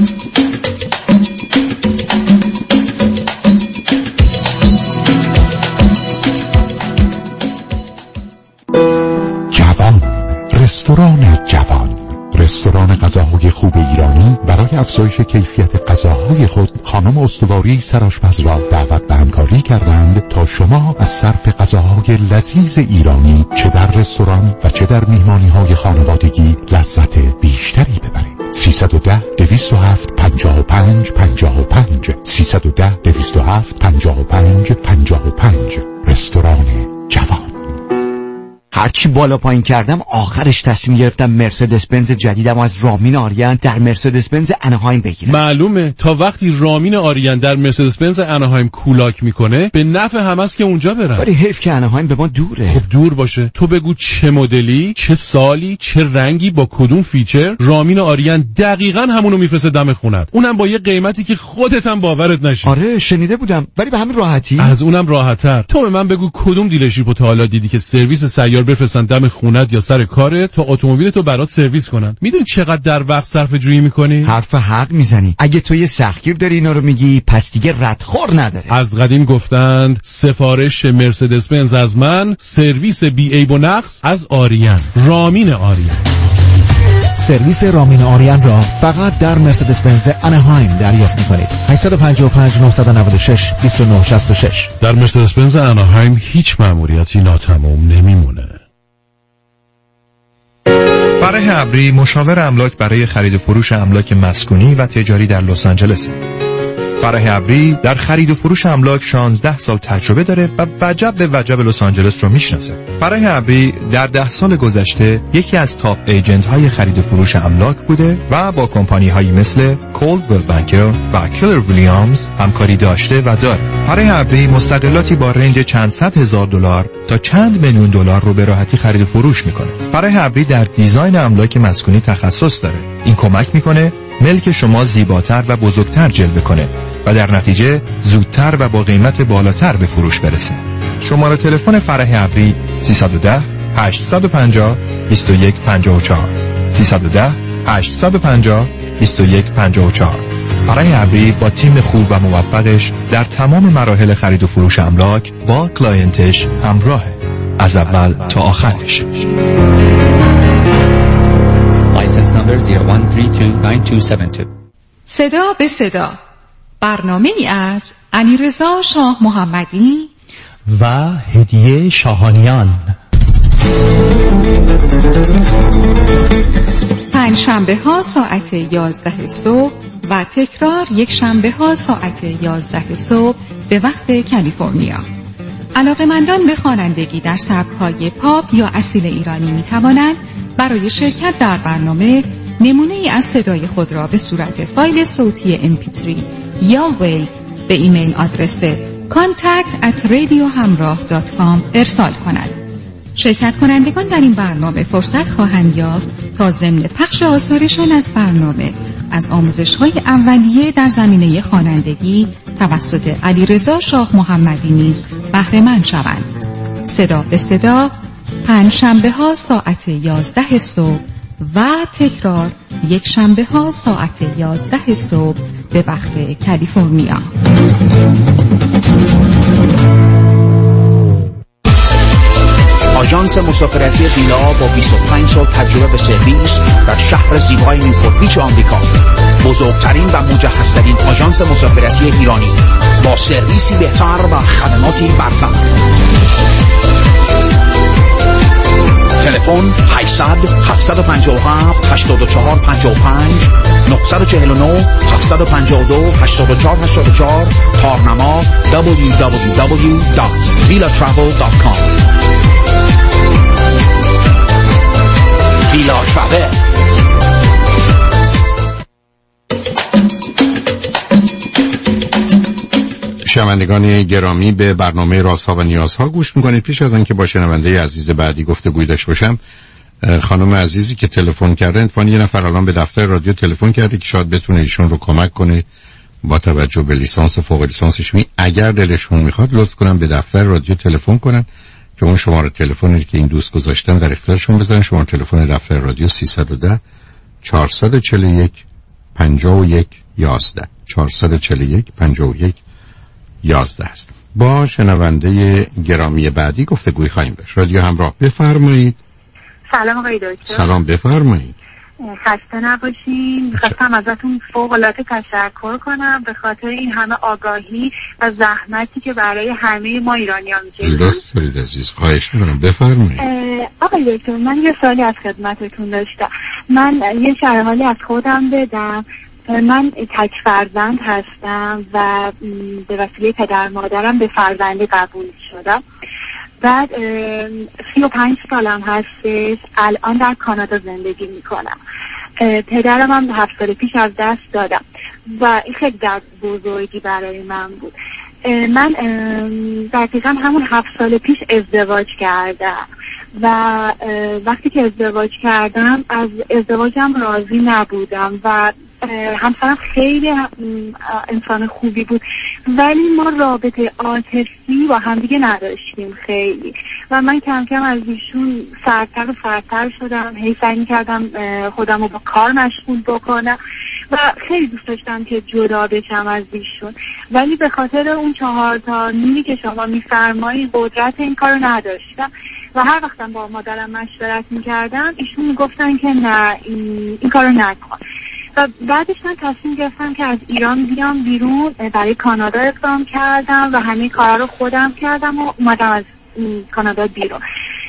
جوان، رستوران جوان، رستوران غذاهای خوب ایرانی برای افزایش کیفیت غذاهای خود خانم استواری سرآشپز را دعوت به همکاری کردند تا شما از صرف غذاهای لذیذ ایرانی چه در رستوران و چه در میهمانی‌های خانوادگی لذت بیشتری ببرید. سیصد و ده دویست و هفت پنجاه و پنج پنجاه و پنج سیصد و ده دویست و هفت پنجاه و پنج پنجاه و پنج رستوران جوان. هرچی بالا پایین کردم آخرش تصمیم گرفتم مرسدس بنز جدیدم از رامین آریان در مرسدس بنز اناهایم بگیرم. معلومه تا وقتی رامین آریان در مرسدس بنز اناهایم کولاک میکنه به نفع هم است که اونجا برن. ولی حیف که اناهایم به ما دوره. خب دور باشه، تو بگو چه مدلی، چه سالی، چه رنگی، با کدوم فیچر، رامین آریان دقیقاً همونو میفرسته دم خونت، اونم با یه قیمتی که خودت هم باورت نشه. آره شنیده بودم، ولی به همین راحتی. از اونم راحت‌تر. تو به من بگو کدوم دیلرشیپو تا حالا دیدی که سرویس سیار بفرستن دم خونت یا سر کارت تا اتومبیلتو برات سرویس کنن؟ میدونی چقدر در وقت صرف جویی میکنی؟ حرف حق میزنی. اگه تو یه سختگیر داری اینا رو میگی پس دیگه ردخور نداره. از قدیم گفتند سفارش مرسدس بنز از من، سرویس بی عیب و نقص از آریان. رامین آریان. سرویس رامین آریان را فقط در مرسدس بنز اناهایم دریافت می‌کنید. هشت پنج پنج نه نه شش دو نه شش شش. در مرسدس بنز اناهایم هیچ مأموریتی ناتمام نمیمونه. فرح ابری مشاور املاک برای خرید و فروش املاک مسکونی و تجاری در لس آنجلس. فرح ابری در خرید و فروش املاک شانزده سال تجربه داره و وجب به وجب لس آنجلس رو میشناسه. فرح ابری در ده سال گذشته یکی از تاپ ایجنت های خرید و فروش املاک بوده و با کمپانی هایی مثل کولدویل بانکر و کلر ویلیامز همکاری داشته و داره. فرح ابری مستقلاتی با رنج چند صد هزار دلار تا چند میلیون دلار رو به راحتی خرید و فروش میکنه. فرح ابری در دیزاین املاک مسکونی تخصص داره. این کمک میکنه ملک شما زیباتر و بزرگتر جلوه کنه و در نتیجه زودتر و با قیمت بالاتر به فروش برسه. شماره تلفن فرح ابری سیصد و ده هشتصد و پنجاه بیست و یک پنجاه و چهار سیصد و ده هشتصد و پنجاه بیست و یک پنجاه و چهار. فرح ابری با تیم خوب و موفقش در تمام مراحل خرید و فروش املاک با کلاینتش همراهه، از اول تا آخرش. License number zero one three two nine two seven two. صدا به صدا، برنامه‌ای از علیرضا شاه محمدی و هدیه شاهانیان. پنج شنبه ها ساعت یازده صبح و تکرار یک شنبه ها ساعت یازده صبح به وقت کالیفرنیا. علاقه‌مندان به خوانندگی در سبک‌های پاپ یا اصیل ایرانی می‌توانند برای شرکت در برنامه نمونه‌ای از صدای خود را به صورت فایل صوتی ام پی تری یا ویو به ایمیل آدرس کانتکت ات رادیو همراه دات کام ارسال کنند. شرکت کنندگان در این برنامه فرصت خواهند یافت تا ضمن پخش آثارشان از برنامه از آموزش‌های اولیه در زمینه خوانندگی توسط علیرضا شاه محمدی نیز بهره مند شوند. صدا به صدا، پنج شنبه ها ساعت یازده صبح و تکرار یک شنبه ها ساعت یازده صبح به وقت کالیفرنیا. آژانس مسافرتی ویلا با بیست و پنج سال تجربه به سرویس در شهر زیبای نیوپورت بیچ آمریکا، بزرگترین و مجهزترین آژانس مسافرتی ایرانی با سرویسی بهتر و خدماتی برتر. تلفن هشتصد هفتصد و پنجاه و هفت هشتاد و چهار پنجاه و پنج، نه چهار نه هفتصد و پنجاه و دو هشتاد و چهار هشتاد و چهار، کارنما دبلیو دبلیو دبلیو دات ویلا ترافل دات کام. ویلا ترافل. شنوندگان گرامی، به برنامه رازها و نیازها گوش میکنید. پیش از آنکه با شنونده عزیز بعدی گفتگوی داشته باشم، خانم عزیزی که تلفن کردن، اتفاقاً یه نفر الان به دفتر رادیو تلفن کرده که شاید بتونه ایشون رو کمک کنه با توجه به لیسانس و فوق لیسانسش. می اگر دلشون میخواد لطف کنن به دفتر رادیو تلفن کنن که اون شماره تلفنی که این دوست گذاشتن در اختیارشون بذارن. شماره تلفن دفتر رادیو سیصد و ده چهارصد و چهل و یک پنجاه و یک یازده چهارصد و چهل و یک پنجاه و یک یازده است. با شنونده گرامی بعدی گفتگوی خواهیم داشت. رادیو همراه، بفرمایید. سلام آقای دکتر. سلام، بفرمایید. خسته نباشین. خواستم ازتون فوق العاده تشکر کنم به خاطر این همه آگاهی و زحمتی که برای همه ما ایرانیان می‌کشید. لطف دارید عزیز، خواهش می‌کنم، بفرمایید. آقای دکتر، من یه سوالی از خدمتتون داشتم. من یه شرح حالی از خودم بدم. من تک فرزند هستم و به وسیله پدر مادرم به فرزندی قبول شدم. بعد سی و پنج سالم هستش. الان در کانادا زندگی میکنم. پدرم هم هفت سال پیش از دست دادم و این خیلی درد بزرگی برای من بود. من دقیقا همون هفت سال پیش ازدواج کردم و وقتی که ازدواج کردم از ازدواجم راضی نبودم و همسرم خیلی انسان خوبی بود، ولی ما رابطه عاطفی با هم دیگه نداشتیم خیلی و من کم کم از ایشون سرتر و سرتر شدم. هی سعی می‌کردم خودم رو با کار مشغول بکنم و خیلی دوست داشتم که جدا بشم از ایشون، ولی به خاطر اون چهار تا نیمی که شما می‌فرمایید قدرت این کارو نداشتم و هر وقتم با مادرم مشورت می‌کردم ایشون میگفتن که نه این, این کارو نکن. و بعدش من تصمیم گرفتم که از ایران بیام بیرون، برای کانادا اقدام کردم و همه کارا رو خودم کردم و اومدم از کانادا بیرون.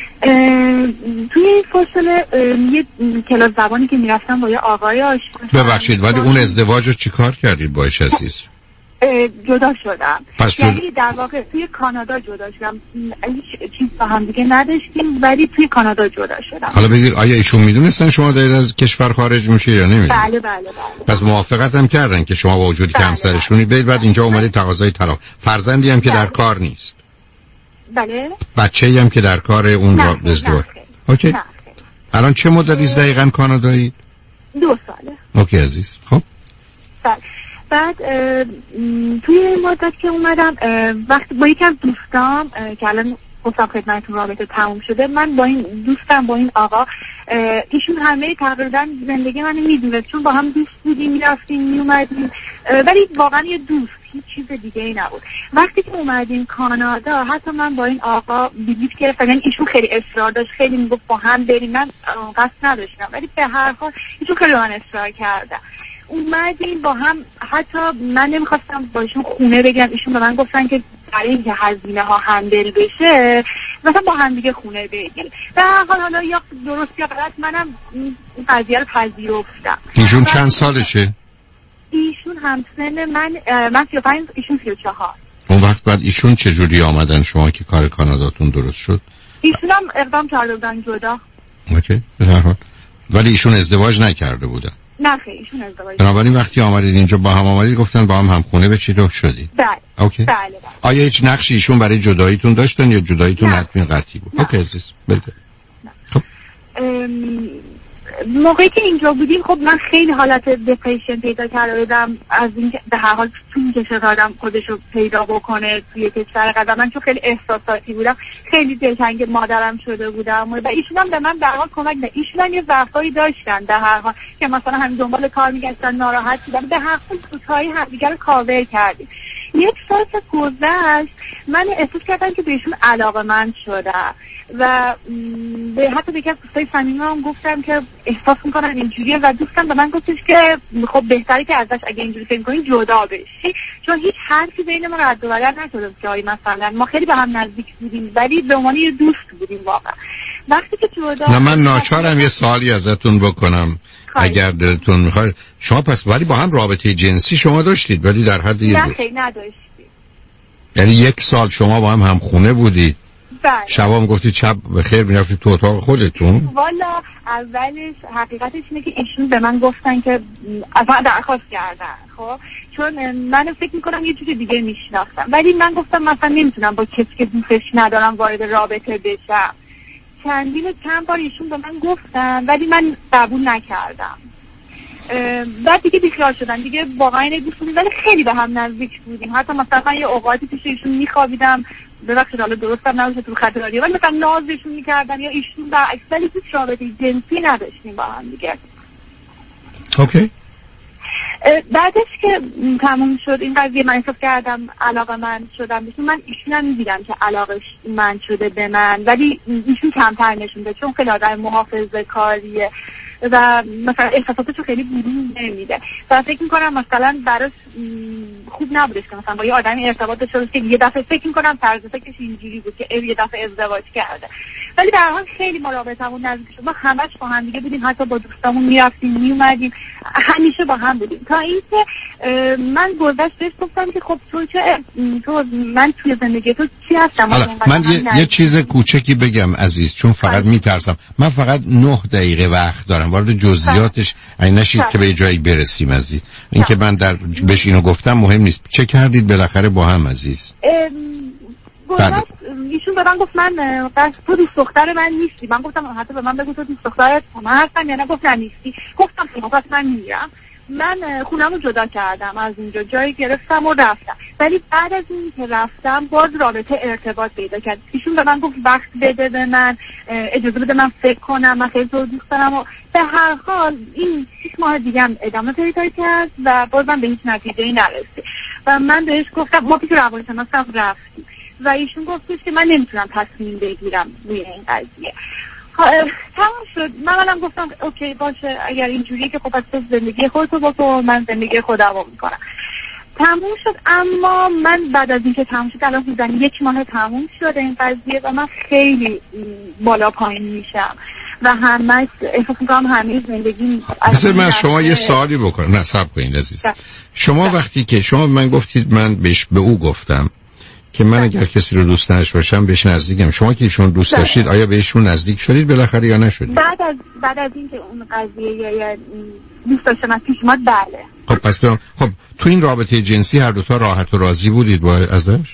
توی این فاصله یه کلاس زبانی که میرفتم با یه آقای آشنا. ببخشید، ولی اون ازدواج رو چی کار کردید باش عزیز؟ جدا شدم. پس یعنی جد... در واقع توی کانادا جدا شدم. هیچ چیز با هم دیگه نداشتیم ولی توی کانادا جدا شدم. حالا بگید آیا ایشون میدونستن شما دارید از کشور خارج میشه یا نمیدونید؟ بله بله بله. پس موافقت هم کردن که شما با وجودی که همسرشونی برید بعد اینجا اومدید تقاضای طلاق. فرزندی هم که بله. در کار نیست. بله. بچه‌ای هم که در کار اون را ازدواج. اوکی. نه. الان چه مدتی از دقیقاً کانادایی؟ دو ساله. اوکی عزیز. خب. بله. بعد توی این مدت که اومدم وقتی با یکم دوستام که الان گفتم خدمتتون رابطه تموم شده، من با این دوستم با این آقا ایشون همه تقریبا زندگی منو میدونه چون با هم دوست بودیم، میرفتیم میومدیم، ولی واقعا یه دوست، هیچ چیز دیگه ای نبود. وقتی که اومدیم کانادا حتی من با این آقا بلیط گرفتم، یعنی ایشون خیلی اصرار داشت، خیلی میگفت با هم بریم، من قصد نداشتم ولی به هر حال ایشون خیلی من اصرار کردم. اومدیم با هم، حتی من نمیخواستم با ایشون خونه بگم، ایشون به من گفتن که برای اینکه هزینه ها هندل بشه مثلا با هم دیگه خونه بگیریم. در هر حال حالا یا درست یا غلط منم این قضیه رو پذیرفتم. ایشون چند سالشه؟ ایشون همسن من، من سی و پنج، ایشون سی و چهار. اون وقت بعد ایشون چجوری آمدن شما که کار کاناداتون درست شد؟ ایشون هم اقدام کرده بودن جدا. اوکی، به هر حال ولی ایشون ازدواج نکرده بودن. نه خیلی ایشون ازدواج. بنابراین وقتی آمدید اینجا با هم آمدید گفتن با هم همخونه بچید و شدید. بله. اوکی. بله بله. آیا هیچ نقشی ایشون برای جداییتون داشتن یا جداییتون حتمی قطعی بود؟ اوکی عزیز. بله. خب موقعی که اینجا بودیم خب من خیلی حالت دپرشن پیدا کرده بودم از اینکه به هر حال چون که شد آدم خودشو پیدا بکنه توی کشور قدم. من چون خیلی احساساتی بودم، خیلی دلتنگ مادرم شده بودم و ایشون هم به من به هر حال کمک نه. ایشون هم یه ضعفایی داشتن به هر حال که مثلا همین دنبال کار میگشتن، ناراحت بودن، به هر حال دوتایی همدیگه رو کاور کردیم. یک سال گذشت من احساس کردم که بهشون علاقه‌مند شدم و به حتی به یکی از دوستای صمیمی هم گفتم که احساس میکنم اینجوریه و دوستم به من گفتش که خب بهتره که ازش اگه اینجوری فکر کنی جدا بشی، چون هیچ حرفی بین ما رد و بدل نشده که آی مثلا ما خیلی به هم نزدیک بودیم ولی به عنوان یه دوست بودیم واقعا. وقتی که جدا نه من ناچارم یه سوالی ازتون بکنم اگر دلتون میخواد. شما پس ولی با هم رابطه جنسی شما داشتید ولی در حد یه نه خیلی نداشتید؟ یعنی یک سال شما با هم هم خونه بودید؟ بله. شبا هم گفتید شب بخیر میرفتید تو اتاق خودتون؟ والا اولش حقیقتش اینه که ایشون به من گفتن که اصلا درخواست کردن، خب چون من فکر میکنم یه جور دیگه میشناختم ولی من گفتم مثلا نمیتونم با کسی که دوستش ندارم وارد رابطه بشم. چندین و چند بار ایشون به من گفتن ولی من قبول نکردم. بعد دیگه بیخیال شدن دیگه، واقعا اینه دوست بودیم ولی خیلی به هم نزدیک بودیم. حتی مثلا یه اوقاتی پیش ایشون میخوابیدم، ببخشید حالا درستم نباشه تو خط رادیو، ولی مثلا نازشون میکردن یا ایشون برعکس، ولی هیچ رابطه جنسی نداشتیم با هم دیگه. اوکی. بعدش که تموم شد این قضیه من احساس کردم علاقه من شدم بهشون. من ایشون هم میدیدم که علاقه من شده به من ولی ایشون کمتر نشون ده چون خیلی آدم محافظه کاریه و مثلا احساساتشو خیلی بروز نمیده و فکر میکنم مثلا براش خوب نبودش که مثلا با یه آدمی ارتباط داشته باشه که یه دفعه فکر میکنم طرز فکرش اینجوری بود که یه دفعه ازدواج کرده. ولی در حال خیلی مراقبتمون نزدیک شد. ما همش با هم دیگه بودیم، حتی با دوستامون میرفتیم میومدیم، همیشه با هم بودیم تا اینکه من گذشت بهش گفتم که خب تو چه تو من توی زندگی تو چی هستم. من یه, یه چیز کوچکی بگم عزیز چون فقط میترسم. من فقط نه دقیقه وقت دارم، وارد جزئیاتش این نشید که به جایی برسیم عزیز. این که من در بهش اینو گفتم مهم نیست. چه کردید بالاخره با هم عزیز؟ بعد ایشون به من گفت من تو دوست دختر من نیستی. من گفتم حتی به من بگو تو دوست دخترت من هستم یا نه؟ گفت نه نیستی. گفتم خب پس من میرم. من خونمو جدا کردم از اونجا، جایی گرفتم و رفتم. ولی بعد از این که رفتم باز رابطه ارتباط پیدا کرد. ایشون به من گفت وقت بده به من، اجازه بده من فکر کنم، من خیلی تو دوست دارم و به هر حال این شش ماه دیگه هم ادامه پیدا کرد و باز من به هیچ نتیجه‌ای نرسید و من بهش گفتم ما پیش روانشناس رفتیم و ایشون گفتش که من نمیتونم تصمیم بگیرم روی این قضیه. تمام شد. من منم گفتم اوکی باشه اگر اینجوریه که خب پس زندگی خودتو بکن، من زندگی خودم رو میکنم. تموم شد. اما من بعد از اینکه تموم شد الان حدوداً یک ماه تموم شده این قضیه و من خیلی بالا پایین میشم و همش احساس میکنم همه زندگی مثل من شما یه سوالی بکنم. نه صبر کنید عزیز. شما وقتی که شما من گفتید من بهش به او گفتم که من اگر کسی رو دوست داشته باشم بهش نزدیکم، شما که ایشون دوست داشتید آیا بهشون نزدیک شدید بالاخره یا نشدید؟ بعد از بعد از اینکه اون قضیه یا دوست داشتن پیش اومد بله. خب پس برام خب تو این رابطه جنسی هر دو تا راحت و راضی بودید با ازش؟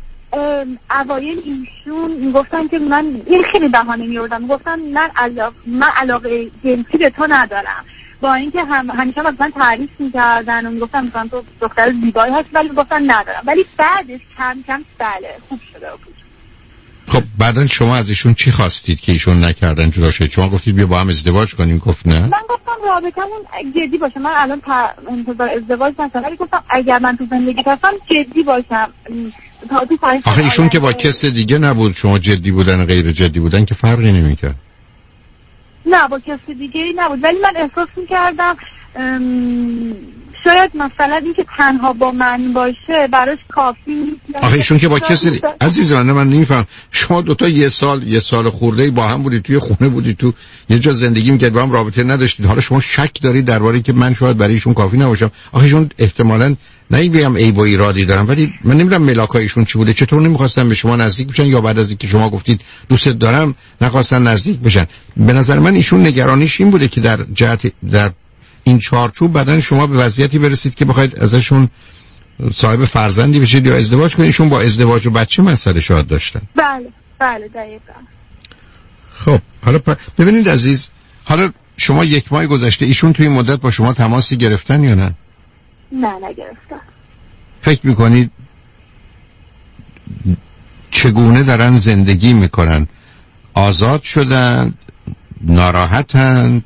اوایل ایشون میگفتن که من این خیلی بهانه میوردم، میگفتن من علاقه من علاقه جنسی به تو ندارم، با اینکه هم همیشه مثلا تعریف می‌کردن و میگفتن مثلا تو دختر زیبایی هست ولی گفتن ندارم. ولی بعدش کم کم بله خوب شده بود. خب بعدن شما از ایشون چی خواستید که ایشون نکردن جدا شد؟ شما گفتید بیا با هم ازدواج کنیم، گفت نه. من گفتم رابطمون جدی باشه، من الان تا انتظار ازدواج نشم ولی گفتم اگر من تو زندگی هستم جدی باشم تا تو پایین. آخه ایشون که با کس دیگه نبود، شما جدی بودن و غیر جدی بودن که فرقی نمی‌کرد. نه با کسی دیگه نبود ولی من احساس می‌کردم شاید مثلا اینکه تنها با من باشه براش کافی نیست. آخه ایشون که با کسی عزیز من من نمیفهم، شما دوتا یه سال یه سال خورده با هم بودید، توی خونه بودید، تو یه جا زندگی میکرد، با هم رابطه نداشتید، حالا شما شک دارید درباره که من شاید برای ایشون کافی نباشم. آخه ایشون احتمالاً نمیگم عیب و ایرادی دارم، ولی من نمیدونم ملاکایشون چی بوده، چطور نمیخواستن به شما نزدیک بشن، یا بعد از اینکه شما گفتید دوستت دارم نخواستن نزدیک بشن. به نظر من ایشون نگرانیش این بوده که در جهت در این چارچوب بدن شما به وضعیتی برسید که بخواید ازشون صاحب فرزندی بشید یا ازدواج کنید. ایشون با ازدواج و بچه مسئله شاید داشتن. بله بله دقیقاً. خب حالا پ... ببینید عزیز، حالا شما یک ماه گذشته ایشون توی این مدت با شما تماسی گرفتن یا نه؟ نه نگرفتن. فکر میکنید چگونه دارن زندگی میکنن؟ آزاد شدن؟ ناراحتند؟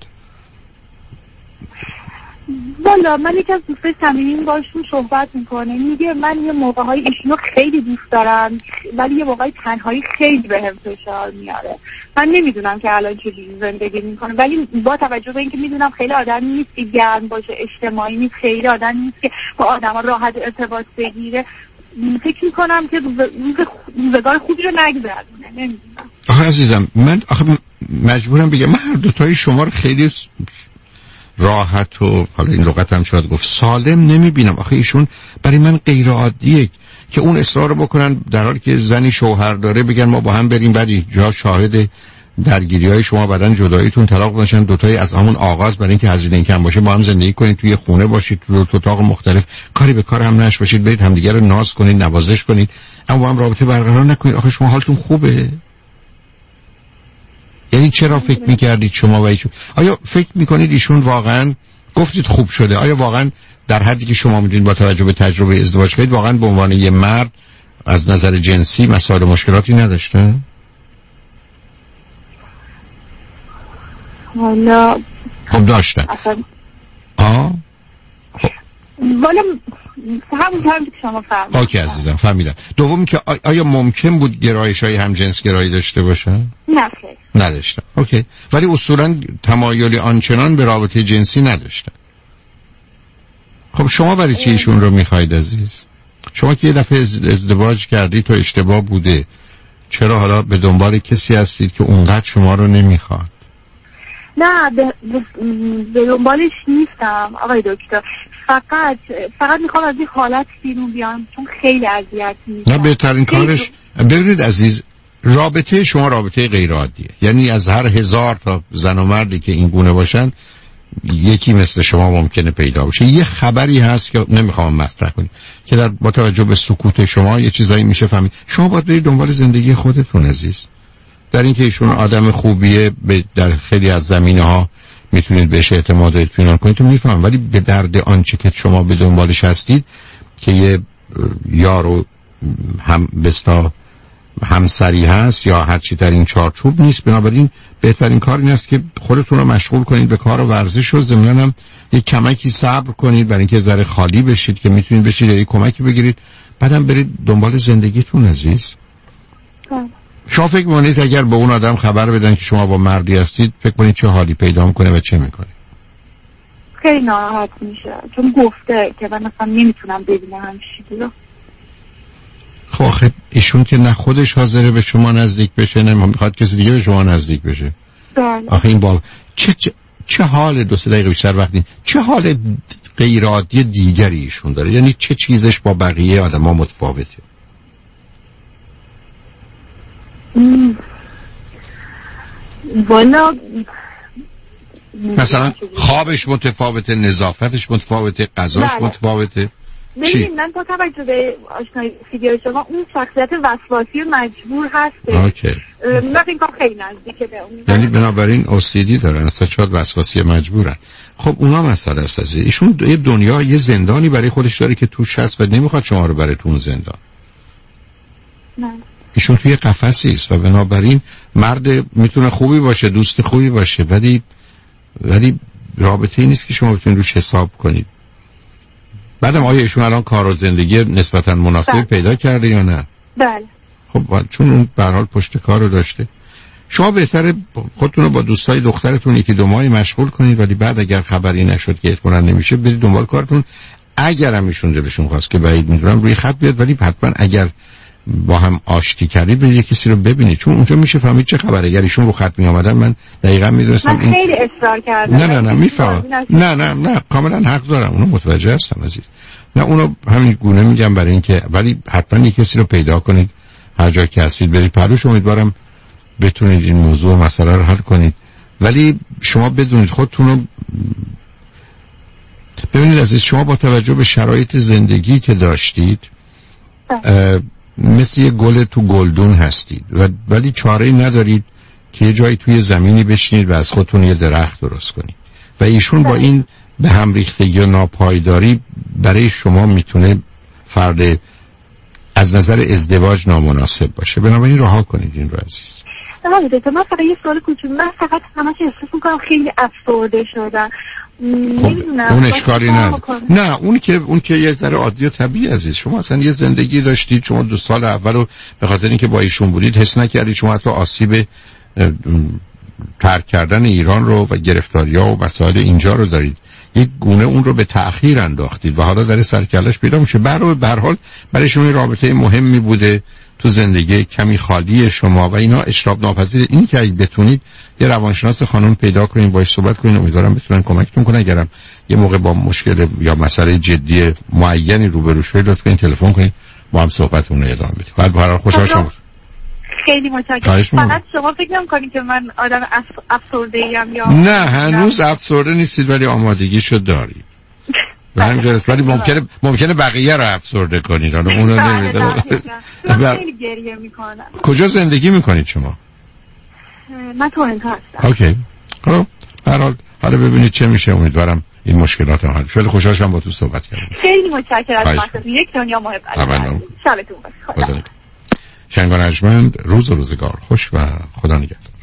والا من یکی از دوستای صمیمیم باشون صحبت میکنه، میگه من یه موقع‌های ایشونو خیلی دوست دارم ولی یه موقعی تنهایی خیلی بهم فشار میاره. من نمیدونم که الان چجوری زندگی میکنه، ولی با توجه به اینکه میدونم خیلی آدم نیست که گرم باشه، اجتماعی نیست، خیلی آدم نیست که با آدما راحت ارتباط بگیره، فکر میکنم که روزگار خوبی رو نگذرونه. نمیدونم. آخه عزیزم من آخه مجبورم بگم من هر دوتای شما رو خیلی راحت و حالا این لغت هم شاید گفت سالم نمیبینم. آخه ایشون برای من غیر عادیه که اون اصرار بکنن در حالی که زنی شوهر داره بگن ما با هم بریم، بعد جا شاهد درگیری های شما بعدن جداییتون طلاق باشن، دوتایی از همون آغاز برای اینکه هزینه کم باشه با هم زندگی کنید، توی خونه باشید، تو اتاق مختلف، کاری به کار هم نش باشید، برید همدیگه رو ناز کنید، نوازش کنید، اما با هم رابطه برقرار نکنید. آخه شما حالتون خوبه؟ یعنی چرا فکر میکردید شما و ایشون؟ آیا فکر میکنید ایشون واقعا گفتید خوب شده، آیا واقعا در حدی که شما میدونید با توجه به تجربه ازدواج کردید واقعا به عنوان یه مرد از نظر جنسی مسائل مشکلاتی نداشته؟ حالا خب داشتن. اصلا آه خب. والا همون هم که شما فهمیدن. اوکی عزیزم فهمیدم. دوم که آیا ممکن بود گرایش های هم جنس گرایی داشته باشن؟ نه خیلی نداشتن. اوکی. ولی اصولا تمایلی آنچنان به رابطه جنسی نداشتن. خب شما برای چی ایشون رو میخواید عزیز؟ شما که یه دفعه ازدواج کردید تو اشتباه بوده، چرا حالا به دنبال کسی هستید که اونقدر شما رو نمیخواد؟ نه به, به دنبالش نیستم آقای دکتر، فقط فقط میخوام از این حالت بیرون بیام چون خیلی اذیت میشم. نه بهترین کارش ببینید عزیز، رابطه شما رابطه غیر عادیه، یعنی از هر هزار تا زن و مردی که این گونه باشن یکی مثل شما ممکنه پیدا باشه. یه خبری هست که نمیخوام مطرح کنیم که در با توجه به سکوت شما یه چیزایی میشه فهمید. شما باید برید دنبال زندگی خودتون عزیز. در اینکه ایشون آدم خوبیه در خیلی از زمینه‌ها میتونید بهش اعتماد و اطمینان کنید تو میفهمم، ولی به درد آنچه که شما به دنبالش هستید که یه یارو هم بستا همسری هست یا هر چی در این چارچوب نیست. بنابراین بهترین کار این است که خودتون رو مشغول کنید به کار و ورزش و ضمناً هم یک کمکی صبر کنید برای اینکه ذره خالی بشید که میتونید بشید یا یک کمکی بگیرید، بعدم برید دنبال زندگیتون عزیز. شما فکر می‌کنید اگر به اون آدم خبر بدن که شما با مردی هستید فکر کنید چه حالی پیدا می‌کنه و چه می‌کنه؟ خیلی ناراحت میشه چون گفته که من اصلا نمیتونم ببینم همین چیزی رو. خب آخه ایشون که نه خودش حاضره به شما نزدیک بشه نه میخواد کسی دیگه به شما نزدیک بشه. بله. آخه این با چه چه, چه حال دو سه دقیقه بیشتر وقت چه حال غیر عادی دیگری ایشون داره؟ یعنی چه چیزش با بقیه آدما متفاوته؟ والا مثلا خوابش متفاوته، نظافتش متفاوته، غذاش بله. متفاوته. ببینید من با توجه به آشنایی ویدیو شما اون شخصیت وسواسی مجبور هسته. اوکی. من این کار خیلی نزدیکه به اون. یعنی بنابراین او سی دی دارن، اصلا شاید وسواسی مجبورن. خب اونا مسئله است عزیز. ایشون یه دنیا یه زندانی برای خودش داره که توش هست و نمیخواد شما رو بره تو اون زندان. نه. ایشون توی قفسی است و بنابراین مرد میتونه خوبی باشه، دوست خوبی باشه، ولی ولی رابطه‌ای نیست که شما بتونید روش حساب کنید. بعدم آیا ایشون الان کار و زندگی نسبتاً مناسبی پیدا کرده یا نه؟ بله. خب چون اون به هر حال پشت کار رو داشته. شما بهتره خودتون رو با دوستای دخترتون یکی دو ماهی مشغول کنید، ولی بعد اگر خبری نشد که احتمالاً نمیشه برید دنبال کارتون. اگر هم ایشون دلشون خواست که بعید میدونم روی خط بیاد، ولی حتما اگر با هم آشتی کردید برید یک کسی رو ببینید، چون اونجا میشه فهمید چه خبره. اگر ایشون رو خط می اومدن من دقیقاً میدونستم. من خیلی این... اصرار کردم. نه نه نه میفهمم. نه نه نه کاملا حق دارم، اونو متوجه هستم عزیز. نه اونو همین گونه میگم برای اینکه، ولی حتما یک کسی رو پیدا کنید هر جا که هستید برید پروش. امیدوارم بتونید این موضوع مسئله رو حل کنید، ولی شما بدونید خودتون رو ببینید عزیز. شما با توجه به شرایط زندگی که داشتید مثل یه گل تو گلدون هستید و ولی چاره‌ای ندارید که یه جایی توی زمینی بشینید و از خودتون یه درخت درست کنید و ایشون با این به هم ریختگی و ناپایداری برای شما میتونه فرد از نظر ازدواج نامناسب باشه. بنابراین رها کنید این رو عزیز. نه من فقط یه سوال کوچولو، من فقط همش احساس میکنم خیلی افسرده شدم. خب اون اشکالی نه نه اون که اون که یه ذره عادی و طبیعی عزیز. شما اصلا یه زندگی داشتید، شما دو سال اولو به خاطر اینکه با ایشون بودید حس نکردید، شما حتی آسیب ترک کردن ایران رو و گرفتاری‌ها و مسائل اینجا رو دارید، یک گونه اون رو به تأخیر انداختید و حالا داره سرکلش پیدا میشه. برای به هر حال برای شما رابطه مهمی بوده تو زندگی، کمی خالی شما و اینا اجتناب ناپذیر. این که اگه بتونید یه روانشناس خانم پیدا کنید باهاش صحبت کنید، امیدوارم بتونن کمکتون کنن. اگرم یه موقع با مشکل یا مسئله جدی معینی روبرو شدید لطفاً تلفن کنید با هم صحبتمون رو ادامه بدیم. بعد به هر حال خوشحال شدم. خیلی متشکرم. فقط شما فکر نمی‌کنید که من آدم افسرده‌ایم یا نه؟ هنوز افسرده نیستید ولی آمادگیشو دارید. ولی ممکنه ممکنه بقیه رو افسرده کنید. حالا اون رو نمیدونم. من خیلی گریه میکنم. کجا زندگی میکنید شما؟ من تورنتو هستم. اوکی. خب هر حال حالا ببینید چه میشه. امیدوارم این مشکلات رو حل شه. خیلی خوشحال شدم با تو صحبت کردم. خیلی متشکرم از وقتتون. یک دنیا محبت. شبتون بخیر. شنگ و نجمند، روز و روزگار خوش و خدا نگهدار.